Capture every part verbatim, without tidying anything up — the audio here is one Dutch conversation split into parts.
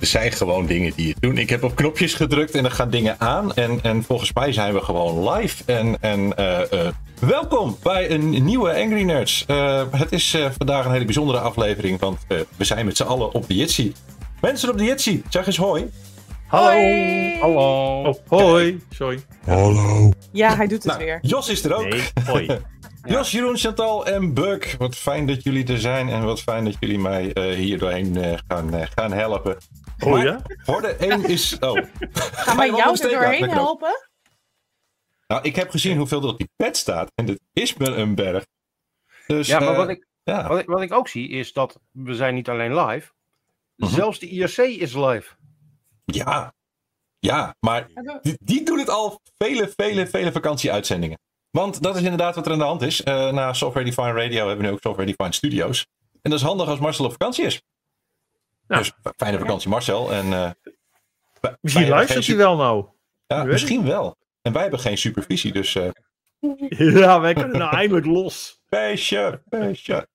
er zijn gewoon dingen die je doet. Ik heb op knopjes gedrukt en er gaan dingen aan. En, en volgens mij zijn we gewoon live. En, en uh, uh, welkom bij een nieuwe Angry Nerds. Uh, het is uh, vandaag een hele bijzondere aflevering. Want uh, we zijn met z'n allen op de Jitsi. Mensen op de Jitsi, zeg eens hoi. Hallo. Hoi. Hallo. Oh, hoi. Sorry. Hallo. Ja, hij doet het nou, weer. Jos is er ook. Nee, hoi. Jos, Jeroen, Chantal en Buck. Wat fijn dat jullie er zijn. En wat fijn dat jullie mij uh, hier doorheen uh, gaan, uh, gaan helpen. Oh maar, ja? Horde één is... Oh. Gaan wij jou er doorheen helpen? Nou, ik heb gezien hoeveel er op die pad staat. En dat is me een berg. Dus, ja, maar uh, wat ik, ja. wat, ik, wat ik ook zie is dat we zijn niet alleen live. Mm-hmm. Zelfs de I R C is live. Ja. Ja, maar die, die doen het al vele, vele, vele vakantieuitzendingen. Want dat is inderdaad wat er aan de hand is. Uh, na Software Defined Radio hebben we nu ook Software Defined Studios. En dat is handig als Marcel op vakantie is. Ja. Dus fijne vakantie Marcel. En, uh, misschien luistert hij wel nou. Ja, misschien wel. En wij hebben geen supervisie, dus... Uh... ja, wij kunnen nou eindelijk los. Feestje, feestje.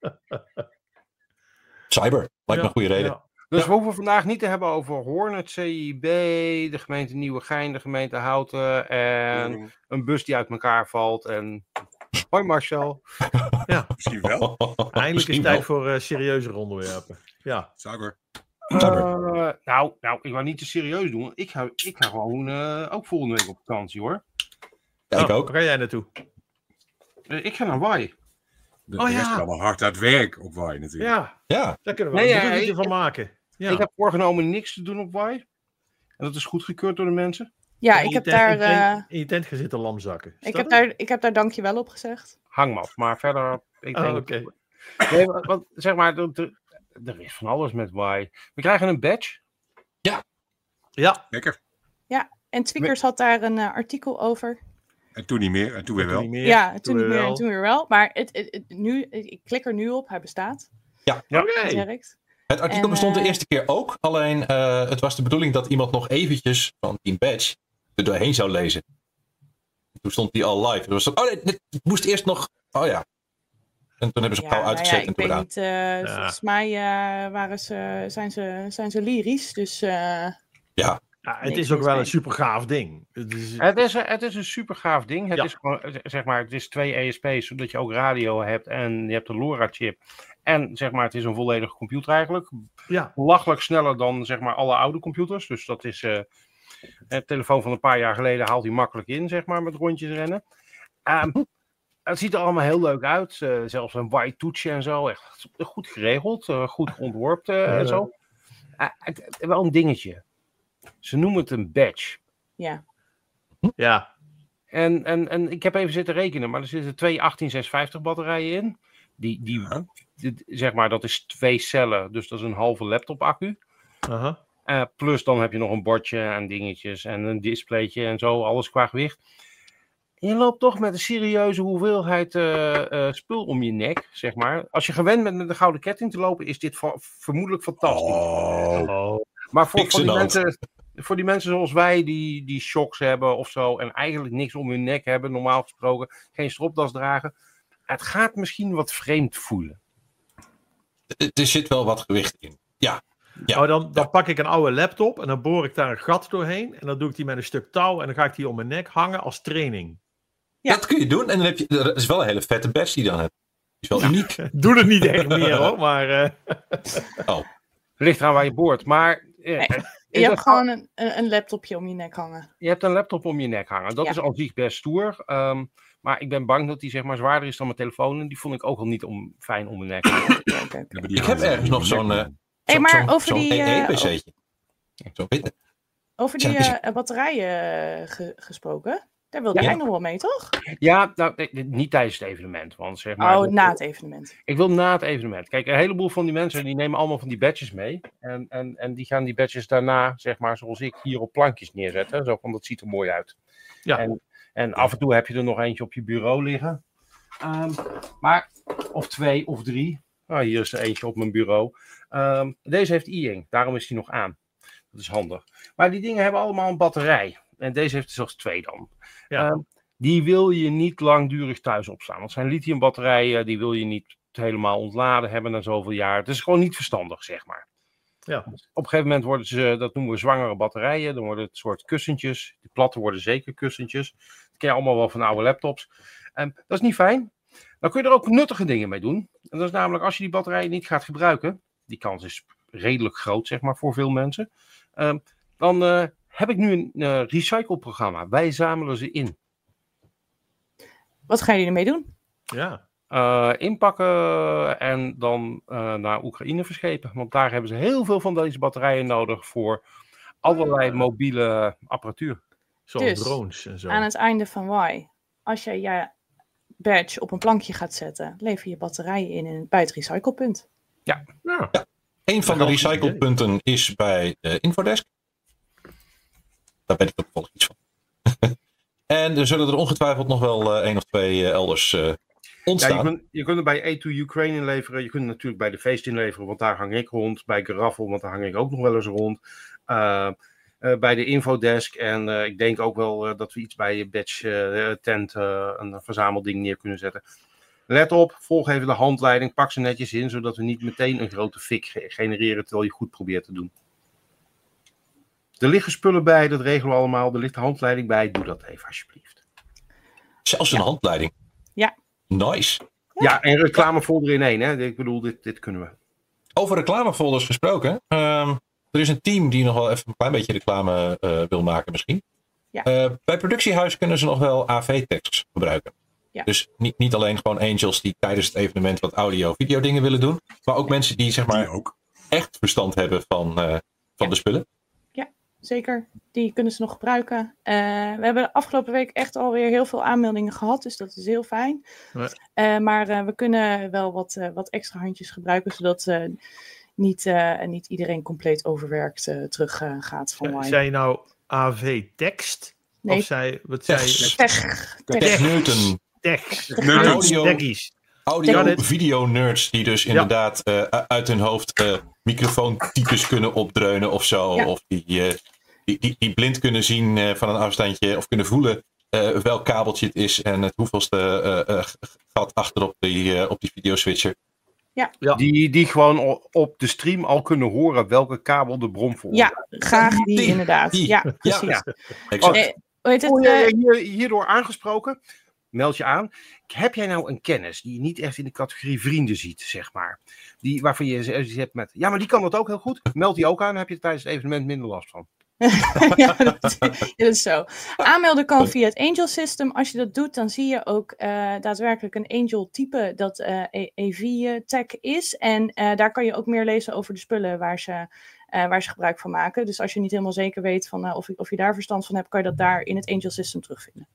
Cyber, lijkt ja, me een goede reden. Ja. Dus ja. we hoeven vandaag niet te hebben over Hornet, C I B, de gemeente Nieuwegein, de gemeente Houten en mm. een bus die uit elkaar valt. En hoi Marcel. Ja, misschien wel. Eindelijk misschien is het tijd voor uh, serieuze onderwerpen. Ja. Cyber. Uh, nou, nou, ik wou niet te serieus doen. Ik ga, ik ga gewoon uh, ook volgende week op vakantie hoor. Ja, ik oh, ook. Waar ga jij naartoe? Uh, ik ga naar Wai. De oh, ja. allemaal hard uit werk op Wai natuurlijk. Ja, ja. Daar kunnen we nee, een ja, van maken. Ja. Ik heb voorgenomen niks te doen op Wai. En dat is goedgekeurd door de mensen. Ja, ja ik heb tent, daar... In, uh... in je tent gaan zitten lamzakken. Ik heb, daar, ik heb daar dankjewel op gezegd. Hang maar af, maar verder... Ik oh, denk oké. Okay. Nee, want zeg maar, er, er, er is van alles met Wai. We krijgen een badge. Ja. Ja. Lekker. Ja, en Twickers had daar een uh, artikel over. En toen niet meer, en toen weer wel. Toen ja, toen, toen niet meer wel. en toen weer wel. Maar het, het, het, nu, ik klik er nu op, hij bestaat. Ja, ja. Okay. Het werkt. Het artikel en, bestond de eerste keer ook, alleen uh, het was de bedoeling dat iemand nog eventjes van Team Badge er doorheen zou lezen. Toen stond die al live. Was dat, oh nee, het moest eerst nog, oh ja. En toen hebben ze ja, gauw uitgezet. Nou ja, en ik toen weet gedaan. niet, uh, ja. volgens mij uh, waren ze, zijn, ze, zijn ze lyrisch, dus... Uh, ja. Ja, het is ook wel een super gaaf ding. Het is, het is, het is een super gaaf ding. Het ja. is gewoon, zeg maar, het is twee E S P's, zodat je ook radio hebt en je hebt de LoRa-chip. En zeg maar, het is een volledige computer eigenlijk. Ja. Lachelijk sneller dan zeg maar alle oude computers. Dus dat is, uh, het telefoon van een paar jaar geleden haalt hij makkelijk in, zeg maar, met rondjes rennen. Um, het ziet er allemaal heel leuk uit. Uh, zelfs een white toetsje en zo. Echt goed geregeld, uh, goed ontworpen uh, ja. en zo. Uh, het, het, wel een dingetje. Ze noemen het een badge. Ja. Ja. En, en, en ik heb even zitten rekenen, maar er zitten twee achttien zeshonderdvijftig batterijen in. Die, die, ja. die, zeg maar, dat is twee cellen, dus dat is een halve laptop accu. Uh-huh. Uh, plus dan heb je nog een bordje en dingetjes en een displaytje en zo, alles qua gewicht. En je loopt toch met een serieuze hoeveelheid uh, uh, spul om je nek, zeg maar. Als je gewend bent met een gouden ketting te lopen, is dit va- vermoedelijk fantastisch. Oh. Oh. Maar voor, voor, die mensen, voor die mensen zoals wij, die, die shocks hebben of zo, en eigenlijk niks om hun nek hebben, normaal gesproken, geen stropdas dragen, het gaat misschien wat vreemd voelen. Er zit wel wat gewicht in. Ja. ja. Nou, dan, dan pak ik een oude laptop en dan boor ik daar een gat doorheen en dan doe ik die met een stuk touw en dan ga ik die om mijn nek hangen als training. Ja. Dat kun je doen en dan heb je, dat is wel een hele vette badge die je dan hebt. Die is wel uniek. Doe het niet echt meer hoor, maar... Uh... oh. Ligt eraan waar je boort, maar... Nee, je hebt gewoon een, een laptopje om je nek hangen. Je hebt een laptop om je nek hangen. Dat ja. is al zich best stoer. Um, maar ik ben bang dat die zeg maar zwaarder is dan mijn telefoon. En die vond ik ook al niet om, fijn om mijn nek. okay, okay. Ik heb ergens nog zo'n... Uh, hey, zo, maar zo'n, over zo'n die... E E-pc'tje. Uh, zo witte. Over die uh, batterijen uh, ge- gesproken. Daar wilde ja. jij nog wel mee, toch? Ja, nou, niet tijdens het evenement. Want, zeg maar, oh, na het evenement. Ik wil na het evenement. Kijk, een heleboel van die mensen die nemen allemaal van die badges mee. En, en, en die gaan die badges daarna, zeg maar, zoals ik, hier op plankjes neerzetten. Zo van, dat ziet er mooi uit. Ja. En, en af en toe heb je er nog eentje op je bureau liggen. Um, maar, of twee of drie. Nou, hier is er eentje op mijn bureau. Um, deze heeft e-ink, daarom is die nog aan. Dat is handig. Maar die dingen hebben allemaal een batterij. En deze heeft er zelfs twee dan. Ja. Um, die wil je niet langdurig thuis opstaan. Dat zijn lithiumbatterijen, die wil je niet helemaal ontladen hebben na zoveel jaar. Het is gewoon niet verstandig, zeg maar. Ja. Op een gegeven moment worden ze, dat noemen we zwangere batterijen. Dan worden het soort kussentjes. Die platte worden zeker kussentjes. Dat ken je allemaal wel van oude laptops. Um, dat is niet fijn. Dan kun je er ook nuttige dingen mee doen. En dat is namelijk als je die batterijen niet gaat gebruiken. Die kans is redelijk groot, zeg maar, voor veel mensen. Um, dan uh, heb ik nu een uh, recycleprogramma. Wij zamelen ze in. Wat gaan jullie ermee doen? Ja. Uh, inpakken en dan uh, naar Oekraïne verschepen. Want daar hebben ze heel veel van deze batterijen nodig voor allerlei mobiele apparatuur. Zoals dus, drones en zo. Aan het einde van Why, als je je badge op een plankje gaat zetten, lever je batterijen in, in bij het recyclepunt. Ja. ja. ja. Een van de recyclepunten is bij de Infodesk. Daar weet ik ook volgens iets van. En er zullen er ongetwijfeld nog wel uh, één of twee uh, elders uh, ontstaan. Ja, je, kunt, je kunt er bij A twee Ukraine inleveren. Je kunt er natuurlijk bij de Feest inleveren, want daar hang ik rond. Bij Garaffel, want daar hang ik ook nog wel eens rond. Uh, uh, bij de Infodesk. En uh, ik denk ook wel uh, dat we iets bij je badge uh, tent, uh, een verzamelding neer kunnen zetten. Let op, volg even de handleiding. Pak ze netjes in, zodat we niet meteen een grote fik genereren terwijl je goed probeert te doen. Er liggen spullen bij, dat regelen we allemaal. Er ligt de handleiding bij, doe dat even alsjeblieft. Zelfs een ja. handleiding? Ja. Nice. Ja, ja en reclamefolder in één. Hè? Ik bedoel, dit, dit kunnen we. Over reclamefolders gesproken. Um, er is een team die nog wel even een klein beetje reclame uh, wil maken misschien. Ja. Uh, bij productiehuis kunnen ze nog wel A V-tekst gebruiken. Ja. Dus niet, niet alleen gewoon angels die tijdens het evenement wat audio-video dingen willen doen. Maar ook mensen die zeg maar die ook. echt verstand hebben van, uh, van ja. de spullen. Zeker, die kunnen ze nog gebruiken. Uh, we hebben de afgelopen week echt alweer heel veel aanmeldingen gehad, dus dat is heel fijn. Ja. Uh, maar uh, we kunnen wel wat, uh, wat extra handjes gebruiken, zodat uh, niet, uh, niet iedereen compleet overwerkt uh, terug uh, gaat van ja, zei je nou A V-tekst? Nee. Of zei, wat zei je? Tech. Techneuten. Tekst. Audio, audio-video-nerds die dus inderdaad ja. uh, uit hun hoofd uh, microfoontypes kunnen opdreunen of zo. Ja. Of die, uh, die, die, die blind kunnen zien uh, van een afstandje of kunnen voelen uh, welk kabeltje het is en het hoeveelste uh, uh, gat achter op die, uh, op die videoswitcher. Ja. Ja. Die, die gewoon op de stream al kunnen horen welke kabel de bron voor. Ja, graag die, die inderdaad. Die. Ja, precies. Ja. Ja. Eh, weet het, oh, uh, hier, hierdoor aangesproken, meld je aan. Heb jij nou een kennis die je niet echt in de categorie vrienden ziet, zeg maar? Die, waarvan je ze hebt met, ja, maar die kan dat ook heel goed. Meld die ook aan, dan heb je er tijdens het evenement minder last van. ja, dat, dat is zo. Aanmelden kan via het Angel System. Als je dat doet, dan zie je ook uh, daadwerkelijk een Angel type dat uh, E V-tech is. En uh, daar kan je ook meer lezen over de spullen waar ze, uh, waar ze gebruik van maken. Dus als je niet helemaal zeker weet van, uh, of, of je daar verstand van hebt, kan je dat daar in het Angel System terugvinden.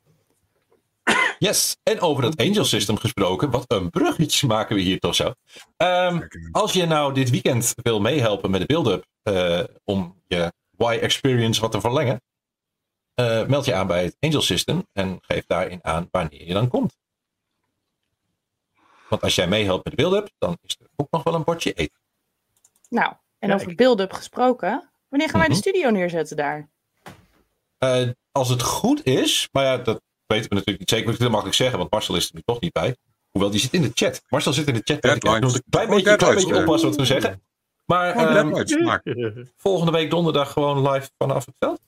Yes, en over het Angel System gesproken, wat een bruggetje maken we hier toch zo. Um, als je nou dit weekend wil meehelpen met de build-up uh, om je Y-experience wat te verlengen, uh, meld je aan bij het Angel System en geef daarin aan wanneer je dan komt. Want als jij meehelpt met de build-up, dan is er ook nog wel een bordje eten. Nou, en ja, over ik... build-up gesproken, wanneer gaan wij mm-hmm. de studio neerzetten daar? Uh, als het goed is, maar ja, dat weten we natuurlijk niet zeker. Ik wil het heel makkelijk zeggen, want Marcel is er nu toch niet bij. Hoewel, die zit in de chat. Marcel zit in de chat. Ik moet een klein beetje, klein beetje oppassen wat we zeggen. Maar um, volgende week donderdag gewoon live vanaf het veld?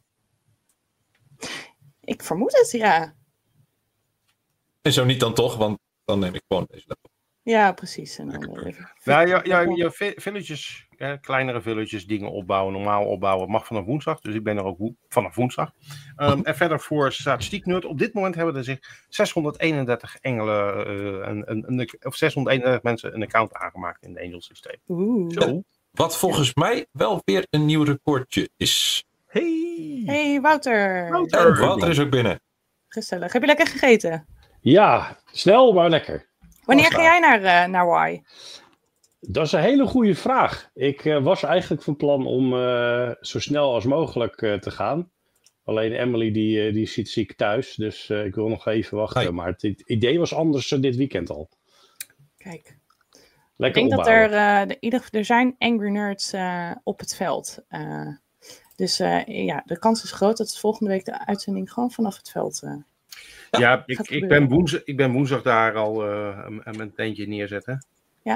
Ik vermoed het, ja. En zo niet dan toch, want dan neem ik gewoon deze laptop. Ja, precies. En dan even... Nou, ja, ja, je villages, ja, kleinere villages, dingen opbouwen, normaal opbouwen, mag vanaf woensdag. Dus ik ben er ook wo- vanaf woensdag. Um, en verder voor Statistiek Nerd. Op dit moment hebben er zich zeshonderdeenendertig engelen, uh, een, een, een, of zeshonderdeenendertig mensen een account aangemaakt in het Angel systeem. Oeh. Zo. Wat volgens mij wel weer een nieuw recordje is. Hey, hey Wouter. Wouter. En Wouter is ook binnen. Gezellig. Heb je lekker gegeten? Ja, snel maar lekker. Wanneer ga jij naar, uh, naar Y? Dat is een hele goede vraag. Ik uh, was eigenlijk van plan om uh, zo snel als mogelijk uh, te gaan. Alleen Emily die, uh, die zit ziek thuis, dus uh, ik wil nog even wachten. Hey. Maar het, het idee was anders uh, dit weekend al. Kijk. Lekker ik denk opbouwen. dat er, uh, de, ieder, er zijn Angry Nerds uh, op het veld. Uh, dus uh, ja, de kans is groot dat volgende week de uitzending gewoon vanaf het veld... Uh, Ja, ja ik, ik, ben woensdag, ik ben woensdag daar al uh, een, een tentje neerzetten. Ja.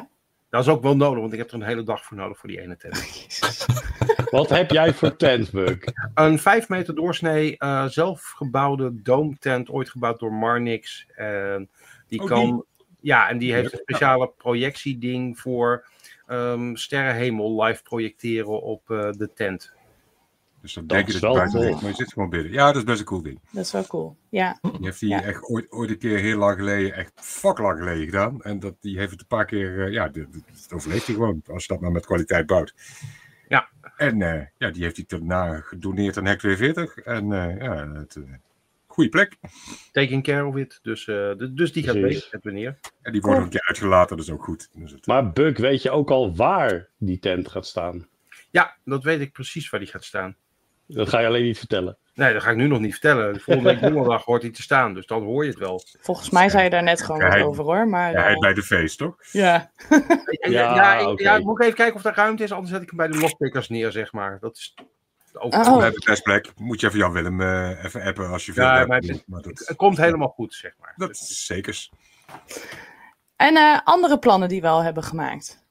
Dat is ook wel nodig, want ik heb er een hele dag voor nodig voor die ene tent. Wat heb jij voor tent, Buck? Een vijf meter doorsnee uh, zelfgebouwde doomtent, ooit gebouwd door Marnix. Uh, die oh, kan, die? Ja, en die heeft een speciale projectieding voor um, sterrenhemel live projecteren op uh, de tent. Dus dan denk je dat je buiten denkt, maar je zit gewoon binnen. Ja, dat is best een cool ding. Dat is wel cool, ja. Die heeft die ja. echt ooit, ooit een keer heel lang geleden, echt fuck lang geleden gedaan. En dat, die heeft het een paar keer, uh, ja, dat overleeft hij gewoon, als je dat maar met kwaliteit bouwt. Ja. En uh, ja, die heeft hij daarna gedoneerd aan Hek tweeënveertig. En uh, ja, het, uh, goede plek. Taking care of it. Dus, uh, dus die gaat mee met wanneer. En die wordt cool. Een keer uitgelaten, dat is ook goed. Dus het, maar Buck, weet je ook al waar die tent gaat staan? Ja, dat weet ik precies waar die gaat staan. Dat ga je alleen niet vertellen. Nee, dat ga ik nu nog niet vertellen. Volgende week donderdag hoort hij te staan, dus dan hoor je het wel. Volgens mij zei je daar net gewoon wat over, hoor. Maar, ja, hij bij de feest, toch? Ja. ja, ja, ik, okay. ja, ik moet even kijken of er ruimte is, anders zet ik hem bij de lockpickers neer, zeg maar. Dat is ook oh. Bij de testplek. Moet je even Jan Willem uh, even appen als je veel ja, hebt. Maar het, maar dat, het komt helemaal goed, zeg maar. Dat is zeker. En uh, andere plannen die we al hebben gemaakt?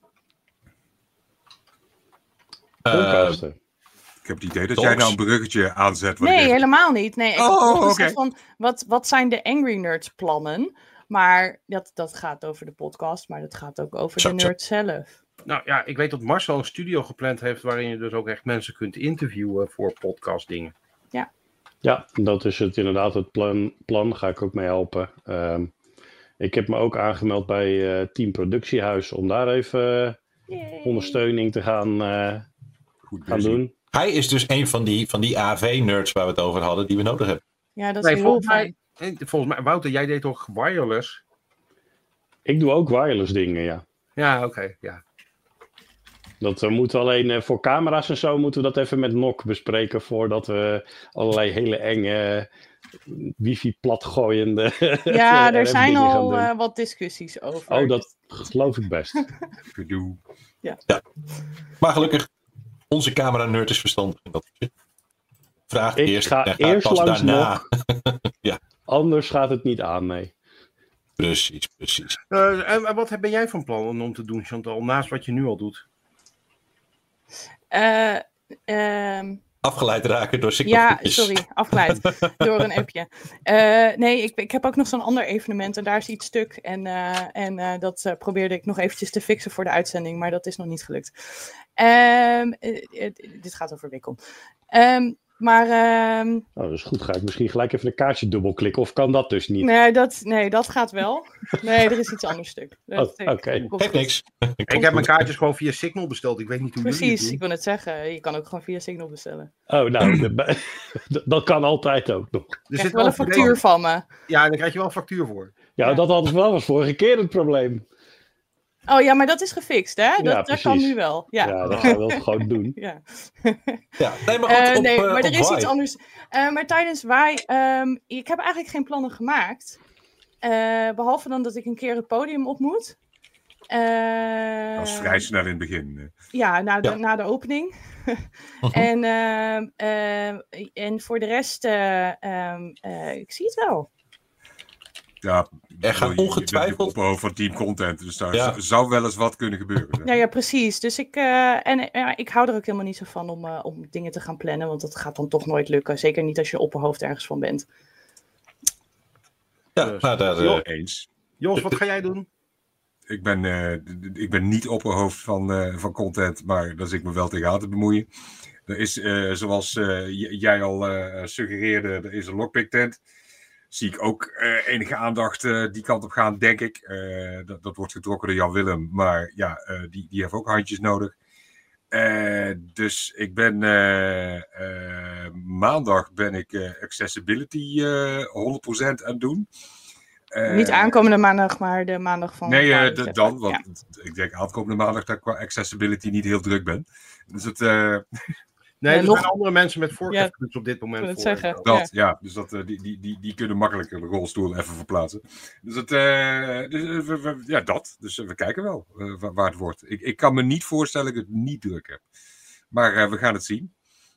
Podcasten. Uh, Ik heb het idee dat Talks. jij nou een bruggetje aanzet. Nee, even... helemaal niet. Nee, ik oh, heb okay. van, wat, wat zijn de Angry Nerds plannen? Maar dat, dat gaat over de podcast, maar dat gaat ook over zo, de nerd zo. zelf. Nou ja, ik weet dat Marcel een studio gepland heeft waarin je dus ook echt mensen kunt interviewen voor podcastdingen. Ja. Ja, dat is het inderdaad het plan. plan ga ik ook mee helpen. Um, ik heb me ook aangemeld bij uh, Team Productiehuis om daar even uh, ondersteuning te gaan, uh, Goed gaan doen. Hij is dus een van die, van die A V-nerds waar we het over hadden, die we nodig hebben. Ja, dat is nee, volgens mij, volgens mij, Wouter, jij deed toch wireless? Ik doe ook wireless dingen, ja. Ja, oké, okay, ja. Dat we moeten alleen uh, voor camera's en zo moeten we dat even met N O C bespreken voordat we allerlei hele enge uh, wifi platgooiende. Ja, er zijn al uh, wat discussies over. Oh, dat geloof ik best. Gedoe. Ja. ja. Maar gelukkig, onze camera-nerd is verstandig in dat opzicht. Vraag ik eerst ga en eerst pas langs daarna. ja. Anders gaat het niet aan, nee. Precies, precies. Uh, en wat ben jij van plan om te doen, Chantal, naast wat je nu al doet? Uh, um... Afgeleid raken door Signal. Ja, sorry, afgeleid door een appje. Uh, nee, ik, ik heb ook nog zo'n ander evenement en daar is iets stuk. En, uh, en uh, dat uh, probeerde ik nog eventjes te fixen voor de uitzending, maar dat is nog niet gelukt. Um, uh, uh, dit gaat over Wikkel. Um, maar... Um... Oh, dat is goed. Ga ik misschien gelijk even een kaartje dubbelklikken of kan dat dus niet? Nee, dat, nee, dat gaat wel. Nee, er is iets anders stuk. Oh, Oké. Okay. Geeft niks. Ik heb mijn kaartjes gewoon via Signal besteld. Ik weet niet hoe Precies, jullie het doen. Ik wil het zeggen. Je kan ook gewoon via Signal bestellen. Oh, nou, dat kan altijd ook nog. Er zit wel een factuur van me. Ja, dan krijg je wel een factuur voor. Ja, ja. Dat hadden we wel eens vorige keer het probleem. Oh ja, maar dat is gefixt, hè? Dat, ja, dat kan nu wel. Ja, ja dat gaan we wel gewoon doen. Ja. ja, nee, maar, goed, uh, op, nee, uh, maar er is why. iets anders. Uh, maar tijdens wij, um, ik heb eigenlijk geen plannen gemaakt. Uh, behalve dan dat ik een keer het podium op moet. Uh, dat is vrij snel in het begin. Ja, na de, ja. na de opening. uh-huh. en, uh, uh, en voor de rest, uh, um, uh, ik zie het wel. Ja, er gaat ongetwijfeld op hoofd van Team Content, dus daar ja. zou wel eens wat kunnen gebeuren. Ja, ja precies. Dus ik, uh, en, uh, ik hou er ook helemaal niet zo van om, uh, om dingen te gaan plannen, want dat gaat dan toch nooit lukken. Zeker niet als je opperhoofd ergens van bent. Ja, dus, nou, daar uh, eens. Jos, wat ga jij doen? Ik ben, uh, ik ben niet opperhoofd van, uh, van content, maar daar zit ik me wel tegenaan te bemoeien. Er is, uh, zoals uh, j- jij al uh, suggereerde, er is een lockpick tent. Zie ik ook uh, enige aandacht uh, die kant op gaan, denk ik. Uh, dat, dat wordt getrokken door Jan Willem, maar ja, uh, die, die heeft ook handjes nodig. Uh, dus ik ben uh, uh, maandag ben ik uh, accessibility uh, honderd procent aan het doen. Uh, Niet aankomende maandag, maar de maandag van... Nee, uh, de, dan, want ja. ik denk aankomende maandag dat ik qua accessibility niet heel druk ben. Dus het... Uh, Nee, er nog... zijn andere mensen met voorkeursclubs ja, op dit moment voor. Zeggen, dat, ja. ja. Dus dat, uh, die, die, die, die kunnen makkelijker de rolstoel even verplaatsen. Dus, het, uh, dus uh, we, we, ja, dat. Dus uh, we kijken wel uh, waar, waar het wordt. Ik, ik kan me niet voorstellen dat ik het niet druk heb. Maar uh, we gaan het zien.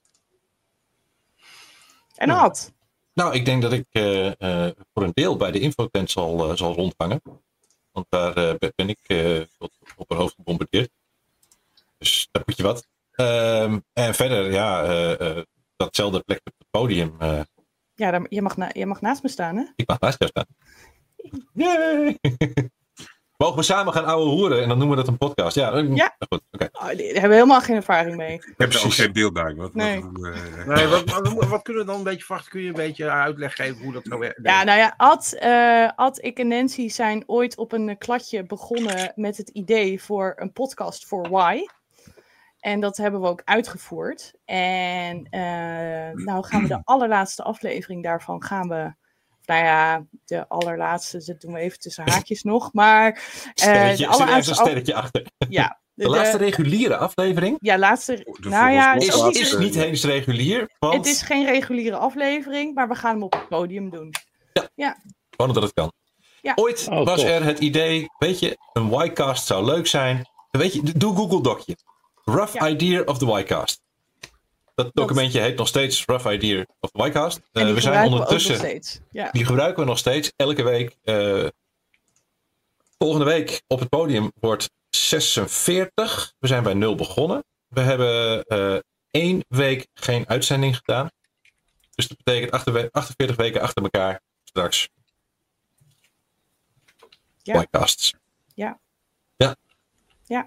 En Ad? Nou, ik denk dat ik uh, uh, voor een deel bij de infotent zal, uh, zal rondhangen. Want daar uh, ben ik uh, tot op mijn hoofd gebombardeerd. Dus daar moet je wat. Um, en verder, ja, uh, uh, datzelfde plek op het podium. Uh, ja, dan, je, mag na, je mag naast me staan, hè? Ik mag naast jou staan. Yay! Mogen we samen gaan ouwe hoeren en dan noemen we dat een podcast? Ja, ja. Goed. Okay. Oh, daar hebben we helemaal geen ervaring mee. Ik heb er ook geen beeld bij. Wat, nee. Wat, uh... nee, wat, wat, wat kunnen we dan een beetje verwachten? Kun je een beetje uitleg geven hoe dat nou werkt? Ja, nou ja, Ad, uh, Ad, ik en Nancy zijn ooit op een kladje begonnen met het idee voor een podcast voor Why. En dat hebben we ook uitgevoerd. En uh, nou gaan we de allerlaatste aflevering daarvan gaan we... Nou ja, de allerlaatste, dat doen we even tussen haakjes nog. Maar uh, sterretje, de allerlaatste er een sterretje af... achter. Ja. De, de laatste reguliere aflevering? Ja, laatste... De nou ja, is, is, is niet eens regulier, want... Het is geen reguliere aflevering, maar we gaan hem op het podium doen. Ja, ja. Gewoon omdat het kan. Ja. Ooit oh, was tof. er het idee, weet je, een Ycast zou leuk zijn. Weet je, doe Google Docje. Rough ja. Idea of the Ycast. Dat documentje dat... heet nog steeds Rough Idea of the Ycast. Uh, we zijn ondertussen. We ja. Die gebruiken we nog steeds elke week. Uh, volgende week op het podium wordt zesenveertig. We zijn bij nul begonnen. We hebben uh, één week geen uitzending gedaan. Dus dat betekent achtenveertig weken achter elkaar straks. Ja. Ycasts. Ja. Ja. Ja.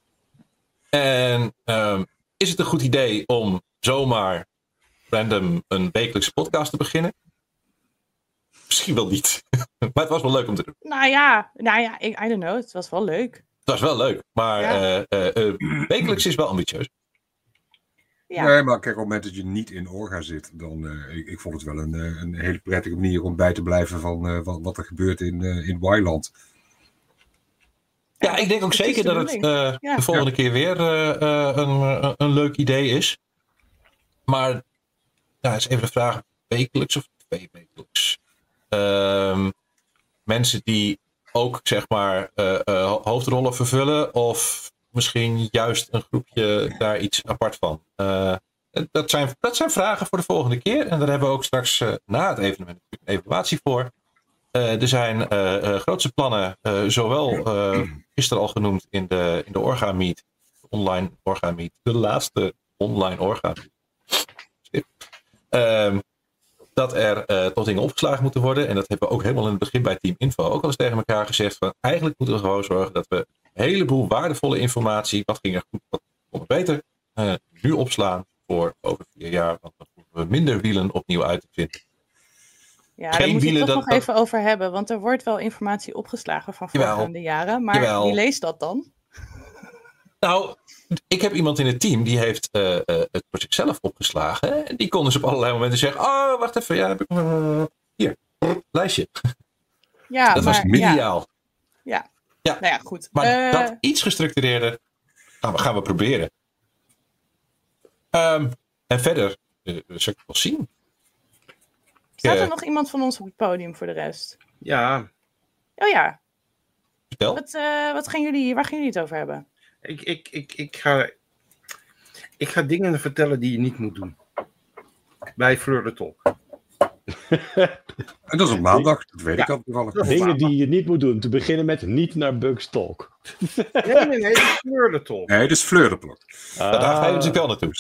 En um, is het een goed idee om zomaar random een wekelijkse podcast te beginnen? Misschien wel niet. Maar het was wel leuk om te doen. Nou ja, nou ja ik, I don't know. Het was wel leuk. Het was wel leuk. Maar ja. uh, uh, uh, wekelijks is wel ambitieus. Ja. Nee, maar kijk, op het moment dat je niet in Orga zit, dan uh, ik, ik vond het wel een, uh, een hele prettige manier om bij te blijven van uh, wat, wat er gebeurt in, uh, in Wailand. Ja, ik denk ook het zeker dat het uh, ja. de volgende ja. keer weer uh, uh, een, een leuk idee is. Maar nou, is even de vraag, wekelijks of twee wekelijks? Uh, mensen die ook, zeg maar, uh, uh, hoofdrollen vervullen of misschien juist een groepje daar iets apart van? Uh, dat, zijn, dat zijn vragen voor de volgende keer. En daar hebben we ook straks uh, na het evenement een evaluatie voor. Uh, er zijn uh, uh, grootste plannen, uh, zowel uh, gisteren al genoemd in de, in de Orga Meet, online Orga Meet, de laatste online Orga Meet. Uh, dat er uh, tot dingen opgeslagen moeten worden. En dat hebben we ook helemaal in het begin bij Team Info ook al eens tegen elkaar gezegd. Van, eigenlijk moeten we gewoon zorgen dat we een heleboel waardevolle informatie, wat ging er goed, wat kon er beter, uh, nu opslaan voor over vier jaar. Want dan hoeven we minder wielen opnieuw uit te vinden. Ja, daar moet je het toch dat, nog dat... even over hebben. Want er wordt wel informatie opgeslagen van voorgaande jaren. Maar Jawel. Wie leest dat dan? Nou, ik heb iemand in het team die heeft uh, uh, het project zelf opgeslagen. En die kon dus op allerlei momenten zeggen, oh, wacht even. Ja, heb ik... uh, hier, lijstje. Ja, dat maar, was ideaal. Ja. Ja. Nou ja, goed. Maar uh... dat iets gestructureerder gaan we, gaan we proberen. Um, en verder, uh, zal ik het wel zien. Staat er uh, nog iemand van ons op het podium voor de rest? Ja. Oh ja. Vertel. Wat, uh, wat gaan jullie, waar gaan jullie het over hebben? Ik, ik, ik, ik, ga, ik ga dingen vertellen die je niet moet doen. Bij Fleur de Talk. En dat is op maandag, dat weet ja. ik al toevallig. Dingen die je niet moet doen. Te beginnen met niet naar Bugs Talk. Nee, nee, nee, dat is Fleur de Talk. Nee, dat is Fleur de Talk. Ah. Daar ga je natuurlijk wel naartoe.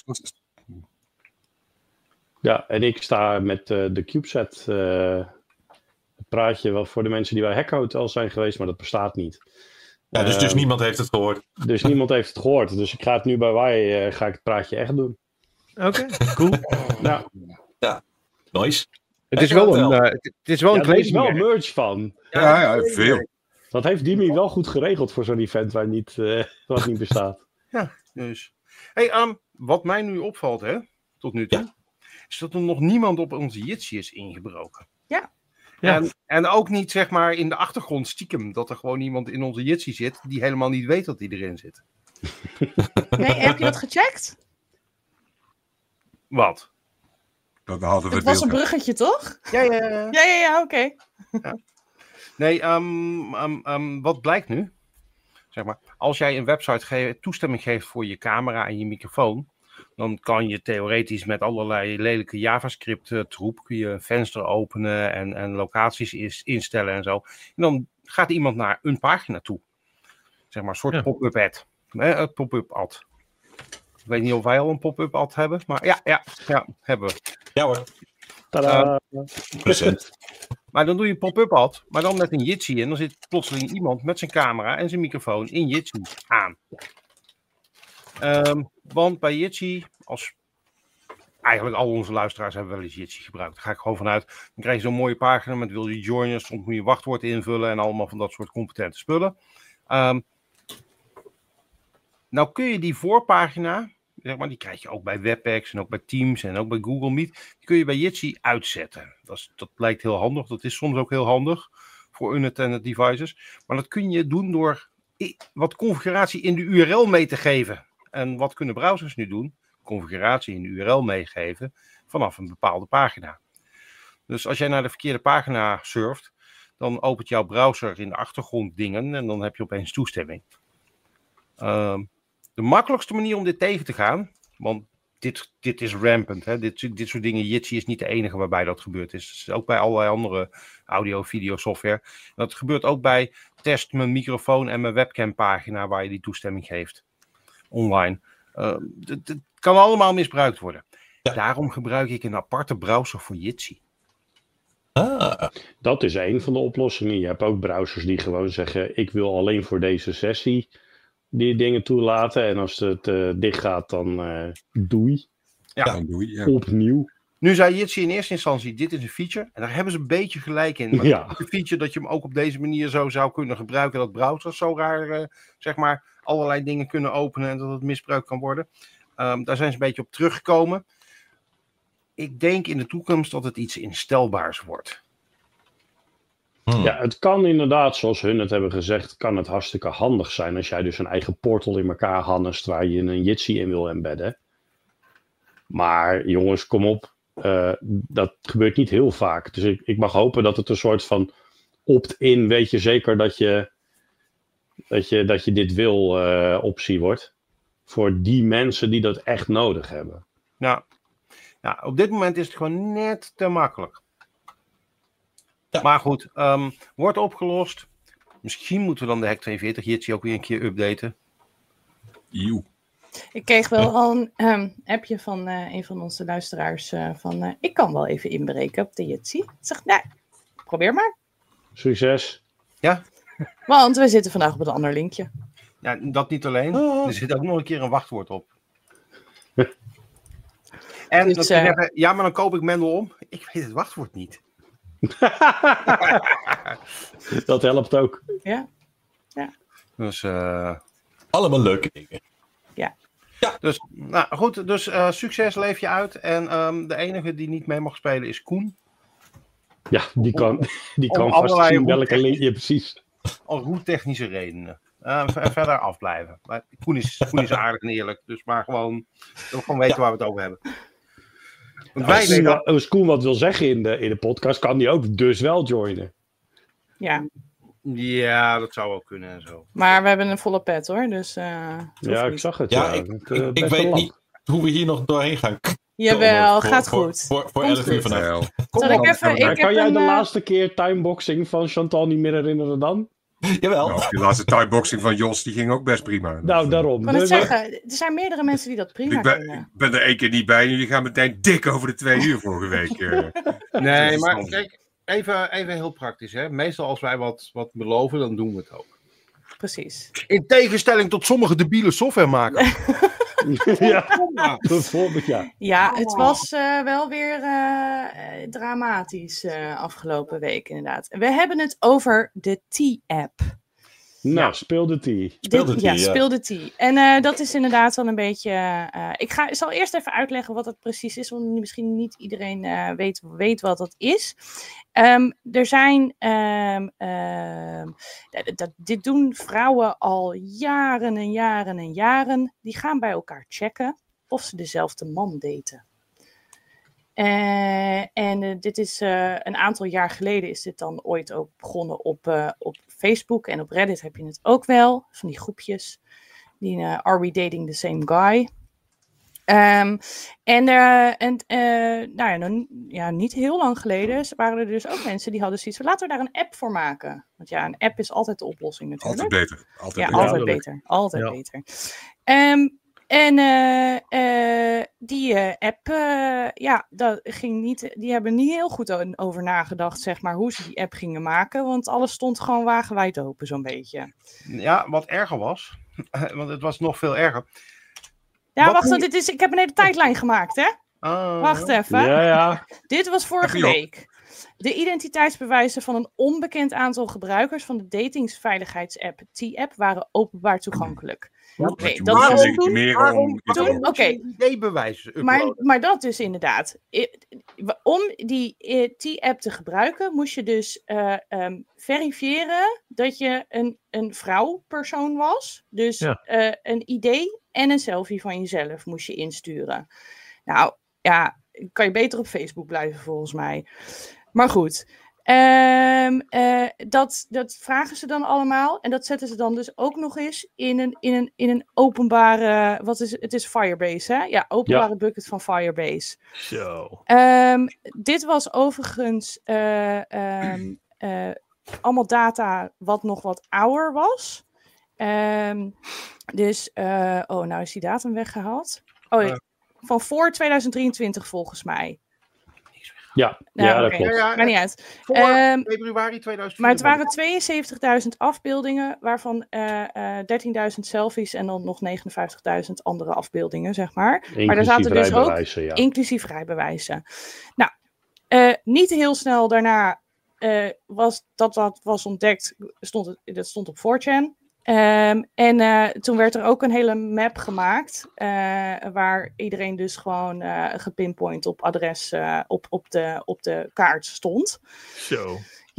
Ja, en ik sta met uh, de CubeSat. Uh, het praatje wel voor de mensen die bij Hack Hotel zijn geweest, maar dat bestaat niet. Ja, dus, dus uh, niemand heeft het gehoord. Dus niemand heeft het gehoord. Dus ik ga het nu bij wij, uh, ga ik het praatje echt doen. Oké, okay. Cool. Nou. Ja, nice. Het is wel een, uh, het is wel een ja, er is wel merch van. Ja, ja, ja, veel. Dat heeft Dimi wel goed geregeld voor zo'n event waar niet, uh, wat niet bestaat. Ja, dus. Hey, um, wat mij nu opvalt, hè, tot nu toe, ja. is dat er nog niemand op onze Jitsi is ingebroken. Ja. Ja. En, en ook niet, zeg maar, in de achtergrond stiekem, dat er gewoon iemand in onze Jitsi zit die helemaal niet weet dat hij erin zit. Nee, heb je dat gecheckt? Wat? Dat hadden we het was een bruggetje, toch? Ja, ja, ja. Ja, ja, ja, oké. Okay. Ja. Nee, um, um, um, wat blijkt nu? Zeg maar, als jij een website ge- toestemming geeft voor je camera en je microfoon, dan kan je theoretisch met allerlei lelijke JavaScript uh, troep kun je een venster openen en, en locaties is, instellen en zo. En dan gaat iemand naar een pagina toe. Zeg maar een soort ja. pop-up ad. Een pop-up ad. Ik weet niet of wij al een pop-up ad hebben, maar ja, ja, ja hebben we. Ja hoor. Tadaa. Uh, maar dan doe je een pop-up ad, maar dan met een Jitsi. En dan zit plotseling iemand met zijn camera en zijn microfoon in Jitsi aan. Um, want bij Jitsi, als eigenlijk al onze luisteraars hebben wel eens Jitsi gebruikt. Daar ga ik gewoon vanuit. Dan krijg je zo'n mooie pagina met wil je joinen, soms moet je wachtwoord invullen en allemaal van dat soort competente spullen. Um, nou kun je die voorpagina, zeg maar, die krijg je ook bij WebEx en ook bij Teams en ook bij Google Meet. Die kun je bij Jitsi uitzetten. Dat, is, dat lijkt heel handig. Dat is soms ook heel handig voor unattended devices. Maar dat kun je doen door wat configuratie in de U R L mee te geven. En wat kunnen browsers nu doen? Configuratie in de U R L meegeven vanaf een bepaalde pagina. Dus als jij naar de verkeerde pagina surft, dan opent jouw browser in de achtergrond dingen en dan heb je opeens toestemming. Uh, de makkelijkste manier om dit tegen te gaan, want dit, dit is rampant, hè? Dit, dit soort dingen, Jitsi is niet de enige waarbij dat gebeurd is. Het is ook bij allerlei andere audio-video software. Dat gebeurt ook bij test mijn microfoon en mijn webcam pagina waar je die toestemming geeft. Online. Uh, het, het kan allemaal misbruikt worden. Ja. Daarom gebruik ik een aparte browser voor Jitsi. Ah. Dat is een van de oplossingen. Je hebt ook browsers die gewoon zeggen, ik wil alleen voor deze sessie die dingen toelaten. En als het uh, dicht gaat, dan uh, doei. Ja. Dan doei. Ja. Opnieuw. Nu zei Jitsi in eerste instantie, dit is een feature. En daar hebben ze een beetje gelijk in. Maar ja. het is een feature dat je hem ook op deze manier zo zou kunnen gebruiken. Dat browsers zo raar, uh, zeg maar, allerlei dingen kunnen openen en dat het misbruikt kan worden. Um, daar zijn ze een beetje op teruggekomen. Ik denk in de toekomst dat het iets instelbaars wordt. Hmm. Ja, het kan inderdaad, zoals hun het hebben gezegd, kan het hartstikke handig zijn als jij dus een eigen portal in elkaar harnest waar je een Jitsi in wil embedden. Maar jongens, kom op. Uh, dat gebeurt niet heel vaak. Dus ik, ik mag hopen dat het een soort van opt-in, weet je zeker dat je, dat je, dat je dit wil uh, optie wordt. Voor die mensen die dat echt nodig hebben. Nou, nou, op dit moment is het gewoon net te makkelijk. Ja. Maar goed, um, wordt opgelost. Misschien moeten we dan de Hack tweeënveertig Jitsi ook weer een keer updaten. Eeuw. Ik kreeg wel al een um, appje van uh, een van onze luisteraars uh, van uh, ik kan wel even inbreken op de Jitsi. Ik zeg, nee, probeer maar. Succes. Ja. Want we zitten vandaag op een ander linkje. Ja, dat niet alleen. Oh. Er zit ook nog een keer een wachtwoord op. En dus, dan uh, zeggen, ja, maar dan koop ik Mendel om. Ik weet het wachtwoord niet. Dat helpt ook. Ja. Ja. Dus, uh... allemaal leuke dingen. Ja. Ja. Dus, nou goed, dus uh, succes leef je uit. En um, de enige die niet mee mag spelen is Koen. Ja, die kan, die kan vast zien welke linkje precies. Al goed technische redenen. Uh, verder afblijven. Maar Koen is, Koen is aardig en eerlijk. Dus maar gewoon, gewoon weten ja. waar we het over hebben. Want als, wij Koen, als Koen wat wil zeggen in de, in de podcast, kan die ook dus wel joinen. Ja. Ja, dat zou ook kunnen en zo. Maar we hebben een volle pet hoor. Dus, uh, ja, ik zag het. Ja, ja. ik, het, uh, ik, ik weet niet hoe we hier nog doorheen gaan. Jawel, voor, gaat voor, goed. Voor, voor, voor elf uur vanavond. Zal ik even, ik kan jij een, de uh... laatste keer timeboxing van Chantal niet meer herinneren dan? Jawel. Nou, die laatste timeboxing van Jos, die ging ook best prima. Nou, daarom. Ik kan het zeggen, er zijn meerdere mensen die dat prima ik ben, vinden. Ik ben er één keer niet bij en jullie gaan meteen dik over de twee uur vorige week. Uh. Nee, maar kijk, even, even heel praktisch. Hè? Meestal als wij wat, wat beloven, dan doen we het ook. Precies. In tegenstelling tot sommige debiele softwaremakers. Ja, bijvoorbeeld ja. Ja, het was uh, wel weer uh, dramatisch uh, afgelopen week inderdaad. We hebben het over de T-app. Nou, ja. speel de T. Speel de T, ja, ja. speel de T. En uh, dat is inderdaad wel een beetje... Uh, ik, ga, ik zal eerst even uitleggen wat het precies is, want misschien niet iedereen uh, weet, weet wat dat is. Um, er zijn... Um, um, dat, dat, dit doen vrouwen al jaren en jaren en jaren. Die gaan bij elkaar checken of ze dezelfde man daten. Uh, en uh, dit is uh, een aantal jaar geleden is dit dan ooit ook begonnen op, uh, op Facebook en op Reddit heb je het ook wel, van die groepjes. Die uh, Are we dating the same guy? Um, en uh, en uh, nou ja, dan, ja, niet heel lang geleden waren er dus ook mensen die hadden zoiets van, laten we daar een app voor maken. Want ja, een app is altijd de oplossing natuurlijk. Altijd beter. Altijd ja, beter. altijd Ja, beter. Altijd ja. beter. Um, en uh, uh, die uh, app, uh, ja, dat ging niet, die hebben niet heel goed over nagedacht, zeg maar, hoe ze die app gingen maken. Want alles stond gewoon wagenwijd open, zo'n beetje. Ja, wat erger was, want het was nog veel erger. Ja, Wat wacht, moet- dit is, ik heb een hele tijdlijn gemaakt, hè? Ah, Wacht even. Ja, ja. Dit was vorige Heb je op? week. De identiteitsbewijzen van een onbekend aantal gebruikers van de datingsveiligheidsapp T-app waren openbaar toegankelijk. Oké, Maar toen dat moest was je toen. meer Waarom, om... Toen- moet oké. je I D-bewijzen Maar, uploaden? maar dat dus inderdaad. I- Om die eh, T-app te gebruiken, moest je dus eh, ehm, verifiëren dat je een, een vrouwpersoon was. Dus Ja. eh, een I D en een selfie van jezelf moest je insturen. Nou ja, kan je beter op Facebook blijven volgens mij. Maar goed. Ehm, eh, dat, dat vragen ze dan allemaal. En dat zetten ze dan dus ook nog eens in een, in een, in een openbare... Wat is het? Het is Firebase, hè? Ja, openbare bucket van Firebase. Zo. Ehm, dit was overigens eh, ehm, eh, allemaal data wat nog wat ouder was. Ehm, dus, eh, oh, nou is die datum weggehaald. Oh, ja, van voor tweeduizend drieëntwintig volgens mij. Ja, Nou, ja dat oké. klopt. Ja, ja, Maakt niet uit. Voor Ehm, februari tweeduizend vierentwintig. maar het waren tweeënzeventigduizend afbeeldingen, waarvan eh eh dertienduizend selfies en dan nog negenenvijftigduizend andere afbeeldingen, zeg maar. Maar daar Inclusief zaten dus ook rijbewijzen, ja. inclusief rijbewijzen. Nou, eh, niet heel snel daarna eh, was dat dat was ontdekt, stond het, dat stond op four chan. Ehm, en eh, toen werd er ook een hele map gemaakt, eh, waar iedereen dus gewoon eh gepinpoint op adres eh, op, op, de, op de kaart stond. Zo.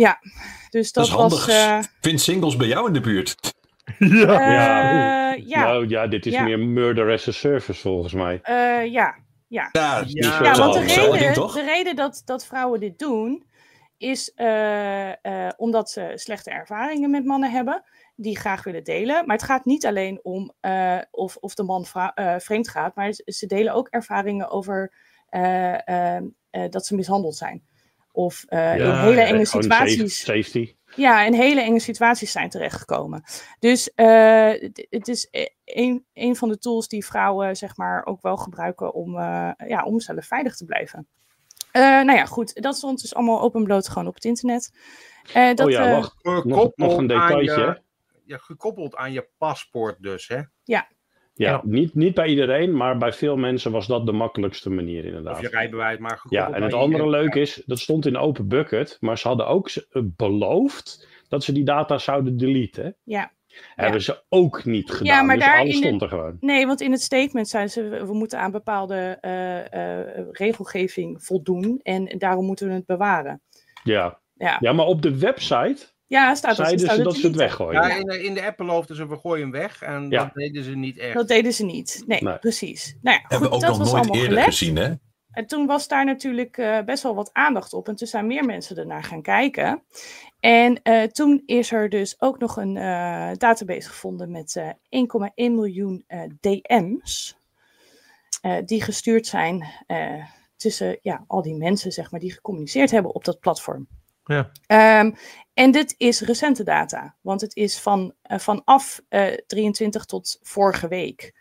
Dus Dat dat, is handig. was... eh, Vind singles bij jou in de buurt. Ja. Ja. eh, ja, Nou ja, dit is Ja. meer murder as a service volgens mij. eh, ja, ja. Ja, die Ja, speelt Ja, wel want de hetzelfde ding, reden, toch? de reden dat, dat vrouwen dit doen, is eh, eh, omdat ze slechte ervaringen met mannen hebben, die graag willen delen. Maar het gaat niet alleen om eh, of, of de man vrou- eh, vreemd gaat, maar ze- ze delen ook ervaringen over eh, eh, eh, dat ze mishandeld zijn. Of eh, in Ja, hele ja, enge Gewoon situaties. safe- Safety. Ja, in hele enge situaties zijn terechtgekomen. Dus eh, het, het is e- een, een van de tools die vrouwen zeg maar ook wel gebruiken om, eh, ja, om zelf veilig te blijven. Eh, nou ja, goed. Dat stond dus allemaal openbloot gewoon op het internet. Eh, dat, Oh ja, eh, wacht. Gekoppeld nog een aan detailtje, je- Ja, gekoppeld aan je paspoort dus, hè? Ja, Ja. Niet, niet bij iedereen, maar bij veel mensen was dat de makkelijkste manier inderdaad. Of je rijbewijs, maar gekoppeld Ja, en het aan je- andere leuke is, dat stond in open bucket, maar ze hadden ook z- eh, beloofd dat ze die data zouden deleten. ja. Hebben ze ook niet gedaan, maar dus daar alles in de- stond er gewoon. Nee, want in het statement zeiden ze, we, we moeten aan bepaalde eh, eh, regelgeving voldoen en daarom moeten we het bewaren. Ja. Ja, ja, maar op de website ja staat dat, zeiden staat ze het dat ze het deleten. weggooien. Ja, in, de, in de app beloofden ze, we gooien hem weg. En Ja. dat deden ze niet echt. Dat deden ze niet. Nee, Nee. precies. Nou ja, Hebben goed, we ook dat nog was nooit allemaal eerder gelekt. gezien, hè? En toen was daar natuurlijk eh, best wel wat aandacht op. En toen zijn meer mensen ernaar gaan kijken. En eh, toen is er dus ook nog een eh, database gevonden met eh één komma één miljoen eh, D M's. eh, die gestuurd zijn eh, tussen ja, al die mensen zeg maar, die gecommuniceerd hebben op dat platform. Ja. Ehm, en dit is recente data. Want het is van, uh, vanaf uh, drieëntwintig tot vorige week.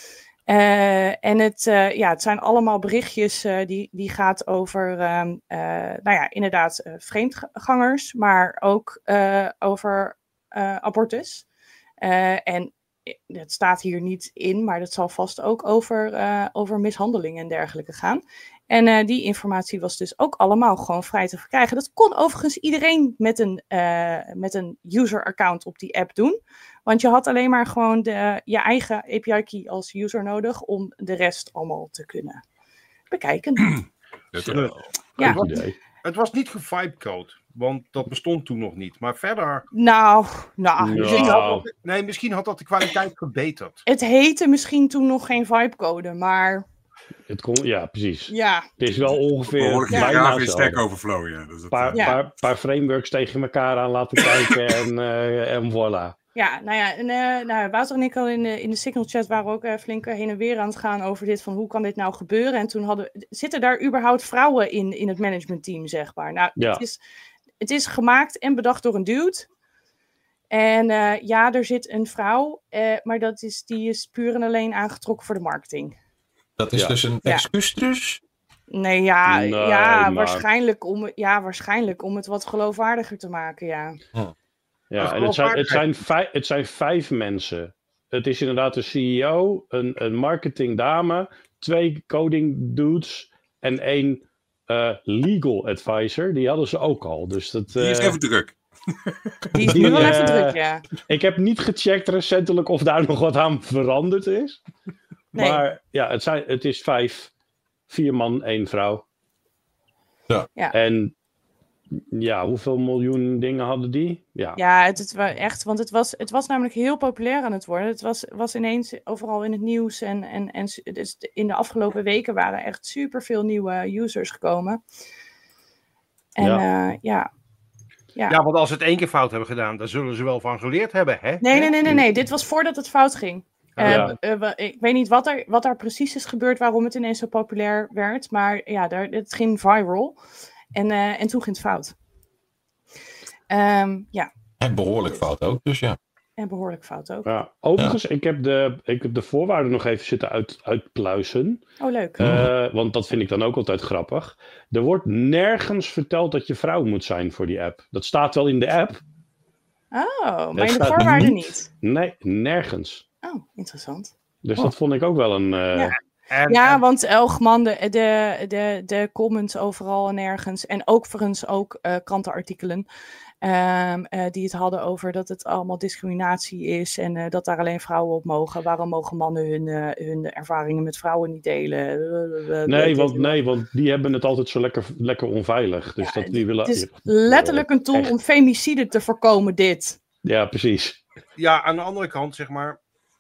Uh, en het, uh, ja, het zijn allemaal berichtjes uh, die, die gaat over, um, uh, nou ja, inderdaad uh, vreemdgangers, maar ook uh, over uh, abortus. Uh, en het staat hier niet in, maar dat zal vast ook over, uh, over mishandeling en dergelijke gaan. En uh, die informatie was dus ook allemaal gewoon vrij te verkrijgen. Dat kon overigens iedereen met een, uh, met een user-account op die app doen. Want je had alleen maar gewoon de, je eigen A P I-key als user nodig om de rest allemaal te kunnen bekijken. Zo. Ja. Goed idee. Het was niet gevibecode, want dat bestond toen nog niet. Maar verder... Nou, nou. Ja. Misschien had dat, nee, misschien had dat de kwaliteit verbeterd. Het heette misschien toen nog geen vibecode, maar Het kon, ja, precies. ja. Het is wel ongeveer Behoorlijk bijna gegraven in hetzelfde. Stack Overflow, ja. Dus dat, Een paar, eh, Ja. paar, paar frameworks tegen elkaar aan laten kijken en, uh, en voilà. Ja, nou ja, en, uh, nou, Wouter en ik al in de, in de Signal chat waren ook uh, flink heen en weer aan het gaan over dit, van hoe kan dit nou gebeuren? En toen hadden, zitten daar überhaupt vrouwen in, in het managementteam, zeg maar? Nou, ja. het, is, het is gemaakt en bedacht door een dude. En uh, ja, er zit een vrouw, uh, maar dat is, die is puur en alleen aangetrokken voor de marketing. Dat is ja. dus een excuus dus? Nee, ja, nee, ja, maar... waarschijnlijk om, ja, waarschijnlijk om het wat geloofwaardiger te maken, ja. Hm. Ja, en het zijn, het, zijn vijf, het zijn vijf mensen. Het is inderdaad een C E O, een, een marketingdame, twee coding dudes en één uh, legal advisor. Die hadden ze ook al. Dus dat, uh, die is even druk. Die is nu wel uh, even druk, ja. Ik heb niet gecheckt recentelijk of daar nog wat aan veranderd is. Nee. Maar ja, het, zijn, het is vijf. Vier man, één vrouw. Ja. ja. En ja, hoeveel miljoen dingen hadden die? Ja, ja het, het was echt, want het was, het was namelijk heel populair aan het worden. Het was, was ineens overal in het nieuws en, en, en dus in de afgelopen weken waren echt superveel nieuwe users gekomen. En ja. Uh, ja. Ja. ja, want als ze het één keer fout hebben gedaan, dan zullen ze wel van geleerd hebben, hè? Nee, nee, nee, nee, nee. Dit was voordat het fout ging. Uh, ja. uh, ik weet niet wat er, wat daar precies is gebeurd, waarom het ineens zo populair werd. Maar ja, daar, het ging viral. En, uh, en toen ging het fout. Um, ja. En behoorlijk fout ook, dus ja. En behoorlijk fout ook. Ja. Overigens, ja. ik, heb de, ik heb de voorwaarden nog even zitten uit, uitpluizen. Oh, leuk. Uh, want dat vind ik dan ook altijd grappig. Er wordt nergens verteld dat je vrouw moet zijn voor die app. Dat staat wel in de app. Oh, maar in de voorwaarden niet. niet? Nee, nergens. Oh, interessant. Dus oh. dat vond ik ook wel een... Uh... Ja, en, ja en... want Elgman, de, de, de, de comments overal en nergens. En ook voor ons ook uh, krantenartikelen. Um, uh, die het hadden over dat het allemaal discriminatie is. En uh, dat daar alleen vrouwen op mogen. Waarom mogen mannen hun, uh, hun ervaringen met vrouwen niet delen? Uh, nee, want, nee, want die hebben het altijd zo lekker, lekker onveilig. Dus ja, dat die willen... Het is letterlijk een tool Echt. om femicide te voorkomen, dit. Ja, precies. Ja, aan de andere kant, zeg maar...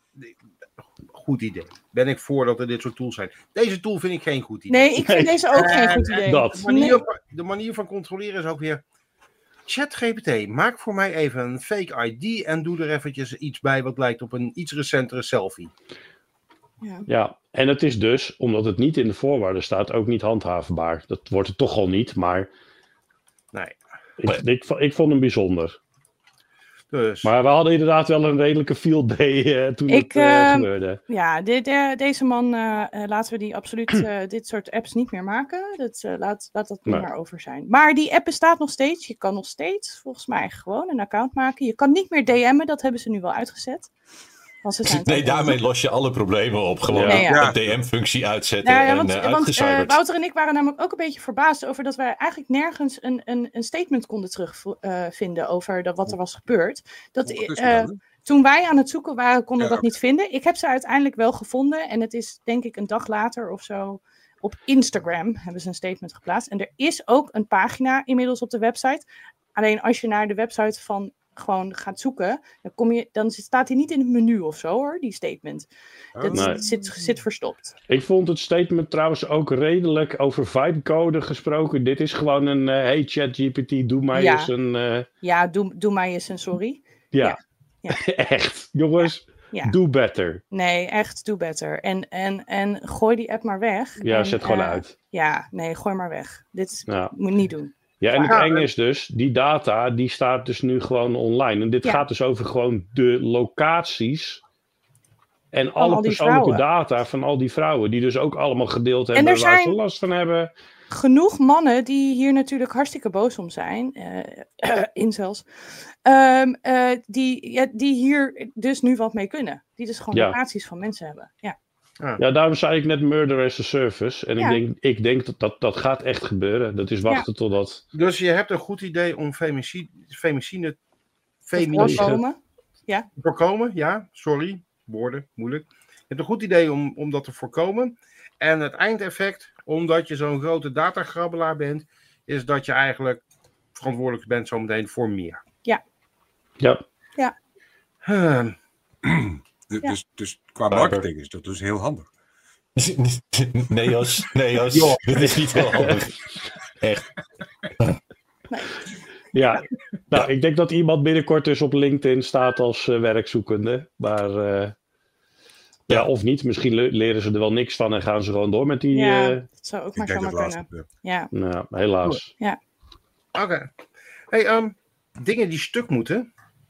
Goed idee. Ben ik voor dat er dit soort tools zijn. Deze tool vind ik geen goed idee. Nee, ik vind nee. deze ook uh, geen goed idee. Dat. De, manier, nee. de manier van controleren is ook weer... ChatGPT, maak voor mij even een fake I D en doe er eventjes iets bij wat lijkt op een iets recentere selfie. Ja. ja, en het is dus, omdat het niet in de voorwaarden staat, ook niet handhaafbaar. Dat wordt het toch al niet, maar... Nee. Ik, ik, ik vond hem bijzonder. Dus. Maar we hadden inderdaad wel een redelijke field day uh, toen ik, het uh, uh, gebeurde. Ja, de, de, deze man, uh, uh, laten we die absoluut uh, dit soort apps niet meer maken. Dat, uh, laat, laat dat niet nee. meer over zijn. Maar die app bestaat nog steeds. Je kan nog steeds, volgens mij, gewoon een account maken. Je kan niet meer D M'en, dat hebben ze nu wel uitgezet. Want ze zijn nee, daarmee los je alle problemen op. Gewoon ja. Ja. de D M-functie uitzetten nou ja, en want, uh, want uh, Wouter en ik waren namelijk ook een beetje verbaasd over dat wij eigenlijk nergens een, een, een statement konden terugvinden uh, over dat, wat er was gebeurd. Dat, uh, toen wij aan het zoeken waren, konden we ja. dat niet vinden. Ik heb ze uiteindelijk wel gevonden en het is denk ik een dag later of zo op Instagram hebben ze een statement geplaatst. En er is ook een pagina inmiddels op de website. Alleen als je naar de website van gewoon gaat zoeken, dan, kom je, dan staat hij niet in het menu of zo hoor, die statement. Dat nee. zit, zit verstopt. Ik vond het statement trouwens ook redelijk over vibecode gesproken. Dit is gewoon een, uh, hey ChatGPT, doe mij ja. eens een... Uh... Ja, doe, doe mij eens een sorry. Ja, ja. ja. Echt. Jongens, ja. Ja. do better. Nee, echt, do better. En, en, en gooi die app maar weg. Ja, en, zet gewoon uh, uit. Ja, nee, gooi maar weg. Dit ja. moet je niet doen. Ja, en het eng is dus, die data, die staat dus nu gewoon online. En dit ja. gaat dus over gewoon de locaties en van alle persoonlijke vrouwen. data van al die vrouwen. Die dus ook allemaal gedeeld hebben en waar ze last van hebben. Genoeg mannen die hier natuurlijk hartstikke boos om zijn, uh, incels, um, uh, die, ja, die hier dus nu wat mee kunnen. Die dus gewoon ja. locaties van mensen hebben. Ja. Ja. ja, daarom zei ik net murder as a service. En ja. ik denk, ik denk dat, dat dat gaat echt gebeuren. Dat is wachten ja. totdat... Dus je hebt een goed idee om femicide... femicide voorkomen. Ja. Voorkomen, ja. Sorry, woorden, moeilijk. Je hebt een goed idee om, om dat te voorkomen. En het eindeffect, omdat je zo'n grote datagrabbelaar bent, is dat je eigenlijk verantwoordelijk bent zometeen voor meer. Ja. Ja. Ja. Uh. De, ja. dus, dus qua marketing is dat dus heel handig. Nee Jos, nee Jos, dit is niet heel handig. Echt. Nee. Ja, Nou, ja. Ik denk dat iemand binnenkort dus op LinkedIn staat als uh, werkzoekende. Maar uh, ja. ja, of niet. Misschien le- leren ze er wel niks van en gaan ze gewoon door met die... Ja, uh... dat zou ook maar zomaar kunnen. Laatste, ja. Nou, helaas. Ja. Oké. Okay. Hey, um, dingen die stuk moeten.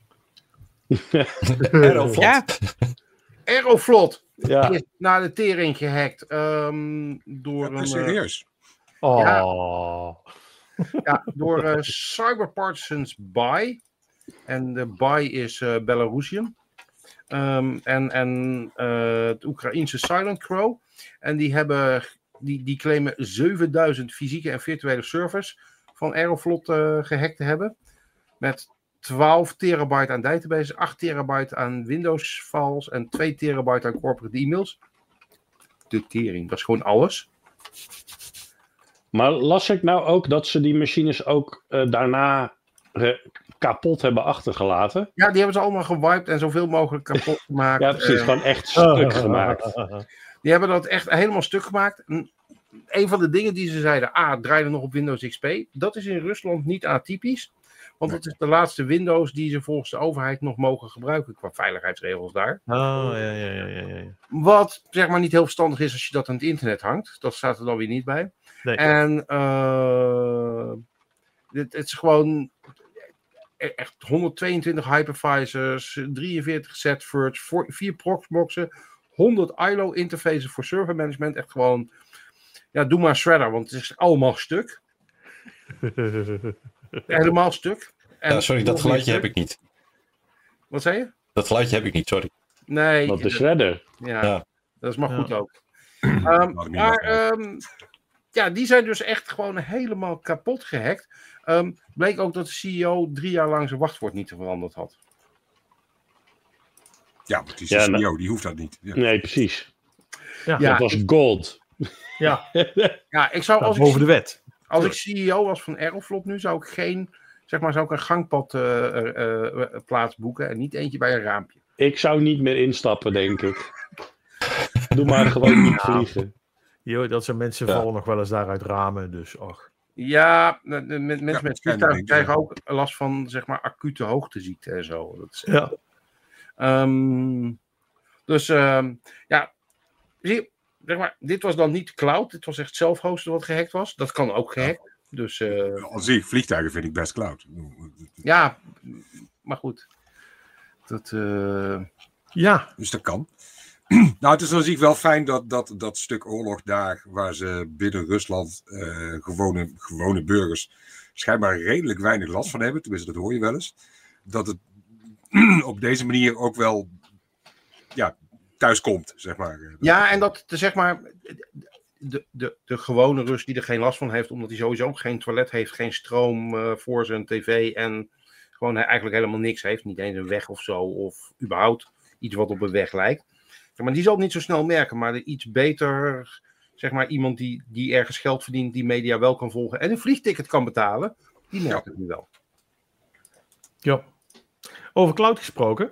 Aeroflot. Ja. Aeroflot Ja. is naar de tering gehackt. Um, door ja, een... serieus? Oh. Ja. Ja, door uh, Cyberpartisans Buy. En de Buy is uh, Belarusian. Um, en en uh, het Oekraïense Silent Crow. En die, hebben, die, die claimen zevenduizend fysieke en virtuele servers van Aeroflot uh, gehackt te hebben. Met twaalf terabyte aan databases, acht terabyte aan Windows files en twee terabyte aan corporate e-mails. De tering, dat is gewoon alles. Maar las ik nou ook dat ze die machines ook uh, daarna re- kapot hebben achtergelaten? Ja, die hebben ze allemaal gewiped en zoveel mogelijk kapot gemaakt. Ja, precies. Uh, gewoon echt stuk gemaakt. Die hebben dat echt helemaal stuk gemaakt. Een van de dingen die ze zeiden, ah, het draaide nog op Windows X P. Dat is in Rusland niet atypisch. Want dat is de laatste Windows die ze volgens de overheid nog mogen gebruiken qua veiligheidsregels daar. Oh, ja, ja, ja, ja, ja. Wat zeg maar niet heel verstandig is als je dat aan het internet hangt. Dat staat er dan weer niet bij. Nee. En uh, het, het is gewoon echt honderdtweeëntwintig hypervisors, drieënveertig setverts, vier proxboxen, honderd I L O interfaces voor server management. Echt gewoon, ja, doe maar shredder, want het is allemaal stuk. Helemaal stuk. En ja, sorry, dat geluidje heb ik niet. Wat zei je? Dat geluidje heb ik niet, sorry. Nee. Wat de shredder. Ja, ja. dat is maar ja. goed ook. Um, maar um, ja, die zijn dus echt gewoon helemaal kapot gehackt. Um, bleek ook dat de C E O drie jaar lang zijn wachtwoord niet veranderd had. Ja, maar die ja, C E O, die hoeft dat niet. Ja. Nee, precies. Ja. Ja, dat was gold. Ja, ja ik zou als nou, boven ik, de wet. Als ik C E O was van Aeroflot nu, zou ik geen, zeg maar, zou ik een gangpad uh, uh, uh, plaats boeken en niet eentje bij een raampje. Ik zou niet meer instappen, denk ik. Doe maar gewoon niet vliegen. Jo, dat zijn mensen ja. vallen nog wel eens daaruit ramen, dus och. Ja, met, met mensen ja, met vliegtuigen krijgen ook last van, zeg maar, acute hoogteziekte en zo. Dat is, ja. Um, dus, um, ja, zie je, zeg maar, dit was dan niet cloud, dit was echt zelfhosten wat gehackt was. Dat kan ook gehackt. Dus, uh, Als ik vliegtuigen vind ik best cloud. Ja, maar goed. Dat, uh... Ja. Dus dat kan. Nou, het is dan zie ik wel fijn dat, dat dat stuk oorlog daar, waar ze binnen Rusland uh, gewone, gewone burgers schijnbaar redelijk weinig last van hebben, tenminste dat hoor je wel eens, dat het op deze manier ook wel ja, thuis komt, zeg maar. Ja, en dat, zeg maar, de, de, de gewone Rus die er geen last van heeft, omdat hij sowieso geen toilet heeft, geen stroom uh, voor zijn tv en gewoon eigenlijk helemaal niks heeft, niet eens een weg of zo, of überhaupt iets wat op een weg lijkt. Maar die zal het niet zo snel merken, maar iets beter, zeg maar, iemand die, die ergens geld verdient, die media wel kan volgen en een vliegticket kan betalen, die merkt het nu wel. Ja. Over cloud gesproken.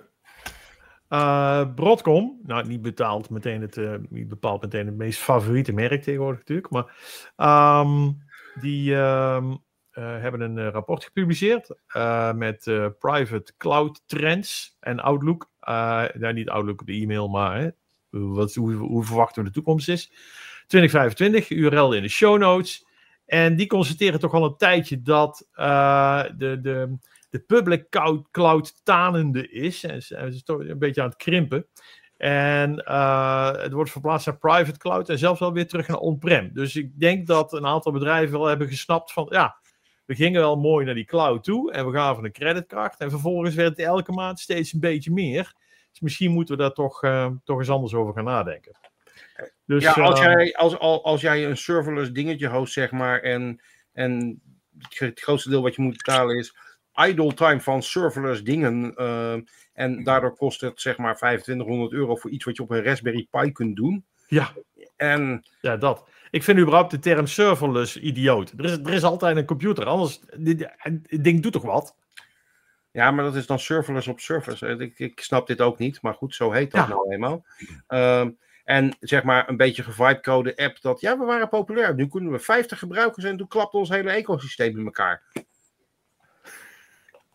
Uh, Broadcom, nou niet betaald meteen het, uh, niet bepaald meteen het meest favoriete merk tegenwoordig natuurlijk, maar um, die um, uh, hebben een uh, rapport gepubliceerd uh, met uh, private cloud trends en Outlook. Uh, nou, niet Outlook, de e-mail, maar hè, wat, hoe, hoe verwachten we de toekomst is. twintig vijfentwintig, U R L in de show notes. En die constateren toch al een tijdje dat uh, de, de, de public cloud, cloud tanende is. En ze is toch een beetje aan het krimpen. En uh, het wordt verplaatst naar private cloud en zelfs wel weer terug naar on-prem. Dus ik denk dat een aantal bedrijven wel hebben gesnapt van, ja, we gingen wel mooi naar die cloud toe en we gaven een creditcard. En vervolgens werd het elke maand steeds een beetje meer. Dus misschien moeten we daar toch, uh, toch eens anders over gaan nadenken. Dus, ja, als, uh, jij, als, als jij een serverless dingetje host, zeg maar, en, en het grootste deel wat je moet betalen is idle time van serverless dingen, uh, en daardoor kost het, zeg maar, vijfentwintighonderd euro voor iets wat je op een Raspberry Pi kunt doen. Ja, en, ja dat. Ik vind überhaupt de term serverless idioot. Er is, er is altijd een computer, anders, dit, dit ding doet toch wat? Ja, maar dat is dan serverless op servers. Ik, ik snap dit ook niet, maar goed, zo heet dat ja. nou eenmaal. Uh, en zeg maar een beetje gevibecode app dat, ja, we waren populair. Nu kunnen we vijftig gebruikers en toen klapte ons hele ecosysteem in elkaar.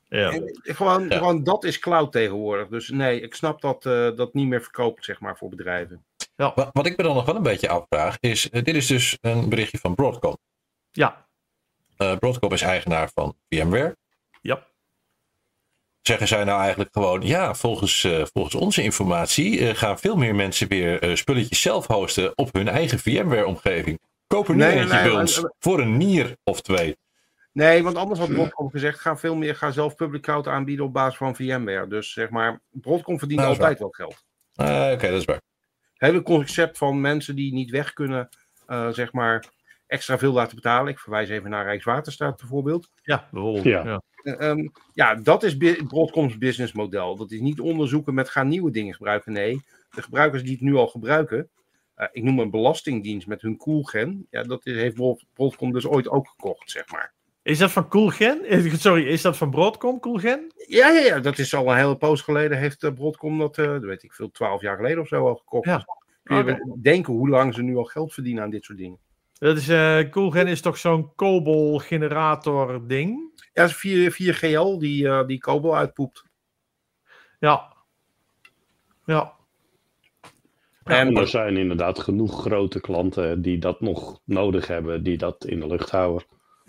Ja. En gewoon, Ja. gewoon dat is cloud tegenwoordig. Dus nee, ik snap dat uh, dat niet meer verkoopt, zeg maar, voor bedrijven. Ja. Wat, wat ik me dan nog wel een beetje afvraag is, uh, dit is dus een berichtje van Broadcom. Ja. Uh, Broadcom is eigenaar van VMware. Ja. Zeggen zij nou eigenlijk gewoon, ja, volgens, uh, volgens onze informatie uh, gaan veel meer mensen weer uh, spulletjes zelf hosten op hun eigen VMware-omgeving. Koop er nu Nee, eentje nee, bij nee, ons nee. voor een nier of twee. Nee, want anders had Broadcom gezegd, ga veel meer ga zelf public cloud aanbieden op basis van VMware. Dus zeg maar, Broadcom verdient Nou, altijd wel geld. Uh, Oké, okay, dat is waar. Het hele concept van mensen die niet weg kunnen, uh, zeg maar, extra veel laten betalen. Ik verwijs even naar Rijkswaterstaat bijvoorbeeld. Ja, bijvoorbeeld. Ja. Ja. Uh, um, ja, dat is bi- Broadcoms businessmodel. Dat is niet onderzoeken met gaan nieuwe dingen gebruiken. Nee, de gebruikers die het nu al gebruiken. Uh, ik noem een belastingdienst met hun Coolgen. Ja, dat is, heeft Broadcom dus ooit ook gekocht, zeg maar. Is dat van Coolgen? Sorry, is dat van Broadcom, Coolgen? Ja, ja, ja, dat is al een hele poos geleden. Heeft uh, Broadcom dat, uh, dat weet ik veel, twaalf jaar geleden of zo al gekocht. Ja. Kun je Okay. denken hoe lang ze nu al geld verdienen aan dit soort dingen. Dat is, uh, Coolgen is toch zo'n COBOL generator ding? Ja, dat is vier G L die, uh, die COBOL uitpoept. Ja. Ja. En, en er zijn inderdaad genoeg grote klanten die dat nog nodig hebben, die dat in de lucht houden.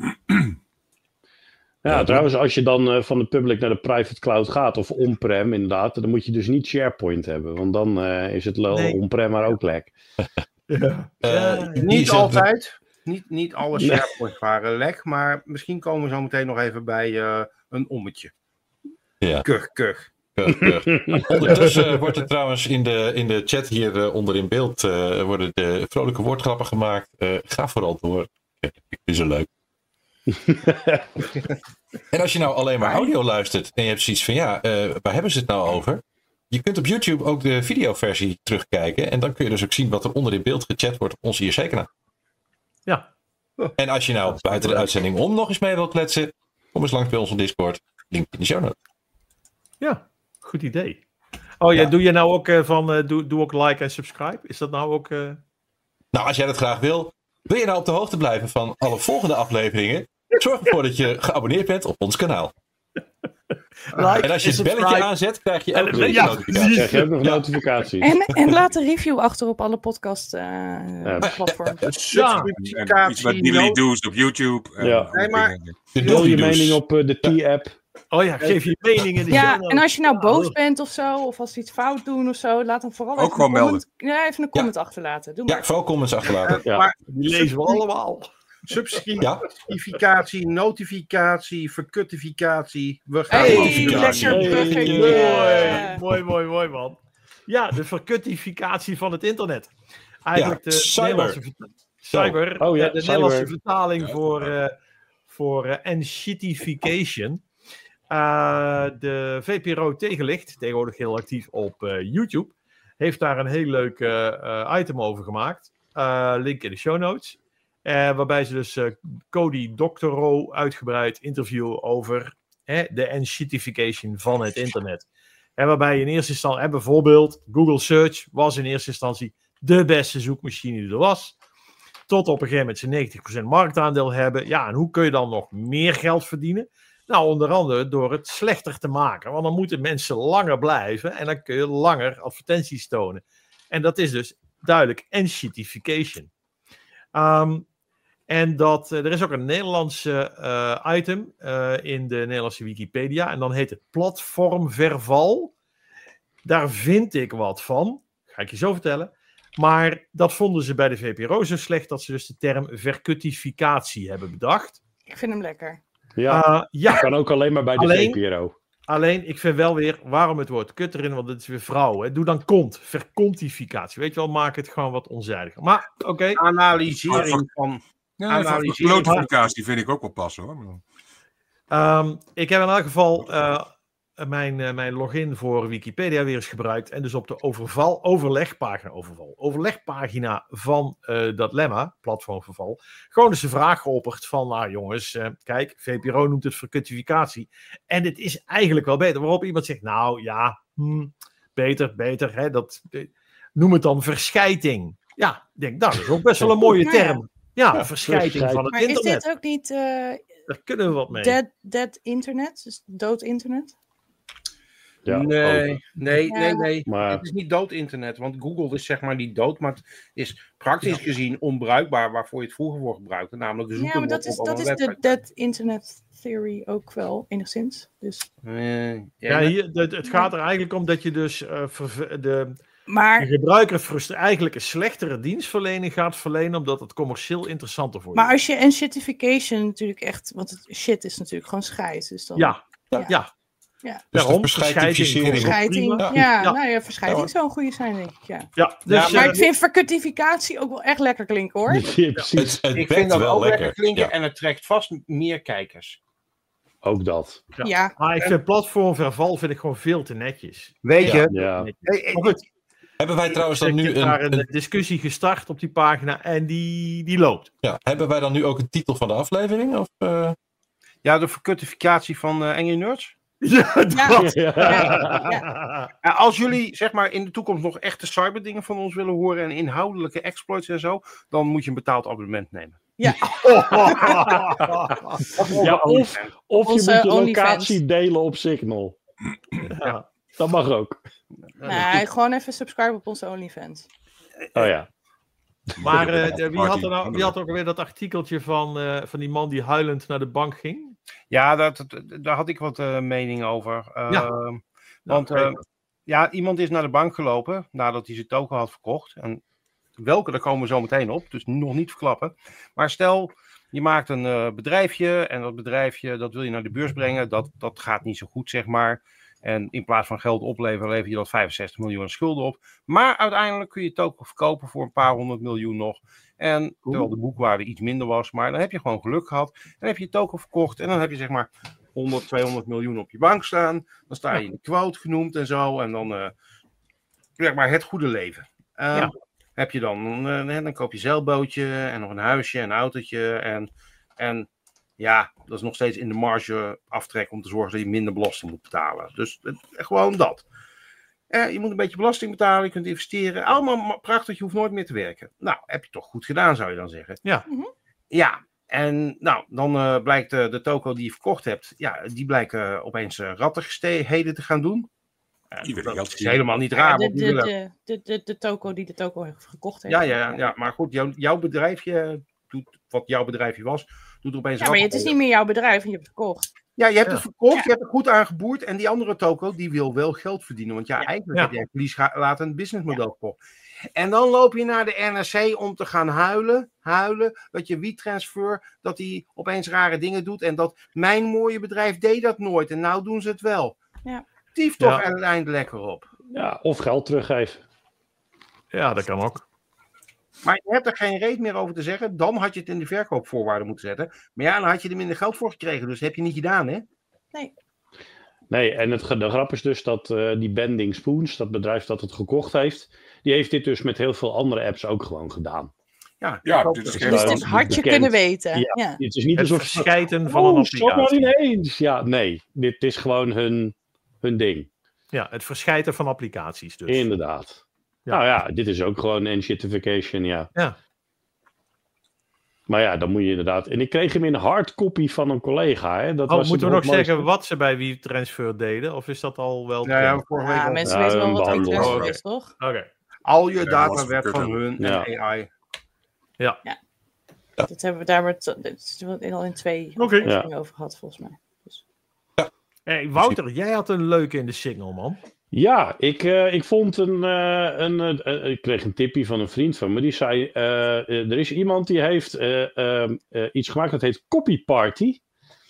Ja, ja, trouwens, als je dan uh, van de public naar de private cloud gaat, of on-prem inderdaad, dan moet je dus niet SharePoint hebben, want dan uh, is het nee. on-prem maar ook lek. Ja. Uh, ja, niet altijd. Niet, niet alle SharePoint waren lek, maar misschien komen we zo meteen nog even bij uh, een ommetje. Ja. Kuch, kuch. Ondertussen wordt er trouwens in de, in de chat hier uh, onder in beeld uh, worden de vrolijke woordgrappen gemaakt. Uh, ga vooral door. Ik vind het zo leuk. En als je nou alleen maar audio luistert en je hebt zoiets van ja, uh, waar hebben ze het nou over? Je kunt op YouTube ook de videoversie terugkijken en dan kun je dus ook zien wat er onder in beeld gechat wordt op onze I R C-kanaal. Ja. En als je nou buiten de uitzending om nog eens mee wilt kletsen, kom eens langs bij ons op Discord. Link in de show notes. Ja. Goed idee. Oh ja, ja. Doe je nou ook uh, van, uh, doe, doe ook like en subscribe? Is dat nou ook... Uh... Nou, als jij dat graag wil, wil je nou op de hoogte blijven van alle volgende afleveringen? Zorg ervoor dat je geabonneerd bent op ons kanaal. Like en als je het belletje aanzet, krijg je elke week ja, notificaties. Krijg je ook nog ja. notificaties. En, en laat een review achter op alle podcast uh, ja. platforms. Ja, ja. ja. Iets met Billy Do's op YouTube. Ja. Nee, maar... Deel je mening op uh, de T-app. Oh ja, geef je meningen. Die ja, en als je nou boos bent of zo, of als ze iets fout doen of zo, laat dan vooral ook even, een comment, ja, even een comment ja. achterlaten. Doe ja, maar. vooral comments achterlaten. Uh, ja. Maar die lezen we allemaal. Subscriptificatie, ja. notificatie, verkuttificatie. We gaan hey, notificatie. lekker hey, yeah. Mooi, mooi, mooi man. Ja, de verkuttificatie van het internet. Eigenlijk ja, de cyber. Nederlandse, cyber, oh, ja, de cyber. Nederlandse vertaling ja. voor, uh, voor uh, enshittification. Uh, de V P R O Tegenlicht, tegenwoordig heel actief op uh, YouTube, heeft daar een heel leuk uh, uh, item over gemaakt. Uh, link in de show notes. Uh, waarbij ze dus uh, Cody Doctorow uitgebreid interview over hè, de enshittification van het internet. En waarbij je in eerste instantie, hè, bijvoorbeeld Google Search was in eerste instantie de beste zoekmachine die er was. Tot op een gegeven moment ze negentig procent marktaandeel hebben. Ja, en hoe kun je dan nog meer geld verdienen? Nou, onder andere door het slechter te maken. Want dan moeten mensen langer blijven en dan kun je langer advertenties tonen. En dat is dus duidelijk enshittification. Um, en dat, uh, er is ook een Nederlandse uh, item uh, in de Nederlandse Wikipedia. En dan heet het platformverval. Daar vind ik wat van. Ga ik je zo vertellen. Maar dat vonden ze bij de V P R O zo slecht dat ze dus de term verkuttificatie hebben bedacht. Ik vind hem lekker. Ja, uh, ja. Dat kan ook alleen maar bij de alleen, V P R O. Alleen, ik vind wel weer, waarom het woord kut erin, want het is weer vrouw. Hè? Doe dan kont, verkontificatie. Weet je wel, maak het gewoon wat onzijdiger. Maar, oké. Okay. Analysering van... Ja, analysering notificatie vind ik ook wel passen, hoor. Um, ik heb in elk geval uh, mijn, uh, mijn login voor Wikipedia weer eens gebruikt. En dus op de overval, overlegpagina, overval, overlegpagina van uh, dat lemma, platformverval, gewoon eens een vraag geopperd van, nou jongens, uh, kijk, V P R O noemt het verkuttificatie. En het is eigenlijk wel beter. Waarop iemand zegt, nou ja, hmm, beter, beter, hè, dat, noem het dan verschijting. Ja, ik denk, nou, dat is ook best wel een mooie term. Ja, ja verschijting van het maar internet. Maar is dit ook niet... Uh... Daar kunnen we wat mee. Dead, dead internet, dus dood internet. Ja, nee, ook. nee, Ja. nee, nee. Maar- Het is niet dood internet, want Google is zeg maar niet dood, maar het is praktisch gezien onbruikbaar waarvoor je het vroeger voor gebruikte, namelijk de Ja, zoeken maar dat is, dat is de dead internet theory ook wel, enigszins. Dus. Uh, Ja, ja, hier, het, het gaat er eigenlijk om dat je dus uh, verve- de, Maar, de gebruiker frust- eigenlijk een slechtere dienstverlening gaat verlenen, omdat het commercieel interessanter voor je maar als je een shitification natuurlijk echt, want het shit is natuurlijk gewoon scheid. Dus dan, Ja, Ja. ja. ja. Ja. Dus de Daarom, verschijtificering. verschijting. Verschijting, Ja. ja, Ja. nou ja, verschijting zou een goede zijn, denk ik. Ja. Ja, dus, Ja, Maar eh, ik vind vercutificatie ook wel echt lekker klinken, hoor. Ja, precies. Het, het ik bekt vind dat wel ook lekker lekker. klinken Ja. en het trekt vast meer kijkers. Ook dat. Ja. Ja. maar ik vind platformverval vind ik gewoon veel te netjes. Weet Ja. je? Ja. Hey, hey, Maar goed, Hebben wij trouwens dan ik nu heb daar een, een, een, discussie gestart op die pagina en die, die loopt. ja, hebben wij dan nu ook een titel van de aflevering? Of, uh... Ja, de vercutificatie van uh, Angry Nerds. Ja, dat. Ja. Ja. En als jullie zeg maar in de toekomst nog echte cyberdingen van ons willen horen en inhoudelijke exploits en zo, dan moet je een betaald abonnement nemen. Ja. Ja, of, of je Onze moet je OnlyFans. locatie delen op Signal. Ja. Dat mag ook. Nee, gewoon even subscribe op onze OnlyFans. Oh ja. Maar uh, de, wie, had er nou, wie had ook alweer dat artikeltje van, uh, van die man die huilend naar de bank ging? Ja, dat, dat, daar had ik wat uh, mening over. Uh, Ja. Want Nou, uh, ja, iemand is naar de bank gelopen nadat hij zijn token had verkocht. En welke, daar komen we zo meteen op, dus nog niet verklappen. Maar stel, je maakt een uh, bedrijfje en dat bedrijfje dat wil je naar de beurs brengen. Dat, dat gaat niet zo goed, zeg maar. En in plaats van geld opleveren, lever je dat vijfenzestig miljoen aan schulden op. Maar uiteindelijk kun je het ook verkopen voor een paar honderd miljoen nog. En terwijl de boekwaarde iets minder was, maar dan heb je gewoon geluk gehad. Dan heb je je token verkocht en dan heb je zeg maar honderd, tweehonderd miljoen op je bank staan. Dan sta je in de quote genoemd en zo. En dan, uh, zeg maar, het goede leven. Uh, ja. Heb je dan, uh, dan koop je een zeilbootje en nog een huisje en een autootje. En, en ja, dat is nog steeds in de marge aftrek om te zorgen dat je minder belasting moet betalen. Dus het, gewoon dat. Uh, je moet een beetje belasting betalen, je kunt investeren. Allemaal prachtig, je hoeft nooit meer te werken. Nou, heb je toch goed gedaan, zou je dan zeggen. Ja. Mm-hmm. Ja, en nou, dan uh, blijkt uh, de toko die je verkocht hebt, ja, die blijken uh, opeens uh, rattenheden te gaan doen. Uh, dat is helemaal niet raar. Ja, de, de, de, de, de, de toko die de toko heeft gekocht heeft. Ja, ja, ja, maar goed, jou, jouw bedrijfje doet wat jouw bedrijfje was, doet er opeens. Ja, maar het is niet meer jouw bedrijf en je hebt het verkocht. Ja, je hebt ja. het verkocht, ja. Je hebt het goed aangeboerd en die andere toko die wil wel geld verdienen, want ja, ja. eigenlijk ja. heb jij verlies laten een businessmodel verkocht. Ja. En dan loop je naar de N R C om te gaan huilen, huilen, dat je WeTransfer, dat hij opeens rare dingen doet en dat mijn mooie bedrijf deed dat nooit en nou doen ze het wel. Ja. Tief toch Ja. aan het eind lekker op. Ja, of geld teruggeven. Ja, dat kan ook. Maar je hebt er geen reet meer over te zeggen. Dan had je het in de verkoopvoorwaarden moeten zetten. Maar ja, dan had je er minder geld voor gekregen. Dus dat heb je niet gedaan, hè? Nee. Nee, en het, de grap is dus dat uh, die Bending Spoons, dat bedrijf dat het gekocht heeft, die heeft dit dus met heel veel andere apps ook gewoon gedaan. Ja, ja dit is geen dus het had je kunnen weten. Ja, ja. Het is niet het alsof verschijten van oh, een applicatie. zomaar ineens. Ja, nee. Dit is gewoon hun, hun ding. Ja, het verschijten van applicaties dus. Inderdaad. Ja. Nou ja, dit is ook gewoon een shitification, ja. Ja. Maar ja, dan moet je inderdaad... En ik kreeg hem in hardcopy van een collega. Hè. Dat oh, was moeten we nog mooiste. zeggen wat ze bij WeTransfer deden? Of is dat al wel... Ja, ja, vorige ja week mensen ja, weten wel wat behandeld. WeTransfer Oh, is, toch? Oké. Okay. Al je Ja, data dat werd van hun ja. en A I. Ja. ja. Dat hebben we daar wordt al in twee okay. afleveringen over gehad, volgens mij. Dus. Ja. Hey, Wouter, jij had een leuke in de Signal, man. Ja, ik, uh, ik vond een, uh, een uh, uh, ik kreeg een tipje van een vriend van me. Die zei, uh, uh, er is iemand die heeft uh, uh, uh, iets gemaakt dat heet Copy Party.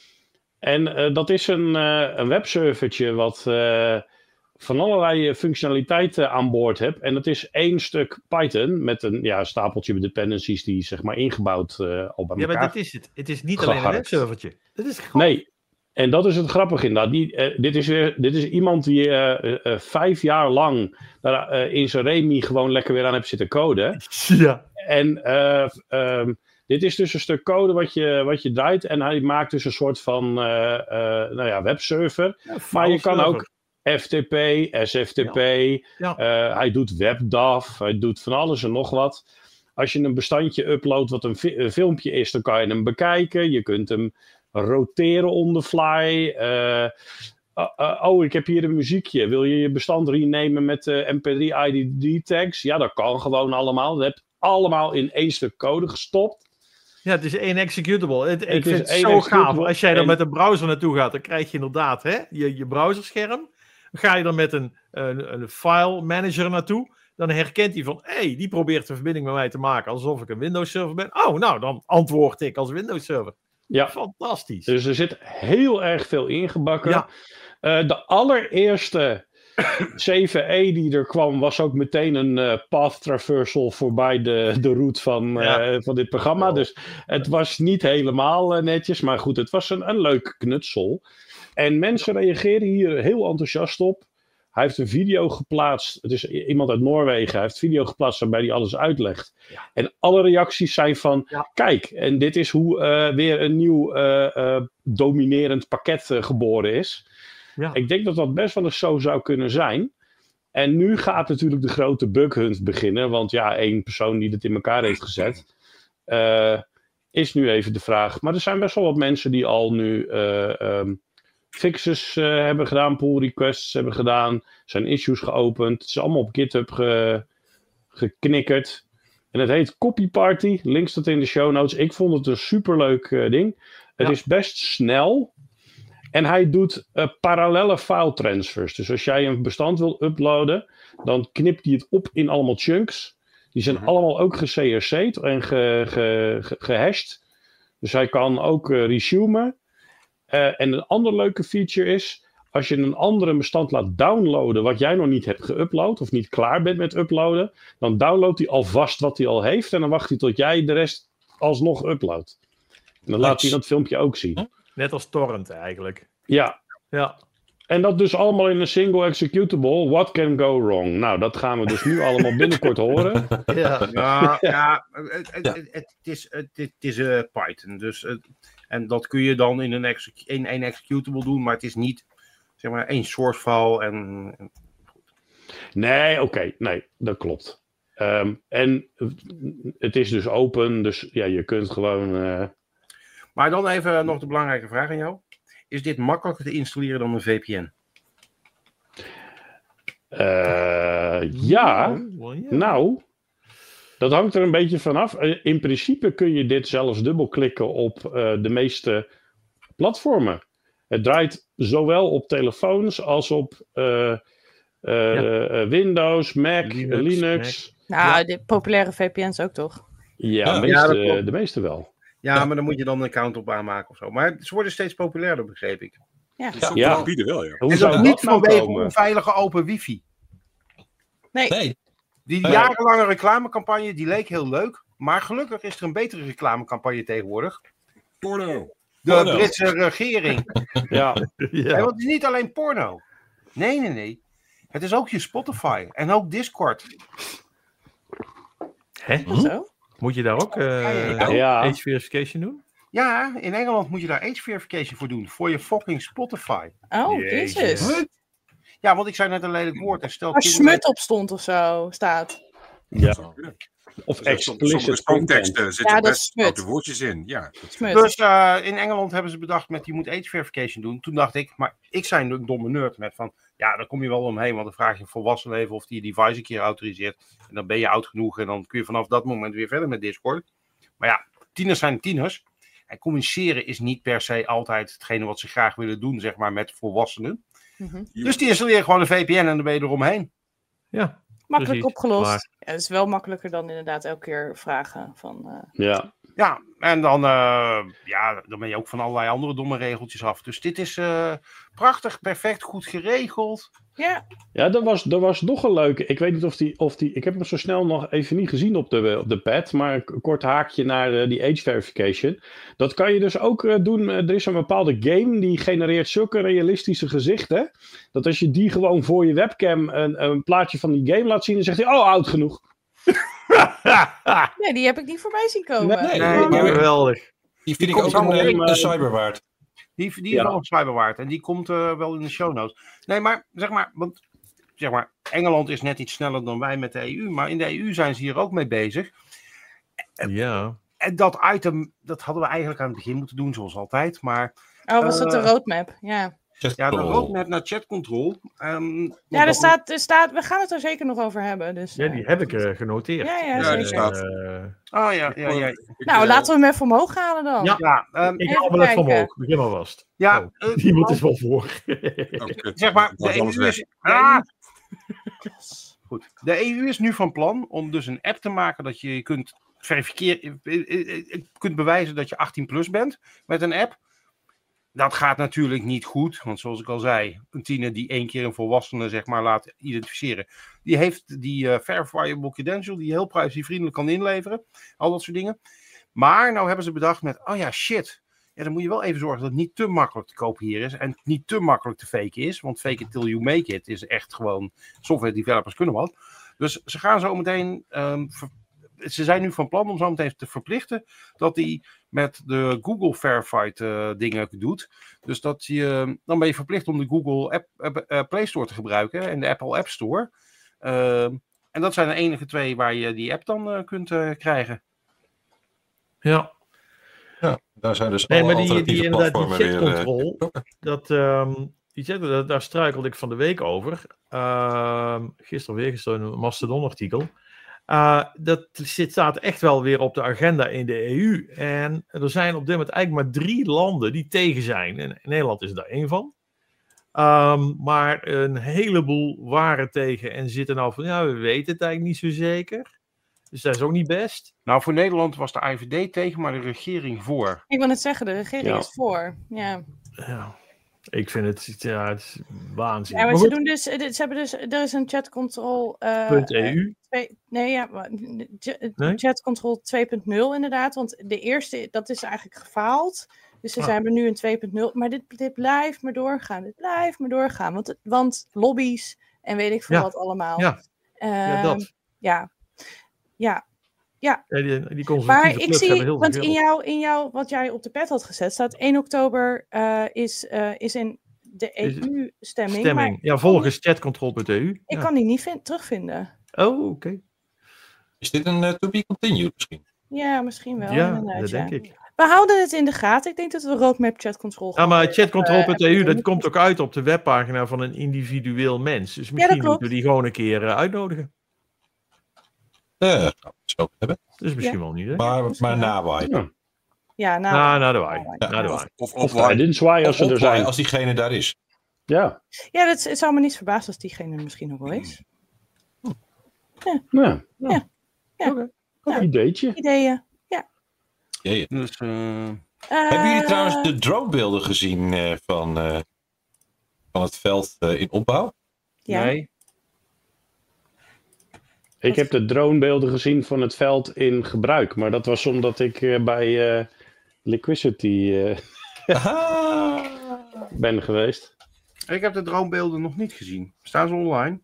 En uh, dat is een, uh, een webservertje wat uh, van allerlei functionaliteiten aan boord hebt. En dat is één stuk Python met een ja, stapeltje dependencies die zeg maar ingebouwd uh, al bij ja, elkaar. Ja, maar dit is het. Het is niet alleen een webservertje. Het is gewoon... Nee. En dat is het grappige inderdaad. Die, uh, dit, is weer, dit is iemand die uh, uh, uh, vijf jaar lang daar, uh, in zijn remi gewoon lekker weer aan heeft zitten coden. Ja. En uh, um, dit is dus een stuk code wat je, wat je draait. En hij maakt dus een soort van uh, uh, nou ja, webserver. Ja, maar je kan server. ook F T P, S F T P. Ja. Ja. Uh, hij doet WebDAV. Hij doet van alles en nog wat. Als je een bestandje uploadt wat een, fi- een filmpje is, dan kan je hem bekijken. Je kunt hem roteren on the fly. Uh, uh, uh, oh, ik heb hier een muziekje. Wil je je bestand renamen met uh, M P drie I D tags? Ja, dat kan gewoon allemaal. Dat heb je allemaal in één stuk code gestopt. Ja, het is één executable. Het, Het ik is vind het één zo gaaf. executable Als jij er en- met een browser naartoe gaat, dan krijg je inderdaad hè, je, je browserscherm. Dan ga je er met een, een, een file manager naartoe. Dan herkent hij van, hé, hey, die probeert een verbinding met mij te maken alsof ik een Windows server ben. Oh, nou, dan antwoord ik als Windows server. Ja. Fantastisch. Dus er zit heel erg veel ingebakken. Ja. Uh, de allereerste zeven E die er kwam, was ook meteen een uh, path traversal voorbij de, de route van, uh, Ja. van dit programma. Dus het was niet helemaal uh, netjes, maar goed, het was een, een leuk knutsel. En mensen reageren hier heel enthousiast op. Hij heeft een video geplaatst. Het is iemand uit Noorwegen. Hij heeft een video geplaatst waarbij hij alles uitlegt. Ja. En alle reacties zijn van... Ja. Kijk, en dit is hoe uh, weer een nieuw uh, uh, dominerend pakket uh, geboren is. Ja. Ik denk dat dat best wel eens zo zou kunnen zijn. En nu gaat natuurlijk de grote bughunt beginnen. Want ja, één persoon die dit in elkaar heeft gezet... Uh, is nu even de vraag. Maar er zijn best wel wat mensen die al nu... Uh, um, fixes uh, hebben gedaan, pull requests hebben gedaan, zijn issues geopend. Het is allemaal op GitHub ge, geknikkerd. En het heet Copy Party. Link staat in de show notes. Ik vond het een superleuk uh, ding. Het Ja. is best snel. En hij doet uh, parallele file transfers. Dus als jij een bestand wil uploaden, dan knipt hij het op in allemaal chunks. Die zijn Mhm. allemaal ook ge-C R C'd en ge, ge, ge, gehashed. Dus hij kan ook uh, resumen. Uh, en een ander leuke feature is, als je een andere bestand laat downloaden wat jij nog niet hebt geüpload of niet klaar bent met uploaden, dan downloadt hij alvast wat hij al heeft en dan wacht hij tot jij de rest alsnog uploadt. En dan laat hij dat filmpje ook zien. Net als torrent eigenlijk. Ja, Ja. en dat dus allemaal in een single executable. What can go wrong? Nou, dat gaan we dus nu allemaal binnenkort horen. Ja. Ja, ja het, het, Ja. het, het is, het, het is uh, Python. Dus, uh, en dat kun je dan in een, exec- in een executable doen, maar het is niet zeg maar één source file. En, en... Nee, oké, okay, nee, dat klopt. Um, en het is dus open, dus ja, je kunt gewoon... Uh... Maar dan even nog de belangrijke vraag aan jou. Is dit makkelijker te installeren dan een V P N? Uh, ja, Oh, ja. nou, dat hangt er een beetje vanaf. In principe kun je dit zelfs dubbelklikken op uh, de meeste platformen. Het draait zowel op telefoons als op uh, uh, Ja. uh, Windows, Mac, Linux, Linux. Nou, Ja. de populaire V P N's ook toch? Ja, Ja, meeste, ja, dat klopt. de meeste wel. Ja, Ja. maar dan moet je dan een account op aanmaken of zo. Maar ze worden steeds populairder, begreep ik. Ja. Dus Ja. ja. bieden wel, ja. Hoe En zou dat dat niet nou vanwege komen? onveilige open wifi. Nee, Nee. Die Nee. jarenlange reclamecampagne, die leek heel leuk. Maar gelukkig is er een betere reclamecampagne tegenwoordig. Porno. De Porno. Britse regering. Ja, Ja. En want het is niet alleen porno. Nee, nee, nee. Het is ook je Spotify. En ook Discord. Hè? zo. Moet je daar ook uh, Ja. Ja. age verification doen? Ja, in Engeland moet je daar age verification voor doen. Voor je fucking Spotify. Oh, Jezus. jezus. Ja, want ik zei net een lelijk woord. En stel Waar kinderen- smut op stond of zo, staat. ja. Ja. Of Sommige explicit content. songteksten zitten Ja, dat is best smut. foute woordjes in. Ja, dat Smut. Dus uh, in Engeland hebben ze bedacht met je moet age verification doen. Toen dacht ik, maar ik zijn een domme nerd met van, ja, daar kom je wel omheen. Want dan vraag je een volwassen even of die je device een keer autoriseert. En dan ben je oud genoeg en dan kun je vanaf dat moment weer verder met Discord. Maar ja, tieners zijn tieners. En communiceren is niet per se altijd hetgene wat ze graag willen doen, zeg maar, met volwassenen. Mhm. Dus die installeren gewoon een V P N en dan ben je eromheen. Ja. Makkelijk Precies, opgelost. maar- Ja, het is wel makkelijker dan inderdaad elke keer vragen van... eh, Ja. Ja, en dan, uh, ja, dan ben je ook van allerlei andere domme regeltjes af. Dus dit is uh, prachtig, perfect, goed geregeld. Ja, Ja, er was, er was nog een leuke. Ik weet niet of die, of die. Ik heb hem zo snel nog even niet gezien op de, op de pad. Maar een kort haakje naar uh, die age verification. Dat kan je dus ook uh, doen. Uh, er is een bepaalde game die genereert zulke realistische gezichten. Dat als je die gewoon voor je webcam een, een plaatje van die game laat zien. Dan zegt hij: oh, oud genoeg. nee, die heb ik niet voorbij zien komen. Nee, Nee, maar Geweldig. die vind ik komt ook een, allemaal eh, in, een maar- cyberwaard. Die, die Ja. is wel een cyberwaard en die komt uh, wel in de show notes. Nee, maar zeg maar, want zeg maar, Engeland is net iets sneller dan wij met de E U. Maar in de E U zijn ze hier ook mee bezig. Ja. en dat item, dat hadden we eigenlijk aan het begin moeten doen, zoals altijd. Maar, oh, was dat de uh, roadmap? Ja. Ja, de roadmap naar chat control. Um, ja, er staat, er staat, we gaan het er zeker nog over hebben. Dus, ja, die heb ik uh, genoteerd. Ja, ja, ja zeker. die staat. Uh, oh ja, ja, ja. Nou, laten we hem even omhoog halen dan. Ja, ja um, ik haal wel even omhoog. Begin maar vast. Ja, oh, uh, iemand is wel voor. okay, zeg maar, de E U is... Ah! Goed. De E U is nu van plan om dus een app te maken dat je kunt verifiëren, kunt bewijzen dat je achttien plus bent met een app. Dat gaat natuurlijk niet goed, want zoals ik al zei, een tiener die één keer een volwassene zeg maar laat identificeren, die heeft die uh, verifiable credential die je heel privacyvriendelijk kan inleveren, al dat soort dingen. Maar nou hebben ze bedacht met, oh ja, shit, ja, dan moet je wel even zorgen dat het niet te makkelijk te kopiëren is en niet te makkelijk te faken is, want fake it till you make it is echt gewoon, software developers kunnen wat. Dus ze gaan zo meteen, um, ver- ze zijn nu van plan om zo meteen te verplichten dat die met de Google Verified uh, dingen doet. Dus dat je, dan ben je verplicht om de Google App, App, uh, Play Store te gebruiken en de Apple App Store. Uh, en dat zijn de enige twee waar je die app dan uh, kunt uh, krijgen. Ja. Ja, daar zijn dus nee, alle maar die, alternatieve die, platformen die weer... chatcontrol, uh, dat, um, die chat, dat, daar struikelde ik van de week over. Uh, gisteren weer gisteren een Mastodon-artikel. Uh, dat zit, staat echt wel weer op de agenda in de E U. En er zijn op dit moment eigenlijk maar drie landen die tegen zijn. En Nederland is daar één van. Um, maar een heleboel waren tegen en zitten nou van, ja, we weten het eigenlijk niet zo zeker. Dus dat is ook niet best. Nou, voor Nederland was de I V D tegen, maar de regering voor. Ik wil net zeggen, de regering ja. is voor. Ja. Ja. Ik vind het, ja, het is waanzin. Ja, maar, maar ze doen dus, ze hebben dus, er is een chatcontrol. Uh, .eu? Uh, twee, nee, ja, nee? Chatcontrol twee punt nul inderdaad, want de eerste, dat is eigenlijk gefaald. Dus ze ah. zijn er nu een twee punt nul, maar dit, dit blijft maar doorgaan, dit blijft maar doorgaan, want, want lobby's en weet ik veel ja. wat allemaal. Ja, uh, ja dat. Ja, ja. Ja, ja die, die maar ik zie, want in jou, in jou, wat jij op de pad had gezet, staat één oktober uh, is, uh, is in de E U-stemming. Stemming, ja, volgens chatcontrol punt e u. Ik ja. kan die niet vind, terugvinden. Oh, oké. Okay. Is dit een uh, to be continued misschien? Ja, misschien wel. Ja, dat denk ja. ik. We houden het in de gaten. Ik denk dat we roadmap chatcontrol gaan. Ja, maar chatcontrol punt e u, uh, dat komt ook uit op de webpagina van een individueel mens. Dus misschien ja, moeten we die gewoon een keer uh, uitnodigen. Uh, nou, dat zou hebben. Dat is misschien ja. wel niet, hè? Maar, maar na waai. Ja, ja na, na, na de waai. Ja. Na de waai. Of, of, of waai als ze er zijn. Als diegene daar is. Ja. Ja, dat, het zou me niet verbazen als diegene misschien ook wel is. Hm. Ja. Ja. ja. ja. Oké. Okay. Ideetje. Ideeën, ja. ja dus, uh... uh, Hebben jullie trouwens de dronebeelden gezien uh, van, uh, van het veld uh, in opbouw? Ja. Nee. Ik heb de dronebeelden gezien van het veld in gebruik, maar dat was omdat ik uh, bij uh, Liquidity uh, ben geweest. Ik heb de dronebeelden nog niet gezien. Staan ze online?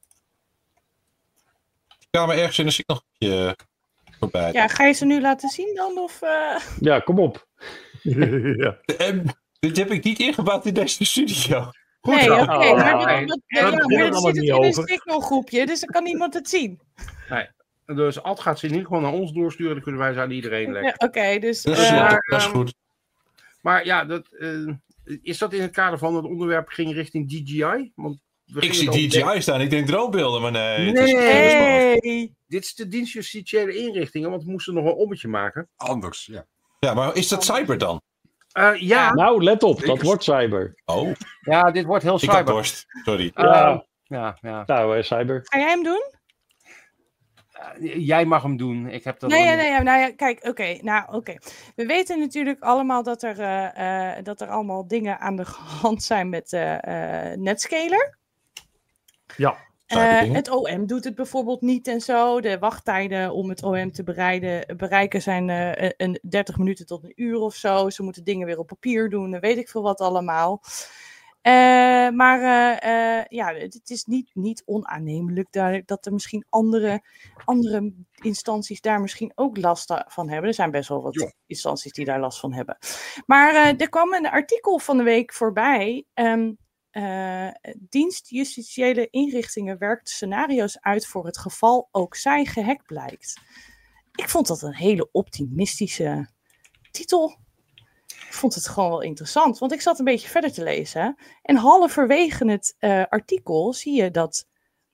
Ik kwam ergens in een signalgroepje voorbij. Ja, ga je ze nu laten zien dan? Of, uh... Ja, kom op. ja. En, dit heb ik niet ingebouwd in deze studio. Goed, nee, oké. Okay, oh, maar nee. dat, ja, ja, maar dan zit het in een signalgroepje, dus dan kan niemand het zien. Nee. Dus Ad gaat ze in ieder geval naar ons doorsturen, dan kunnen wij ze aan iedereen leggen. Ja, oké, okay, dus... Dat is, uh, maar, dat is goed. Maar ja, dat, uh, is dat in het kader van het onderwerp ging richting D G I? Want ik zie D G I de... staan, ik denk droombeelden, maar nee. Nee, het is hey. Dit is de dienst justitiële inrichtingen, want we moesten nog een ommetje maken. Anders, ja. Ja, maar is dat cyber dan? Uh, ja. Nou, let op, dat wordt cyber. Oh. Ja, dit wordt heel cyber. Ik had dorst, sorry. Uh, ja. Ja, ja. Nou, uh, cyber. Ga jij hem doen? Uh, jij mag hem doen. Ik heb dat nee, nee, nee, nou ja, kijk, oké. Okay, nou, oké. Okay. We weten natuurlijk allemaal dat er, uh, uh, dat er allemaal dingen aan de hand zijn met uh, uh, Netscaler. Ja. Uh, het O M doet het bijvoorbeeld niet en zo. De wachttijden om het O M te bereiden, bereiken zijn uh, een dertig minuten tot een uur of zo. Ze moeten dingen weer op papier doen, weet ik veel wat allemaal. Uh, maar uh, uh, ja, het is niet, niet onaannemelijk daar, dat er misschien andere, andere instanties daar misschien ook last van hebben. Er zijn best wel wat ja. instanties die daar last van hebben. Maar uh, er kwam een artikel van de week voorbij. Um, uh, dienst justitiële inrichtingen werkt scenario's uit voor het geval ook zij gehackt blijkt. ik vond dat een hele optimistische titel. Ik vond het gewoon wel interessant, want ik zat een beetje verder te lezen. En halverwege het uh, artikel zie je dat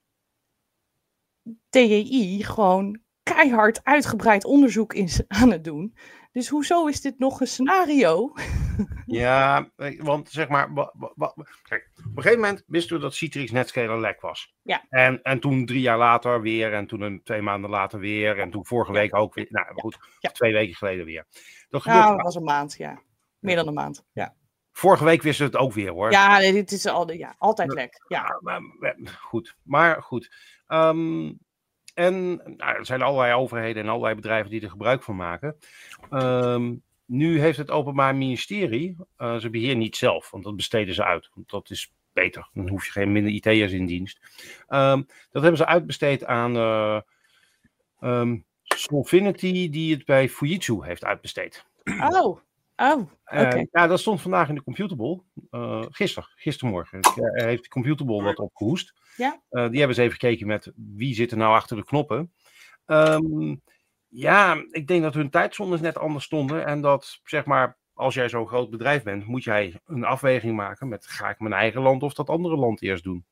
D J I gewoon keihard uitgebreid onderzoek is aan het doen. Dus hoezo is dit nog een scenario? Ja, want zeg maar, wa, wa, wa, kijk, op een gegeven moment wisten we dat Citrix Netscaler lek was. Ja. En, en toen drie jaar later weer, en toen een, twee maanden later weer, en toen vorige week ook weer, nou goed, ja. twee weken geleden weer. Dat gebeurt, nou, dat was een maand, ja. Meer dan een maand, ja. Vorige week wisten we het ook weer, hoor. Ja, dit is al, ja, altijd lek, ja. Maar, maar, goed, maar goed. Um, en nou, er zijn allerlei overheden en allerlei bedrijven die er gebruik van maken. Um, nu heeft het Openbaar Ministerie, uh, ze beheren niet zelf, want dat besteden ze uit. Want dat is beter, dan hoef je geen minder I T'ers in dienst. Um, dat hebben ze uitbesteed aan uh, um, Solvinity, die het bij Fujitsu heeft uitbesteed. Oh, oh, oké. Okay. Uh, ja, dat stond vandaag in de Computable. Uh, gisteren, gistermorgen. Uh, heeft de Computable wat opgehoest. Ja? Uh, die hebben ze even gekeken met wie zit er nou achter de knoppen. Um, ja, ik denk dat hun tijdzones net anders stonden. En dat, zeg maar, als jij zo'n groot bedrijf bent, moet jij een afweging maken met ga ik mijn eigen land of dat andere land eerst doen.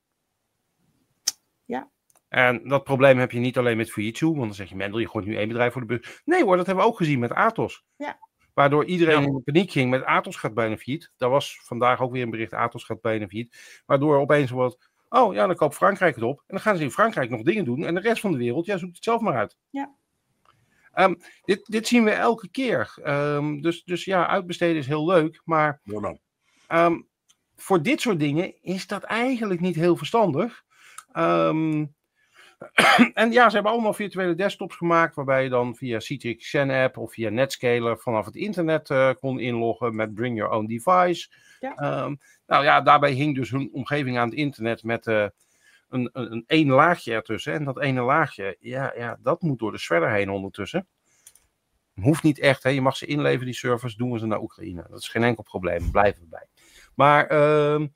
Ja. En dat probleem heb je niet alleen met Fujitsu, want dan zeg je, Mendel, je gooit nu één bedrijf voor de bus. Nee hoor, dat hebben we ook gezien met Atos. Ja. Waardoor iedereen ja. in paniek ging met Atos gaat bijna failliet. Daar was vandaag ook weer een bericht, Atos gaat bijna failliet. Waardoor opeens wordt, oh ja, dan koopt Frankrijk het op. En dan gaan ze in Frankrijk nog dingen doen. En de rest van de wereld, ja, zoekt het zelf maar uit. Ja. Um, dit, dit zien we elke keer. Um, dus, dus ja, uitbesteden is heel leuk. Maar um, voor dit soort dingen is dat eigenlijk niet heel verstandig. Um, en ja, ze hebben allemaal virtuele desktops gemaakt, waarbij je dan via Citrix Xen-app of via Netscaler vanaf het internet uh, kon inloggen met Bring Your Own Device. Ja. Um, nou ja, daarbij hing dus hun omgeving aan het internet met uh, een, een, een één laagje ertussen. En dat ene laagje, ja, ja, dat moet door de shredder heen ondertussen. Hoeft niet echt, hè. Je mag ze inleveren, die servers, doen we ze naar Oekraïne. Dat is geen enkel probleem, blijven we bij. Maar, um,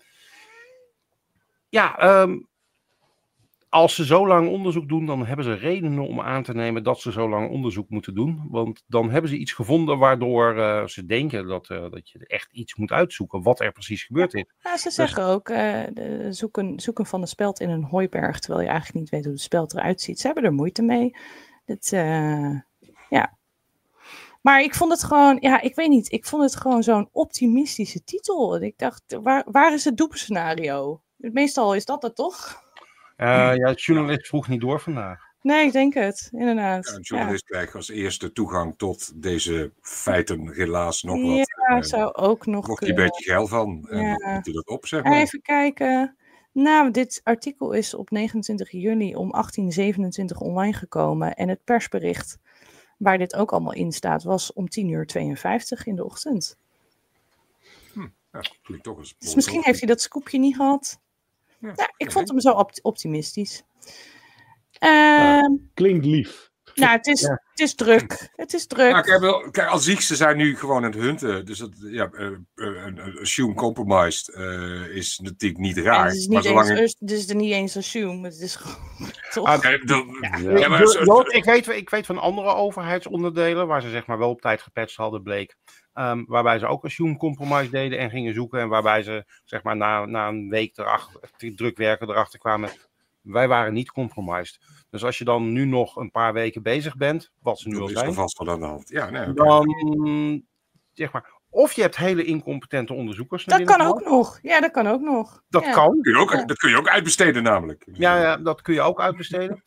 ja, um, als ze zo lang onderzoek doen, dan hebben ze redenen om aan te nemen dat ze zo lang onderzoek moeten doen. Want dan hebben ze iets gevonden waardoor uh, ze denken dat, uh, dat je echt iets moet uitzoeken wat er precies gebeurd is. Ja, ze zeggen dus ook, uh, de, zoeken, zoeken van de speld in een hooiberg, terwijl je eigenlijk niet weet hoe de speld eruit ziet. Ze hebben er moeite mee. Dat, uh, ja. Maar ik vond het gewoon, ja, ik weet niet, ik vond het gewoon zo'n optimistische titel. Ik dacht, waar, waar is het doepscenario? Meestal is dat het toch? Uh, ja, de journalist vroeg niet door vandaag. Nee, ik denk het, inderdaad. Ja, een journalist ja. krijgt als eerste toegang tot deze feiten helaas nog ja, wat. Ja, uh, zou ook nog Mocht hij een beetje geil van. En ja. dan moet hij dat op, zeg maar. Even kijken. Nou, dit artikel is op negenentwintig juli om achttien zevenentwintig online gekomen. En het persbericht, waar dit ook allemaal in staat, was om tien uur tweeënvijftig in de ochtend. Hm, ja, klinkt toch eens. Dus misschien heeft hij dat scoopje niet gehad. Ja, nou, ik vond hem zo op- optimistisch. Uh, ja, klinkt lief. Nou, het is, ja. het is druk. Het is druk. Nou, kijk, kijk, als zich, ze zijn nu gewoon aan het hunten. Dus dat, ja, uh, uh, uh, assume compromised uh, is natuurlijk niet raar. Het is, niet maar zolang eens, het... het is er niet eens assume. Het is gewoon toch. Ah, okay, de, ja. Ja. Ja, maar, zo, zo, ik, weet, ik weet van andere overheidsonderdelen waar ze zeg maar wel op tijd gepatcht hadden, bleek. Um, waarbij ze ook assume compromise deden en gingen zoeken. En waarbij ze zeg maar na, na een week erachter, druk werken erachter kwamen. Wij waren niet compromised. Dus als je dan nu nog een paar weken bezig bent, wat ze nu al zijn. is er vast wel aan de hand. Ja, nee, okay. Dan zeg maar. Of je hebt hele incompetente onderzoekers. Dat kan ook nog. Ja, dat kan ook nog. Dat ja. kan. Kun je ook, ja. Dat kun je ook uitbesteden namelijk. Ja, ja, dat kun je ook uitbesteden.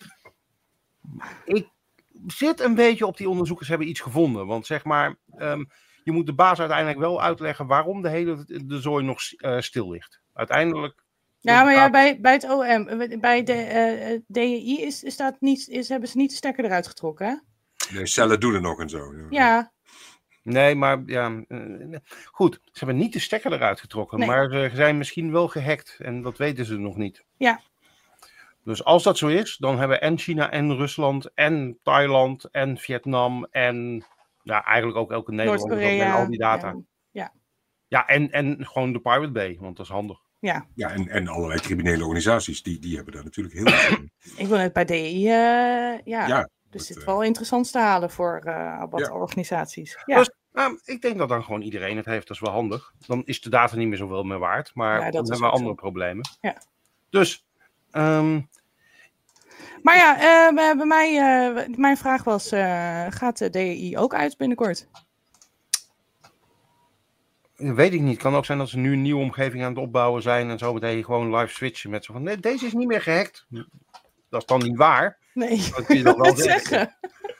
Ik zit een beetje op die onderzoekers hebben iets gevonden. Want zeg maar, um, je moet de baas uiteindelijk wel uitleggen waarom de hele de zooi nog uh, stil ligt. Uiteindelijk. Ja, maar ja, bij, bij het O M, bij de uh, D J I is, is dat niet, is, hebben ze niet de stekker eruit getrokken, hè? Nee, cellen doen er nog en zo. Ja. Nee, maar ja, uh, goed. Ze hebben niet de stekker eruit getrokken, nee. Maar ze zijn misschien wel gehackt en dat weten ze nog niet. Ja. Dus als dat zo is, dan hebben en China en Rusland en Thailand en Vietnam en ja, eigenlijk ook elke Nederlander en al die data. Ja, ja. ja en, en gewoon de Pirate Bay, want dat is handig. Ja, ja en, en allerlei criminele organisaties, die, die hebben daar natuurlijk heel veel in. Ik wil net bij D I, uh, ja. Ja, Dus Dat, dit is uh... wel interessant te halen voor uh, wat ja. organisaties. Ja. Dus, nou, ik denk dat dan gewoon iedereen het heeft. Dat is wel handig. Dan is de data niet meer zoveel meer waard. Maar ja, dan hebben we andere zo. problemen. Ja. Dus... Um... Maar ja, uh, bij mij, uh, mijn vraag was, uh, gaat de D I ook uit binnenkort? Weet ik niet. Het kan ook zijn dat ze nu een nieuwe omgeving aan het opbouwen zijn en zo meteen gewoon live switchen met zo van, nee, deze is niet meer gehackt. Dat is dan niet waar. Nee, dat kun je dat wel zeggen. zeggen.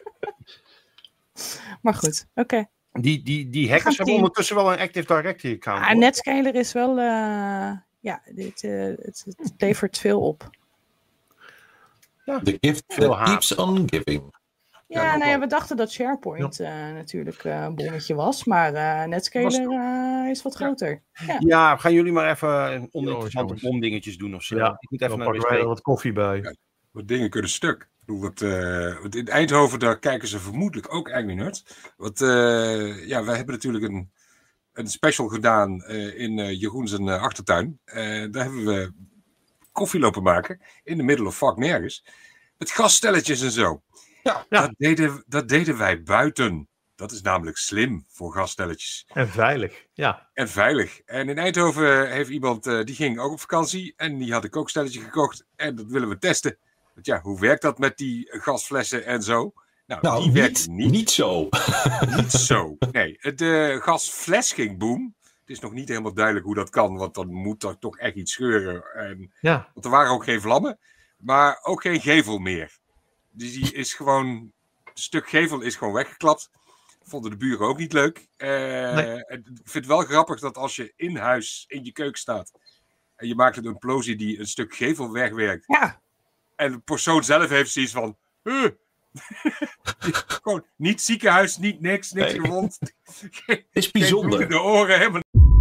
Maar goed, oké. Okay. Die, die, die hackers Gaat hebben die... ondertussen wel een Active Directory account. Ah, Netscaler is wel, uh, ja, dit, uh, het, het levert veel op. Ja. The gift that keeps on giving. Ja, ja nee, we dachten dat SharePoint ja. uh, natuurlijk uh, een bonnetje was, maar uh, Netscaler uh, is wat groter. Ja. ja, gaan jullie maar even oninteressante bomdingetjes doen of zo. Ja, ik moet even naar de wat koffie bij. Ja, wat dingen kunnen stuk. Ik bedoel, wat, uh, wat in Eindhoven, daar kijken ze vermoedelijk ook Angry Nerds. Want uh, ja, wij hebben natuurlijk een, een special gedaan uh, in uh, Jeroen zijn uh, achtertuin. Uh, daar hebben we koffie lopen maken, in de middle of fuck nergens. Met gasstelletjes en zo. Ja, ja. Dat, deden, dat deden wij buiten. Dat is namelijk slim voor gasstelletjes. En veilig, ja. En veilig. En in Eindhoven heeft iemand, uh, die ging ook op vakantie. En die had een kookstelletje gekocht. En dat willen we testen. Want ja, hoe werkt dat met die gasflessen en zo? Nou, nou die niet, werkt niet. Niet zo. Niet zo. Nee, de gasfles ging boom. Het is nog niet helemaal duidelijk hoe dat kan. Want dan moet er toch echt iets scheuren. En, ja. Want er waren ook geen vlammen. Maar ook geen gevel meer. Dus die is gewoon, een stuk gevel is gewoon weggeklapt. Vonden de buren ook niet leuk. Uh, nee. Ik vind het wel grappig dat als je in huis, in je keuken staat. En je maakt een implosie die een stuk gevel wegwerkt. Ja. En de persoon zelf heeft zoiets van. Uh, gewoon niet ziekenhuis, niet niks, niks nee. gewond. Het is bijzonder. Geen de oren, helemaal.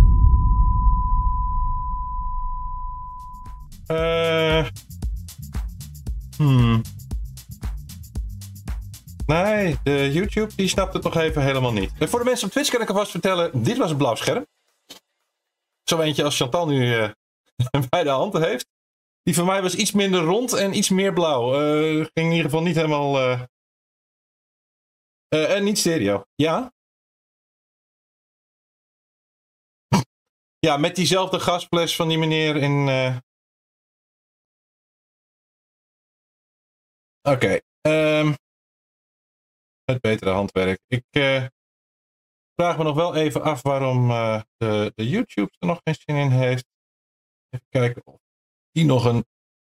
Uh, hmm. Nee, de YouTube die snapt het nog even helemaal niet. En voor de mensen op Twitch kan ik alvast vertellen, dit was een blauw scherm. Zo eentje als Chantal nu uh, bij de handen heeft. Die van mij was iets minder rond en iets meer blauw. Uh, ging in ieder geval niet helemaal... Uh... Uh, en niet stereo. Ja? Ja, met diezelfde gasfles van die meneer in... Uh... Oké. Okay. Um... Het betere handwerk. Ik uh, vraag me nog wel even af waarom uh, de, de YouTube er nog geen zin in heeft. Even kijken of die nog een...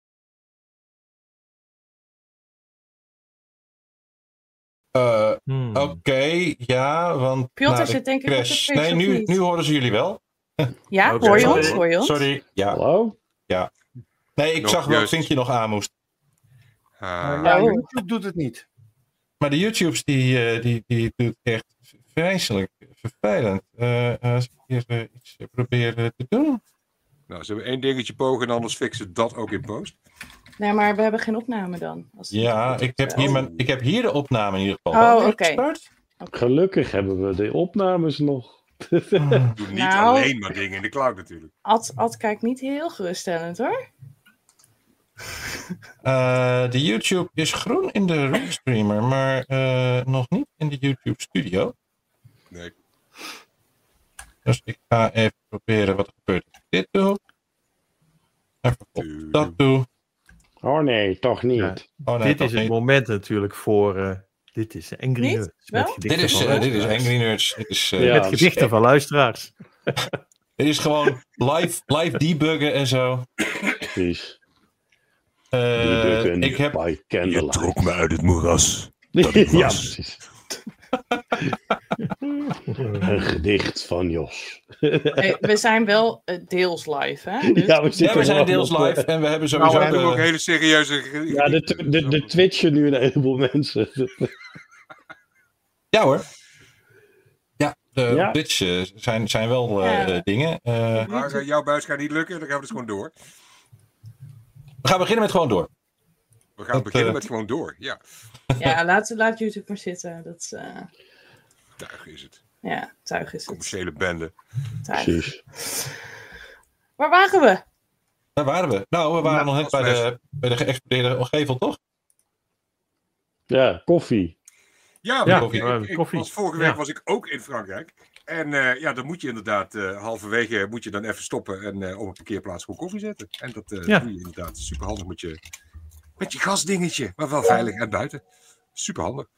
Uh, hmm. Oké, okay, ja, want... Piotr zit denk ik crash... Nee, nu, nu horen ze jullie wel. Ja, okay. hoor je ons? Hoor je ons? Sorry, ja. Hallo? Ja. Nee, ik nog zag welk vinkje nog aan moest. Uh, ja, YouTube doet het niet. Maar de YouTubes, die, uh, die, die doet echt vreselijk vervelend. Uh, als ik hier uh, iets probeer te doen. Nou, ze hebben één dingetje pogen en anders fixen ze dat ook in post. Nee, maar we hebben geen opname dan. Als ja, ik heb, hier mijn, ik heb hier de opname in ieder geval. Oh, oké. Okay. Okay. Gelukkig hebben we de opnames nog. Doe niet nou, alleen maar dingen in de cloud natuurlijk. Ad, Ad kijkt niet heel geruststellend hoor. Uh, de YouTube is groen in de Restreamer, maar uh, nog niet in de YouTube Studio. Nee. Dus ik ga even proberen wat er gebeurt als ik dit doe. Even dat doe. Oh nee, toch niet. Ja. Oh, nee, dit is het niet. moment natuurlijk voor... Uh, dit is Angry Nerds. Dit is, uh, dit is Angry Nerds. Dit is, uh, ja, met gedichten echt... van luisteraars. Dit is gewoon live, live debuggen en zo. Precies. Uh, ik heb... Je trok me uit het moeras. Dat ik was. Ja, precies. Een gedicht van Jos. Hey, we zijn wel uh, deels live, hè? Dus... Ja, we, ja, we zijn deels live op, en we hebben sowieso... Nou, we hebben ook hele serieuze... Ja, de, de, de Twitchen nu een heleboel mensen. Ja hoor. Ja, de ja. Twitch uh, zijn, zijn wel uh, ja. dingen. Uh, maar uh, jouw buis gaat niet lukken, dan gaan we dus gewoon door. We gaan beginnen met gewoon door. We gaan dat, beginnen uh... met gewoon door, ja. Ja, laat, laat YouTube maar zitten. Dat, uh... Tuig is het. Ja, tuig is het. Commerciële bende. Precies. Waar waren we? Waar waren we? Nou, we waren nou, nog net bij de, bij de geëxplodeerde gevel, toch? Ja, koffie. Ja, Ja, ik, uh, ik, ik koffie. was, vorige week Ja. was ik ook in Frankrijk. En uh, ja, dan moet je inderdaad uh, halverwege moet je dan even stoppen en uh, op een parkeerplaats gewoon koffie zetten. En dat uh, ja. doe je inderdaad superhandig met je, met je gasdingetje, maar wel veilig en buiten. Superhandig.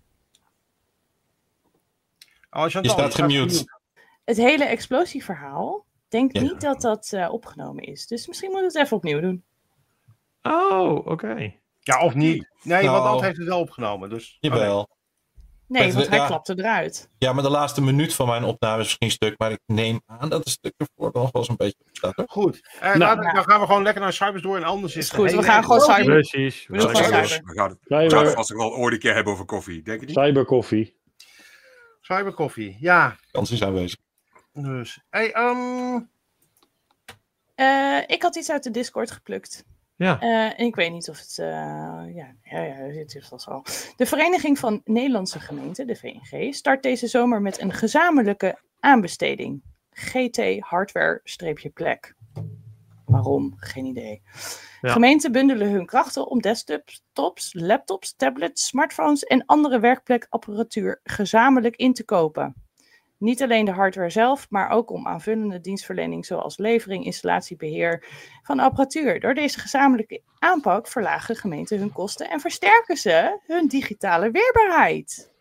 Oh, je staat gemute. Het hele explosieverhaal, denk Ja. niet dat dat uh, opgenomen is. Dus misschien moeten we het even opnieuw doen. Oh, oké. Okay. Ja, of niet. Nee, Nou, want dat heeft het wel opgenomen. Dus... Jawel. Oh, nee, nee want hij ja. klapte eruit. Ja, maar de laatste minuut van mijn opname is misschien stuk. Maar ik neem aan dat het stuk ervoor nog wel eens een beetje staat. Hoor. Goed. Eh, Nou, dan, dan gaan we gewoon lekker naar Cybers door en anders is Is goed, het we gaan gewoon cyber. Precies. We doen gewoon Cyber. cyber. We gaan het Cyber. als we wel ooit een keer hebben over koffie, denk je niet? Cyberkoffie. Cyberkoffie, ja. Kans is aanwezig. Dus, hey, um... uh, ik had iets uit de Discord geplukt. Ja. Uh, en ik weet niet of het... Uh, ja, ja, ja, het is vast al. De Vereniging van Nederlandse Gemeenten, de V N G, start deze zomer met een gezamenlijke aanbesteding. G T hardware-plek. Waarom? Geen idee. Ja. Gemeenten bundelen hun krachten om desktops, laptops, tablets, smartphones en andere werkplekapparatuur gezamenlijk in te kopen. Niet alleen de hardware zelf, maar ook om aanvullende dienstverlening zoals levering, installatie, beheer van apparatuur. Door deze gezamenlijke aanpak verlagen gemeenten hun kosten en versterken ze hun digitale weerbaarheid.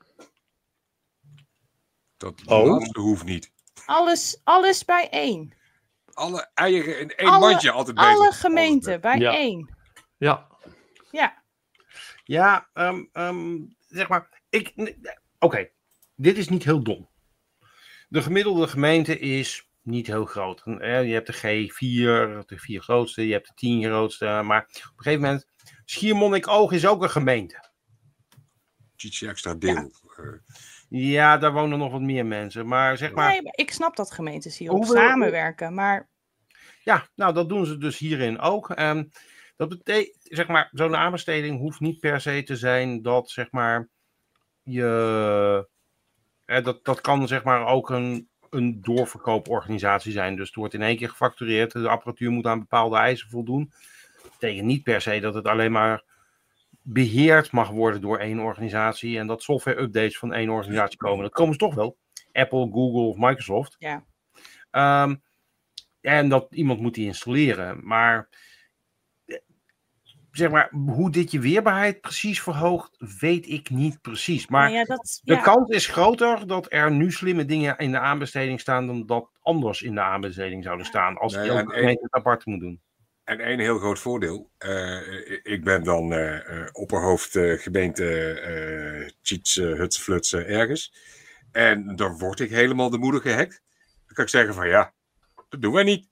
Dat oh. laatste hoeft niet. Alles, alles bij één. Alle eieren in één alle, mandje altijd bezig. Alle gemeenten bij ja. één. Ja. Ja. Ja, um, um, zeg maar, ik... Oké, okay. Dit is niet heel dom. De gemiddelde gemeente is niet heel groot. Je hebt de G vier, de vier grootste, je hebt de tien grootste. Maar op een gegeven moment, Schiermonnikoog is ook een gemeente. Ietsje extra deel. Ja. ja, daar wonen nog wat meer mensen. Maar zeg maar... Nee, ik snap dat gemeentes hierop Hoeveel... samenwerken, maar... Ja, nou dat doen ze dus hierin ook. Um, dat betekent, zeg maar, zo'n aanbesteding hoeft niet per se te zijn dat, zeg maar, je... Eh, dat, dat kan zeg maar ook een, een doorverkooporganisatie zijn. Dus het wordt in één keer gefactureerd. De apparatuur moet aan bepaalde eisen voldoen. Dat betekent niet per se dat het alleen maar beheerd mag worden door één organisatie. En dat software-updates van één organisatie komen. Dat komen ze toch wel. Apple, Google of Microsoft. Ja. Um, en dat iemand moet die installeren. Maar... Zeg maar, hoe dit je weerbaarheid precies verhoogt, weet ik niet precies. Maar ja, dat, de ja. kans is groter dat er nu slimme dingen in de aanbesteding staan dan dat anders in de aanbesteding zouden staan. Als nee, elke gemeente het apart moet doen. En één heel groot voordeel. Uh, ik ben dan uh, uh, opperhoofd uh, gemeente uh, Cheats, uh, Huts, Fluts uh, ergens. En dan word ik helemaal de moeder gehackt. Dan kan ik zeggen van ja, dat doen wij niet.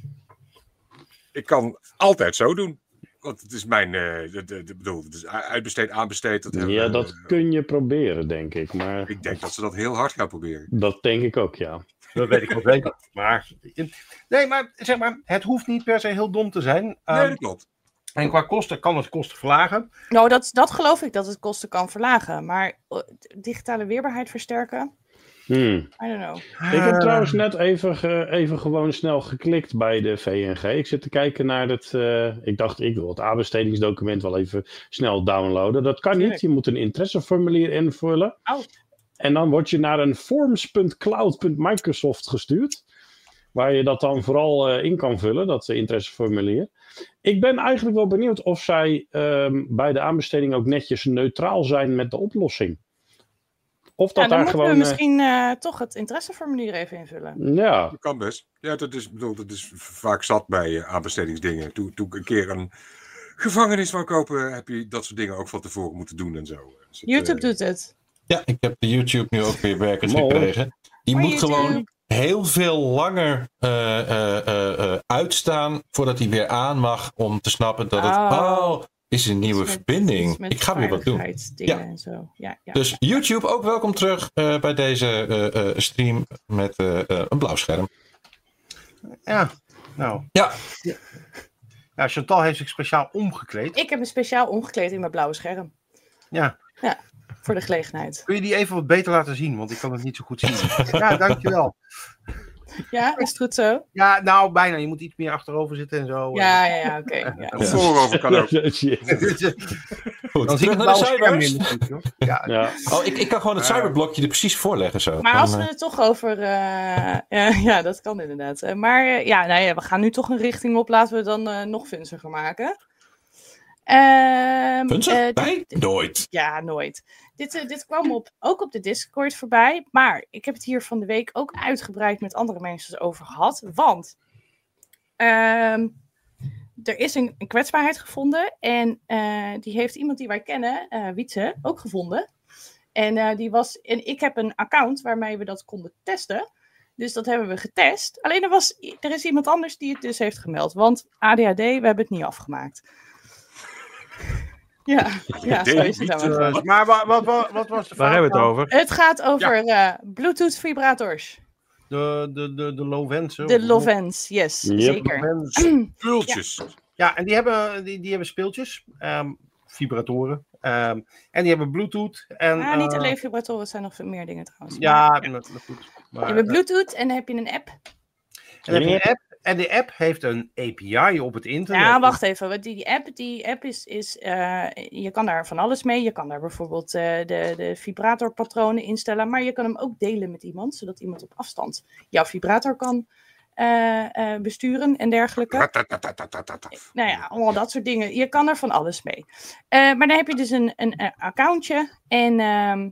Ik kan altijd zo doen. Want het is mijn, uh, de, de, de, bedoel, het is uitbesteed, aanbesteed. Dat ja, we, dat uh, kun je proberen, denk ik. Maar ik denk dat ze dat heel hard gaan proberen. Dat denk ik ook, ja. Dat weet ik wel zeker. Maar, nee, maar zeg maar, het hoeft niet per se heel dom te zijn. Um, nee, dat klopt. En qua kosten kan het kosten verlagen. Nou, dat, dat geloof ik dat het kosten kan verlagen. Maar digitale weerbaarheid versterken... Hmm. I don't know. Ik heb trouwens net even, ge, even gewoon snel geklikt bij de V N G. Ik zit te kijken naar het... Uh, ik dacht, ik wil het aanbestedingsdocument wel even snel downloaden. Dat kan niet. Je moet een interesseformulier invullen. Oh. En dan word je naar een forms punt cloud punt microsoft gestuurd. Waar je dat dan vooral uh, in kan vullen, dat interesseformulier. Ik ben eigenlijk wel benieuwd of zij um, bij de aanbesteding ook netjes neutraal zijn met de oplossing. Of dat ja, dan daar moeten gewoon, we misschien uh, toch het interesseformulier even invullen. Ja. Dat kan best. Ja, dat is, bedoel, dat is vaak zat bij uh, aanbestedingsdingen. Toen, toen ik een keer een gevangenis wou kopen, heb je dat soort dingen ook van tevoren moeten doen en zo. Dus het, YouTube uh, doet het. Ja, ik heb de YouTube nu ook weer werkend Mooi. gekregen. Die Maar moet YouTube. gewoon heel veel langer uh, uh, uh, uh, uitstaan voordat hij weer aan mag om te snappen dat het... Oh. Oh, is een nieuwe met, verbinding. Ik ga weer wat doen. Ja. En zo. Ja, ja. Dus YouTube ook welkom terug uh, bij deze uh, uh, stream met uh, uh, een blauw scherm. Ja, nou. Ja. Ja, Chantal heeft zich speciaal omgekleed. Ik heb me speciaal omgekleed in mijn blauwe scherm. Ja. Ja, voor de gelegenheid. Kun je die even wat beter laten zien? Want ik kan het niet zo goed zien. Ja, dankjewel. Ja, is het goed zo? Ja, nou, bijna. Je moet iets meer achterover zitten en zo. Ja, ja, ja, oké. Okay, ja. Voorover kan ook. Goed, Dan zie ik terug naar de scherm cybers. in de ja. Ja. Oh, ik, ik kan gewoon het cyberblokje er precies voorleggen zo. Maar Dan, als we uh, het toch over... Uh, uh, ja, dat kan inderdaad. Uh, maar uh, ja, nou ja, we gaan nu toch een richting op. Laten we het dan uh, nog funziger maken. Uh, Funzig? uh, Nee, nooit. Ja, nooit. Dit, uh, dit kwam op, ook op de Discord voorbij. Maar ik heb het hier van de week ook uitgebreid met andere mensen over gehad. Want uh, er is een, een kwetsbaarheid gevonden. En uh, die heeft iemand die wij kennen, uh, Wietse, ook gevonden. En, uh, die was, en ik heb een account waarmee we dat konden testen. Dus dat hebben we getest. Alleen er, was, er is iemand anders die het dus heeft gemeld. Want A D H D, we hebben het niet afgemaakt. Ja, ja zo is het dan uh, maar wat, wat, wat, wat was de vraag? Waar hebben we het over? Het gaat over ja. uh, Bluetooth vibrators. De, de, de, de Lovens. De Lovens, yes, yep. zeker. Pultjes. Ja. Ja, en die hebben, die, die hebben speeltjes. Um, vibratoren. Um, en die hebben Bluetooth. En, ah, niet uh, alleen vibratoren, het zijn nog veel meer dingen trouwens. Ja, maar, ja. Dat, dat goed. Maar, je hebt Bluetooth en dan heb je een app. En, heb je een app, en de app heeft een A P I op het internet. Ja, wacht even. Die, die app, die app is... is uh, je kan daar van alles mee. Je kan daar bijvoorbeeld uh, de, de vibratorpatronen instellen. Maar je kan hem ook delen met iemand. Zodat iemand op afstand jouw vibrator kan uh, uh, besturen en dergelijke. Nou ja, allemaal dat soort dingen. Je kan er van alles mee. Uh, maar dan heb je dus een, een, een accountje. En um,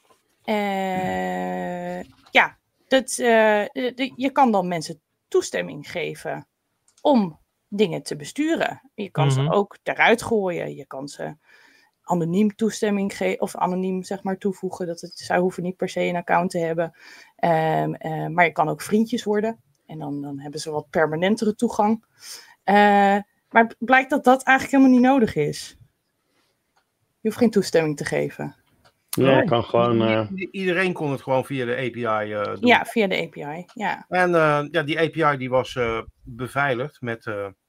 uh, ja, dat, uh, de, je kan dan mensen toestemming geven om dingen te besturen. Je kan mm-hmm. ze ook eruit gooien. Je kan ze anoniem toestemming geven of anoniem zeg maar toevoegen. Dat het, zij hoeven niet per se een account te hebben. Um, uh, maar je kan ook vriendjes worden. En dan, dan hebben ze wat permanentere toegang. Uh, maar het blijkt dat dat eigenlijk helemaal niet nodig is. Je hoeft geen toestemming te geven. Ja, kan gewoon... Uh... Iedereen kon het gewoon via de A P I uh, doen. Ja, via de A P I, ja. En uh, ja, die A P I die was uh, beveiligd met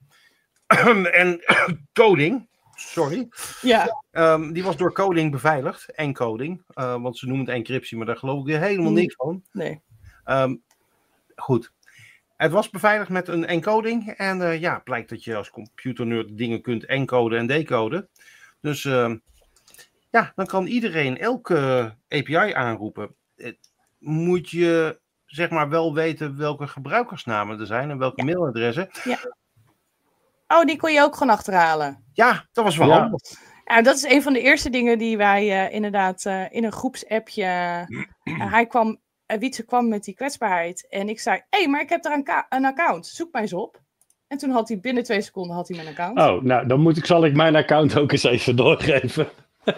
uh, en coding. Sorry. Ja. Um, die was door coding beveiligd. Encoding. Uh, want ze noemen het encryptie, maar daar geloof ik weer helemaal niks van. Nee. Um, goed. Het was beveiligd met een encoding. En uh, ja, blijkt dat je als computernerd dingen kunt encoden en decoden. Dus... Uh, Ja, dan kan iedereen elke A P I aanroepen. Moet je zeg maar wel weten welke gebruikersnamen er zijn en welke ja. mailadressen. Ja. Oh, die kon je ook gewoon achterhalen. Ja, dat was wel ja. handig. Ja, dat is een van de eerste dingen die wij uh, inderdaad uh, in een groepsappje... Uh, hij kwam, uh, Wietse kwam met die kwetsbaarheid. En ik zei, hé, hey, maar ik heb daar een, ka- een account. Zoek mij eens op. En toen had hij binnen twee seconden had hij mijn account. Oh, nou, dan moet ik, zal ik mijn account ook eens even doorgeven.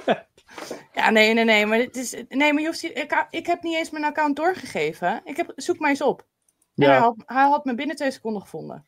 Ja, nee, nee, nee. Maar, het is, nee, maar je hoeft, ik, ik heb niet eens mijn account doorgegeven. Ik heb, zoek mij eens op. En ja. hij, had, hij had me binnen twee seconden gevonden.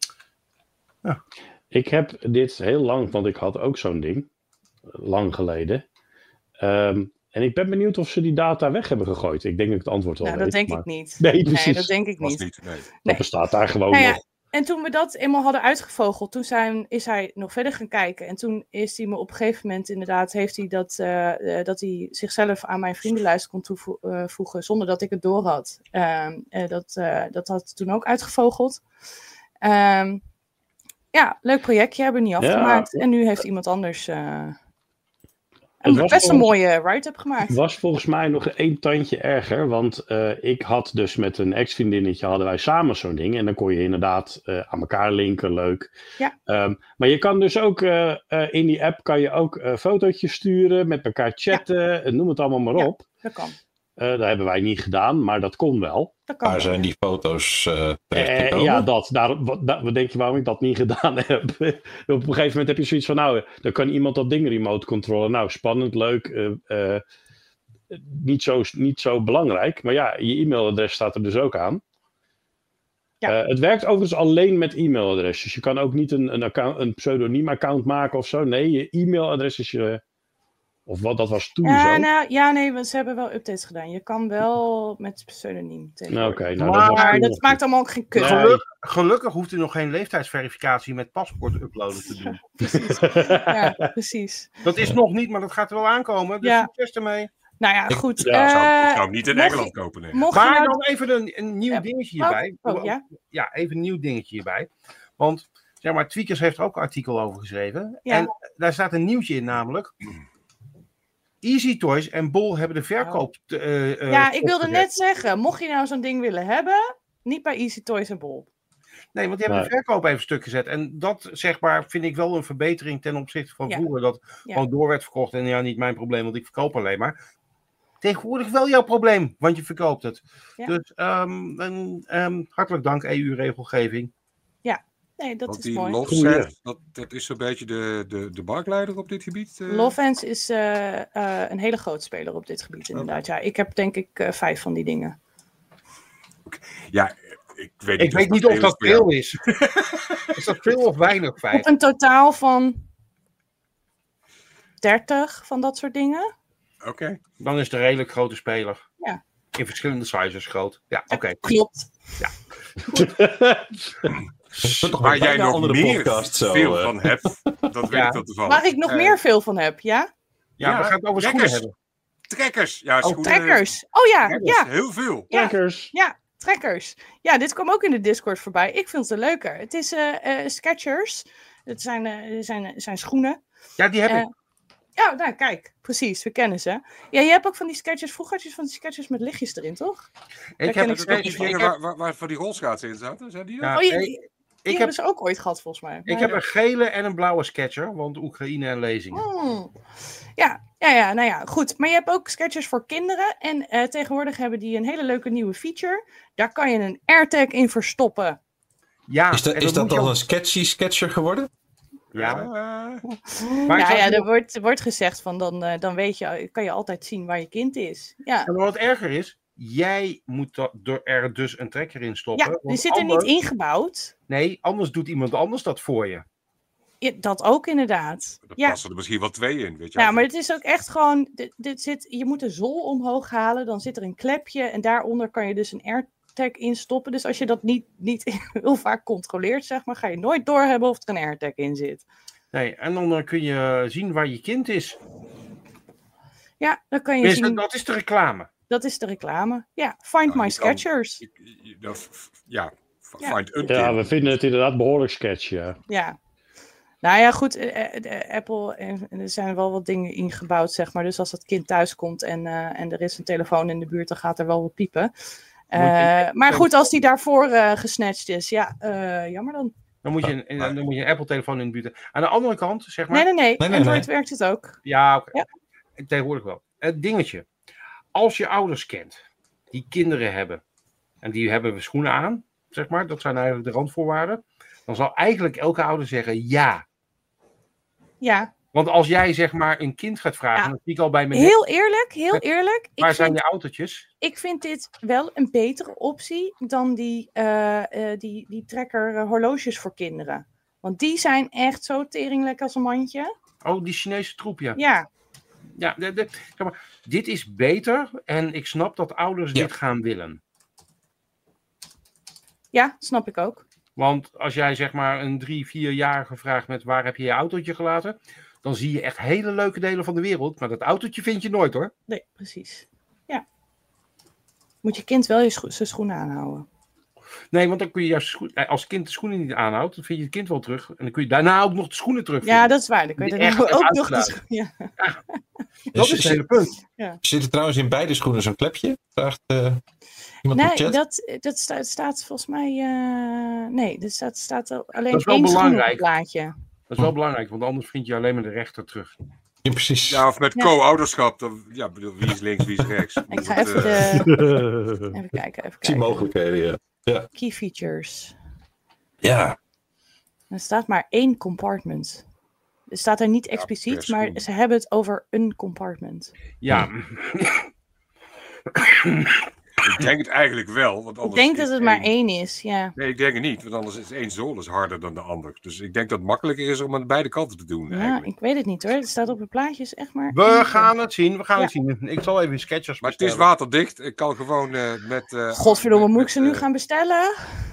Ja. Ik heb dit heel lang, want ik had ook zo'n ding. Lang geleden. Um, en ik ben benieuwd of ze die data weg hebben gegooid. Ik denk dat ik het antwoord wel nou, weet. dat denk maar... ik niet. Nee, precies. Nee, dat denk ik niet. niet nee. Dat nee. bestaat daar gewoon nou ja, nog. En toen we dat eenmaal hadden uitgevogeld, toen zijn, is hij nog verder gaan kijken. En toen is hij me op een gegeven moment inderdaad, heeft hij dat, uh, uh, dat hij zichzelf aan mijn vriendenlijst kon toevoegen, uh, zonder dat ik het door had. Uh, uh, dat, uh, dat had toen ook uitgevogeld. Uh, ja, leuk projectje, hebben we niet afgemaakt. Ja. En nu heeft iemand anders... Uh, Een best volgens, een mooie write-up gemaakt. Het was volgens mij nog één tandje erger. Want uh, ik had dus met een ex-vriendinnetje hadden wij samen zo'n ding. En dan kon je inderdaad uh, aan elkaar linken, leuk. Ja. Um, maar je kan dus ook uh, uh, in die app kan je ook uh, fotootjes sturen, met elkaar chatten. Ja. Noem het allemaal maar op. Ja, dat kan. Uh, dat hebben wij niet gedaan, maar dat kon wel. Dat kan Waar zijn die foto's uh, terechtgekomen? Uh, ja, dat. Daar, wat, daar, wat denk je waarom ik dat niet gedaan heb? Op een gegeven moment heb je zoiets van, nou, dan kan iemand dat ding remote controleren. Nou, spannend, leuk. Uh, uh, niet, zo, niet zo belangrijk. Maar ja, je e-mailadres staat er dus ook aan. Ja. Uh, het werkt overigens alleen met e-mailadres. Dus je kan ook niet een, een, account, een pseudoniem account maken of zo. Nee, je e-mailadres is je... Of wat, dat was toen ja, zo? Nou, ja, nee, want ze hebben wel updates gedaan. Je kan wel met pseudoniem tegenwoordig. Okay, nou, maar dat, maar dat maakt allemaal ook geen kut. Nee. Geluk, gelukkig hoeft u nog geen leeftijdsverificatie met paspoort uploaden te doen. Precies. Ja, precies. Dat is nog niet, maar dat gaat er wel aankomen. Dus ja. succes ermee. Nou ja, goed. Ja, ik, zou, ik uh, zou hem niet in Engeland je, kopen. Nee. Maar nou... dan even een, een nieuw ja. dingetje hierbij. Oh, oh, ja? ja, even een nieuw dingetje hierbij. Want, zeg maar, Tweakers heeft er ook een artikel over geschreven. Ja. En daar staat een nieuwtje in, namelijk... Easy Toys en Bol hebben de verkoop... Uh, uh, ja, ik wilde net zeggen, mocht je nou zo'n ding willen hebben, niet bij Easy Toys en Bol. Nee, want die hebben nee. de verkoop even stuk gezet. En dat, zeg maar, vind ik wel een verbetering ten opzichte van ja. vroeger. Dat ja. gewoon door werd verkocht. En ja, niet mijn probleem, want ik verkoop alleen maar. Tegenwoordig wel jouw probleem, want je verkoopt het. Ja. Dus um, en, um, hartelijk dank E U-regelgeving. Ja, nee, dat want is die mooi. Lovsense, dat, dat is zo'n beetje de, de, de marktleider op dit gebied? Uh... Lovsense is uh, uh, een hele grote speler op dit gebied, inderdaad. Ja, ik heb denk ik uh, vijf van die dingen. Okay. Ja, ik weet niet, ik weet niet of dat veel is. Is dat veel of weinig? Vijf? Op een totaal van dertig van dat soort dingen. Oké. Okay. Dan is het een redelijk grote speler. Ja. In verschillende sizes groot. Ja, oké. Okay. Klopt. Ja. Waar jij nog meer podcast, zo, veel uh. van hebt, dat weet ja. ik dat ervan. Waar ik nog uh, meer veel van heb, ja? Ja, ja we gaan het over trekkers. schoenen hebben. Trekkers. Ja, oh, schoenen. trekkers. Oh ja, trekkers. ja. Heel veel. Ja. Trekkers. Ja, trekkers. Ja, dit kwam ook in de Discord voorbij. Ik vind het leuker. Het is uh, uh, Skechers. Het zijn, uh, zijn, zijn schoenen. Ja, die heb uh, ik. Ja, nou kijk, precies, we kennen ze. Ja, je hebt ook van die sketches, vroeger had je van die sketches met lichtjes erin, toch? Ik heb het ook die dingen waar, waar, waar van die rolschaatsen in zaten, zijn die? Ja, oh, je, die, die ik hebben heb, ze ook ooit gehad, volgens mij. Ik maar, heb een gele en een blauwe sketcher, want Oekraïne en lezingen. Hmm. Ja, ja, ja, nou ja, goed. Maar je hebt ook sketchers voor kinderen en uh, tegenwoordig hebben die een hele leuke nieuwe feature. Daar kan je een AirTag in verstoppen. Ja, is dat, is dat dan ook... een sketchy sketcher geworden? Ja, uh, maar ja, ja er wordt, wordt gezegd van dan, uh, dan weet je, kan je altijd zien waar je kind is. Ja. En wat erger is, jij moet er dus een trekker in stoppen. Ja, die zit er anders, niet ingebouwd. Nee, anders doet iemand anders dat voor je. Ja, dat ook inderdaad. Er ja. passen er misschien wel twee in, weet je. Ja, maar het is ook echt gewoon, dit, dit zit, je moet de zool omhoog halen, dan zit er een klepje en daaronder kan je dus een AirTag instoppen. Dus als je dat niet, niet heel vaak controleert, zeg maar, ga je nooit doorhebben of er een AirTag in zit. Nee, en dan uh, kun je zien waar je kind is. Ja, dan kan je dus, zien... Dat is de reclame. Dat is de reclame. Ja, find nou, my sketchers. Kan, ja, ja, find ja. ja, we vinden het inderdaad behoorlijk sketch, ja. Ja. Nou ja, goed, uh, uh, Apple, uh, er zijn wel wat dingen ingebouwd, zeg maar. Dus als dat kind thuis komt en, uh, en er is een telefoon in de buurt, dan gaat er wel wat piepen. Uh, maar goed, als die daarvoor uh, gesnatcht is, ja, uh, jammer dan. Dan moet je een, dan moet je een Apple-telefoon in de buurt. Aan de andere kant, zeg maar... Nee, nee, nee. nee, nee Android nee. werkt het ook. Ja, oké. Okay. Ja. Tegenwoordig wel. Het dingetje. Als je ouders kent, die kinderen hebben, en die hebben schoenen aan, zeg maar, dat zijn eigenlijk de randvoorwaarden, dan zal eigenlijk elke ouder zeggen ja. Ja. Want als jij, zeg maar, een kind gaat vragen, ja. dan zie ik al bij me... Heel eerlijk, heel eerlijk. Waar ik zijn vind, je autootjes? Ik vind dit wel een betere optie dan die, uh, uh, die, die trekker uh, horloges voor kinderen. Want die zijn echt zo teringlek als een mandje. Oh, die Chinese troep, ja. Ja. Ja, de, de, zeg maar, dit is beter en ik snap dat ouders ja. dit gaan willen. Ja, snap ik ook. Want als jij, zeg maar, een drie, vierjarige vraagt met waar heb je je autootje gelaten, dan zie je echt hele leuke delen van de wereld. Maar dat autootje vind je nooit, hoor. Nee, precies. Ja. Moet je kind wel je scho- zijn schoenen aanhouden. Nee, want dan kun je juist scho- als kind de schoenen niet aanhoudt, dan vind je het kind wel terug. En dan kun je daarna ook nog de schoenen terug vinden. Ja, dat is waar. Dan kun je daarna ook uitgedaan. nog de schoenen. Ja. Ja. Dat is het hele punt. Ja. Zit er trouwens in beide schoenen zo'n klepje? Vraagt uh, iemand nee, op chat? dat, dat staat, staat volgens mij... Uh, nee, er staat, staat alleen één schoen op het plaatje. Dat is wel belangrijk, want anders vind je alleen maar de rechter terug. Ja, precies. Ja, of met ja. co-ouderschap. Dan, ja, bedoel, wie is links, wie is rechts. Ik ga even, de... even kijken. Even zie mogelijkheden, ja. ja. Key features. Ja. Er staat maar één compartment. Er staat er niet expliciet, ja, maar ze hebben het over een compartment. Ja. Ik denk het eigenlijk wel. Want ik denk dat het één... maar één is, ja. Nee, ik denk het niet. Want anders is één zool is harder dan de ander. Dus ik denk dat het makkelijker is om aan beide kanten te doen. Ja, eigenlijk. ik weet het niet hoor. Het staat op het plaatje, echt maar... We gaan het zien, we gaan ja. het zien. Ik zal even sketchers Maar bestellen. het is waterdicht. Ik kan gewoon uh, met... Uh, Godverdomme, met, moet ik ze met, nu uh... gaan bestellen?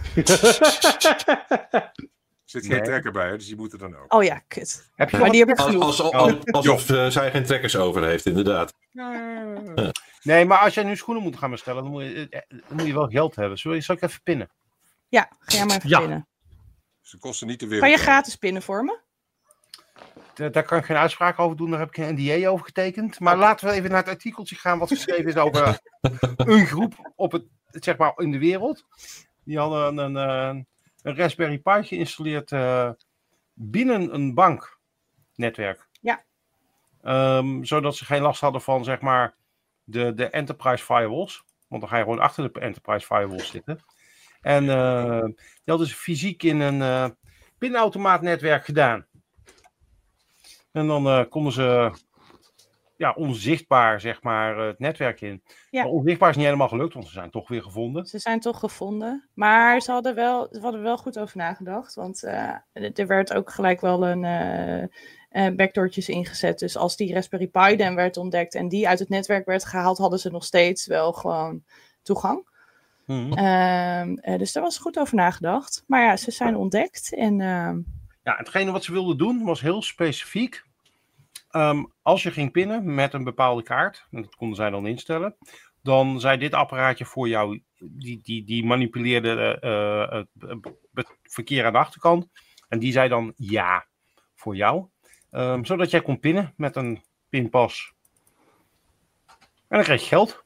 Er zit geen nee. trekker bij, dus die moeten dan ook. Oh ja, kut. Heb je maar die heb ik als, als, als, als, alsof uh, zij geen trekkers over heeft, inderdaad. Nee, maar als jij nu schoenen moet gaan bestellen, dan moet je, dan moet je wel geld hebben. Zal, zal ik even pinnen? Ja, ga jij maar even Ja. pinnen. Ze kosten niet de wereld. Kan je gratis pinnen voor me? Da- Daar kan ik geen uitspraak over doen, daar heb ik een N D A over getekend. Maar laten we even naar het artikeltje gaan wat geschreven is over een groep op het, zeg maar, in de wereld. Die hadden een, een, een Raspberry Pi geïnstalleerd uh, binnen een banknetwerk. Ja. Um, zodat ze geen last hadden van, zeg maar, de, de enterprise firewalls. Want dan ga je gewoon achter de enterprise firewalls zitten. En uh, die hadden ze fysiek in een uh, pinautomaatnetwerk gedaan. En dan uh, konden ze ja, onzichtbaar, zeg maar, het netwerk in. Ja. Maar onzichtbaar is niet helemaal gelukt, want ze zijn toch weer gevonden. Ze zijn toch gevonden. Maar ze hadden wel, ze hadden wel goed over nagedacht. Want uh, er werd ook gelijk wel een uh, uh, backdoortjes ingezet. Dus als die Raspberry Pi dan werd ontdekt en die uit het netwerk werd gehaald, hadden ze nog steeds wel gewoon toegang. Mm-hmm. Uh, uh, dus daar was goed over nagedacht. Maar ja, ze zijn ontdekt. En, uh... ja, hetgene wat ze wilden doen was heel specifiek. Um, als je ging pinnen met een bepaalde kaart, en dat konden zij dan instellen, dan zei dit apparaatje voor jou, die, die, die manipuleerde uh, het, het verkeer aan de achterkant. En die zei dan ja voor jou. Um, zodat jij kon pinnen met een pinpas. En dan kreeg je geld.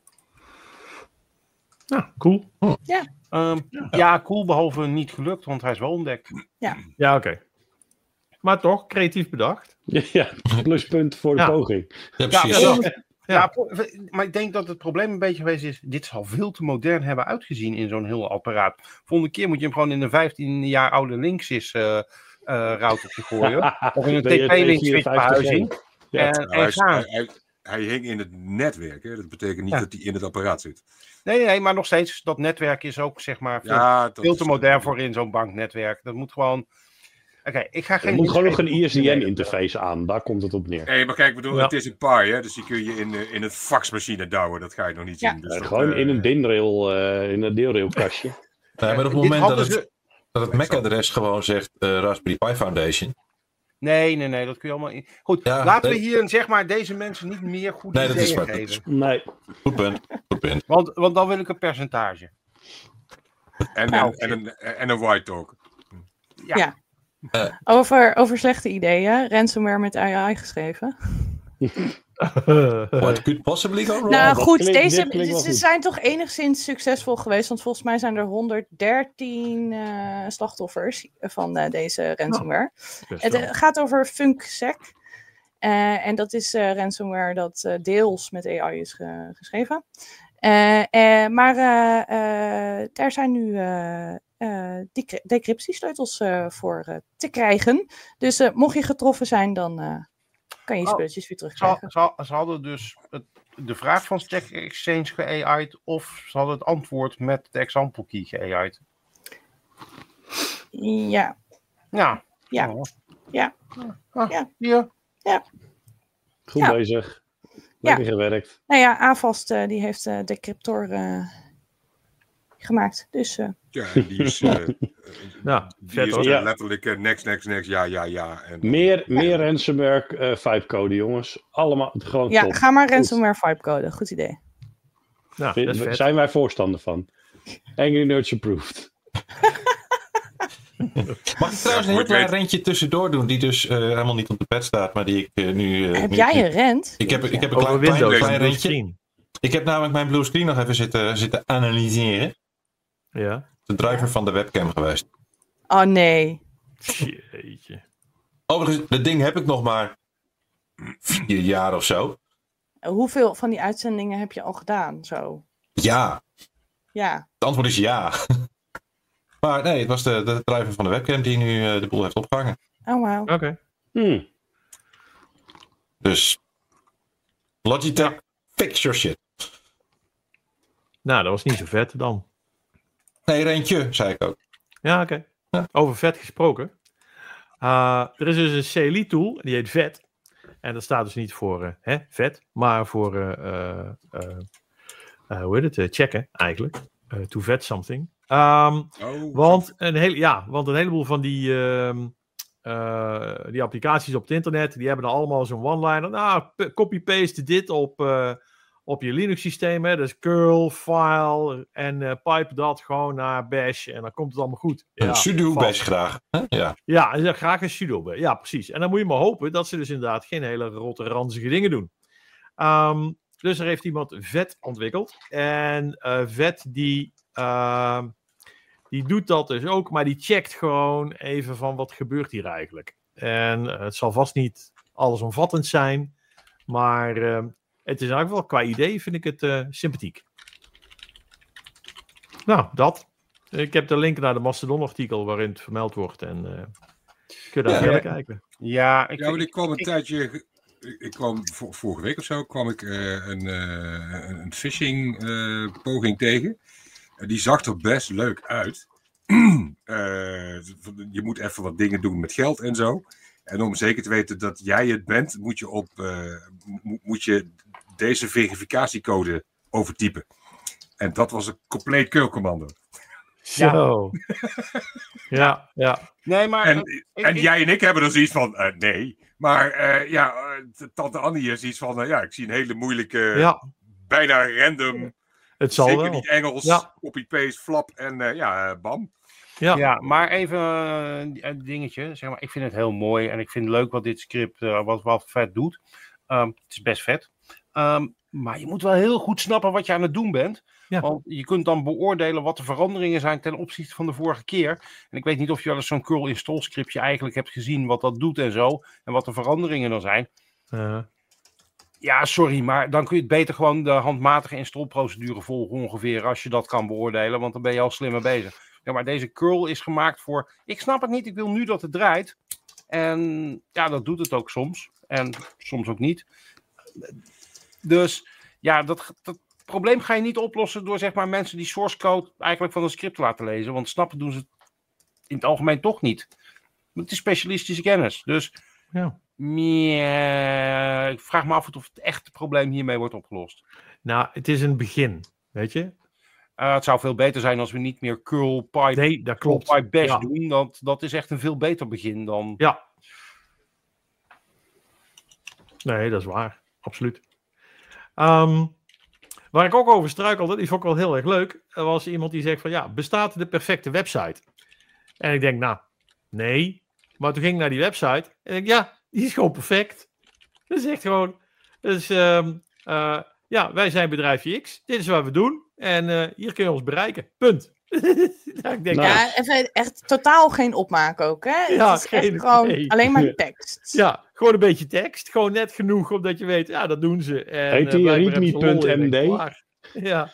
Ja, cool. Oh. Ja. Um, ja. ja, cool, behalve niet gelukt, want hij is wel ontdekt. Ja, ja oké. Okay. Maar toch, creatief bedacht. Ja, pluspunt voor de ja. poging. Ja, precies. Ja, ja. Ja, maar ik denk dat het probleem een beetje geweest is, dit zal veel te modern hebben uitgezien in zo'n heel apparaat. Volgende keer moet je hem gewoon in een vijftien jaar oude Linksys uh, uh, routertje gooien. Of in een T P-Link verhuizing. Ja, en, en hij, hij, hij, hij hing in het netwerk, hè? Dat betekent niet ja. dat hij in het apparaat zit. Nee, nee, maar nog steeds, dat netwerk is ook, zeg maar, veel, ja, veel te modern voor in zo'n banknetwerk. Dat moet gewoon... Oké, okay, ik ga geen... Er moet gewoon nog een I S D N-interface aan, daar komt het op neer. Nee, maar kijk, bedoel, ja. het is een Pi, hè, dus die kun je in, uh, in een faxmachine douwen, dat ga je nog niet ja. zien. Dus ja, dat, gewoon uh, in een dinrail, uh, in een deelrailkastje. Nee, maar op het moment dat het, ze... dat het M A C-adres gewoon zegt uh, Raspberry Pi Foundation... Nee, nee, nee, dat kun je allemaal... In... Goed, ja, laten nee. we hier, zeg maar, deze mensen niet meer goed nee, ideeën dat is geven. Nee. Goed punt, goed punt. Want, want dan wil ik een percentage. En, nou, en, en, en, en een white talk. Ja. ja. Uh, over, over slechte ideeën. Ransomware met A I geschreven. What could possibly go wrong? Nou goed, klinkt, deze, ze goed. zijn toch enigszins succesvol geweest. Want volgens mij zijn er honderddertien uh, slachtoffers van uh, deze ransomware. Oh, het uh, gaat over FunkSec. Uh, en dat is uh, ransomware dat uh, deels met A I is ge- geschreven. Uh, uh, maar uh, uh, daar zijn nu... Uh, Uh, dec- decryptiesleutels uh, voor uh, te krijgen. Dus uh, mocht je getroffen zijn, dan uh, kan je je spulletjes oh, weer terugkrijgen. Ze, ze, ze hadden dus het, de vraag van Stack Exchange ge-A I'd of ze hadden het antwoord met de example key ge-A I'd. Ja. Ja. Ja. Oh. Ja. Ah, ja. Ja. Ja. Goed ja. bezig. Lekker ja. gewerkt. Nou ja, Avast uh, die heeft uh, Decryptor uh, gemaakt. Dus... Uh, Ja, die is, uh, ja, die vet, is hoor. ja. letterlijk uh, next, next, next, ja, ja, ja. En, meer, ja. meer ransomware uh, vibecode, jongens. Allemaal gewoon Ja, top. ga maar ransomware vibecode. Goed idee. Nou, Vind, dat is vet. Zijn wij voorstander van. Angry Nerds approved. Mag ik trouwens een heel klein rentje tussendoor doen, die dus uh, helemaal niet op de pad staat, maar die ik uh, nu... Uh, heb nu, jij nu, een rent? Ik heb, ik heb een Over klein, Windows, klein, klein Blue rentje. Screen. Ik heb namelijk mijn Blue Screen nog even zitten, zitten analyseren. Ja. De driver van de webcam geweest. Oh nee. Jeetje. Overigens, dat ding heb ik nog maar vier jaar of zo. Hoeveel van die uitzendingen heb je al gedaan? Zo. Ja. Ja. Het antwoord is ja. Maar nee, het was de, de driver van de webcam die nu uh, de boel heeft opgehangen. Oh wow. Oké. Okay. Hmm. Dus Logitech, ja. Fix your shit. Nou, dat was niet zo vet dan. Nee, Rentje, zei ik ook. Ja, oké. Okay. Ja. Over vet gesproken. Uh, er is dus een C L I-tool, die heet vet. En dat staat dus niet voor uh, hè, vet, maar voor uh, uh, uh, uh, hoe heet het? Uh, checken, eigenlijk. Uh, to vet something. Um, oh, want, een hele, ja, want een heleboel van die um, uh, die applicaties op het internet, die hebben dan allemaal zo'n one-liner. Nou, p- copy-paste dit op, uh, op je Linux-systeem. Hè? Dus curl, file en uh, pipe dat gewoon naar bash. En dan komt het allemaal goed. Een Ja, sudo vast. bash graag. Hè? Ja, Ja, en graag een sudo bash. Ja, precies. En dan moet je maar hopen dat ze dus inderdaad geen hele rotte, ranzige dingen doen. Um, dus er heeft iemand vet ontwikkeld. En uh, vet die... Uh, Die doet dat dus ook, maar die checkt gewoon even van wat gebeurt hier eigenlijk. En uh, het zal vast niet allesomvattend zijn, maar uh, het is eigenlijk wel qua idee vind ik het uh, sympathiek. Nou, dat. Ik heb de link naar de Mastodon-artikel waarin het vermeld wordt en uh, kun je daar Ja, verder ja. kijken. Ja, ik, Ja, want ik ik, kwam een ik- tijdje. Ik kwam vor- vorige week of zo kwam ik eh, een, eh, een phishing eh, poging tegen. En die zag er best leuk uit. Eh, je moet even wat dingen doen met geld en zo. En om zeker te weten dat jij het bent, moet je op eh, mo- moet je deze verificatiecode overtypen. En dat was een compleet curlcommando. Ja. Zo. ja, ja. nee, maar... En, eh, ik- en ik- jij en ik hebben er zoiets van, eh, nee. Maar eh, ja, eh, tante Annie is iets van, eh, ja, ik zie een hele moeilijke, ja, bijna random, het zal zeker wel. niet Engels, Ja. copy-paste, flap en eh, ja, eh, bam. Ja. Ja, maar even uh, een dingetje. Zeg maar, ik vind het heel mooi en ik vind het leuk wat dit script uh, wat, wat vet doet. Um, het is best vet. Um, maar je moet wel heel goed snappen wat je aan het doen bent. Ja. Want je kunt dan beoordelen wat de veranderingen zijn ten opzichte van de vorige keer. En ik weet niet of je wel eens zo'n curl install scriptje eigenlijk hebt gezien wat dat doet en zo. En wat de veranderingen dan zijn. Uh, Ja, sorry, maar dan kun je het beter gewoon de handmatige installprocedure volgen ongeveer als je dat kan beoordelen. Want dan ben je al slimmer bezig. Ja, maar deze curl is gemaakt voor... Ik snap het niet, ik wil nu dat het draait. En ja, dat doet het ook soms. En soms ook niet. Dus ja, dat, dat probleem ga je niet oplossen door zeg maar mensen die source code eigenlijk van een script te laten lezen. Want snappen doen ze het in het algemeen toch niet. Het is specialistische kennis. Dus ja. ja, ik vraag me af of het echte probleem hiermee wordt opgelost. Nou, het is een begin, weet je? Uh, het zou veel beter zijn als we niet meer curl pipe, Nee, dat klopt. curl pipe bash Ja. doen. Dat, dat is echt een veel beter begin dan... Ja. Nee, dat is waar. Absoluut. Um, waar ik ook over struikelde, die vond ik wel heel erg leuk. Er was iemand die zegt van, ja, bestaat de perfecte website? En ik denk, nou, nee. Maar toen ging ik naar die website en ik denk, ja, die is gewoon perfect. Dat is echt gewoon... Dus, um, uh, ja, wij zijn bedrijfje X. Dit is wat we doen. En uh, hier kun je ons bereiken. Punt. Ja, ik denk, Nou, Ja, even echt totaal geen opmaak ook, hè? Ja, het is echt geen gewoon idee. alleen maar tekst. ja, gewoon een beetje tekst. Gewoon net genoeg omdat je weet, ja, dat doen ze. En, Heet eh, die blijkbaar hebben ze lol in, readme.md? en klaar. Ja.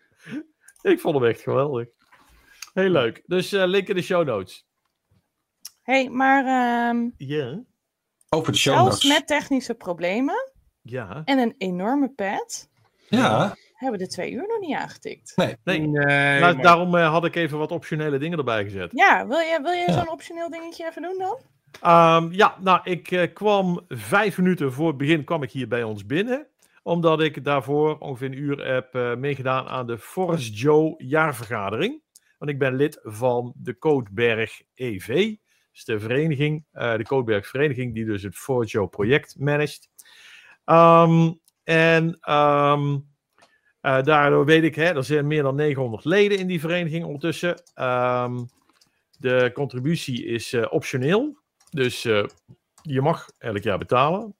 Ik vond hem echt geweldig. Heel leuk. Dus uh, link in de show notes. hey, maar ehm, Ja. over de show zelfs notes. met technische problemen Ja. en een enorme pad Ja, hebben we de twee uur nog niet aangetikt. Nee, Nee, nou, maar- daarom uh, had ik even wat optionele dingen erbij gezet. Ja, wil je, wil je Ja. zo'n optioneel dingetje even doen dan? Um, ja, nou, ik uh, kwam vijf minuten voor het begin kwam ik hier bij ons binnen. Omdat ik daarvoor ongeveer een uur heb uh, meegedaan aan de Forest Joe jaarvergadering. Want ik ben lid van de Codeberg E V. Dat is de vereniging, uh, de Codeberg vereniging die dus het Forest Joe project managt. Um, en um, uh, daardoor weet ik, hè, er zijn meer dan negenhonderd leden in die vereniging ondertussen. Um, de contributie is uh, optioneel. Dus uh, je mag elk jaar betalen.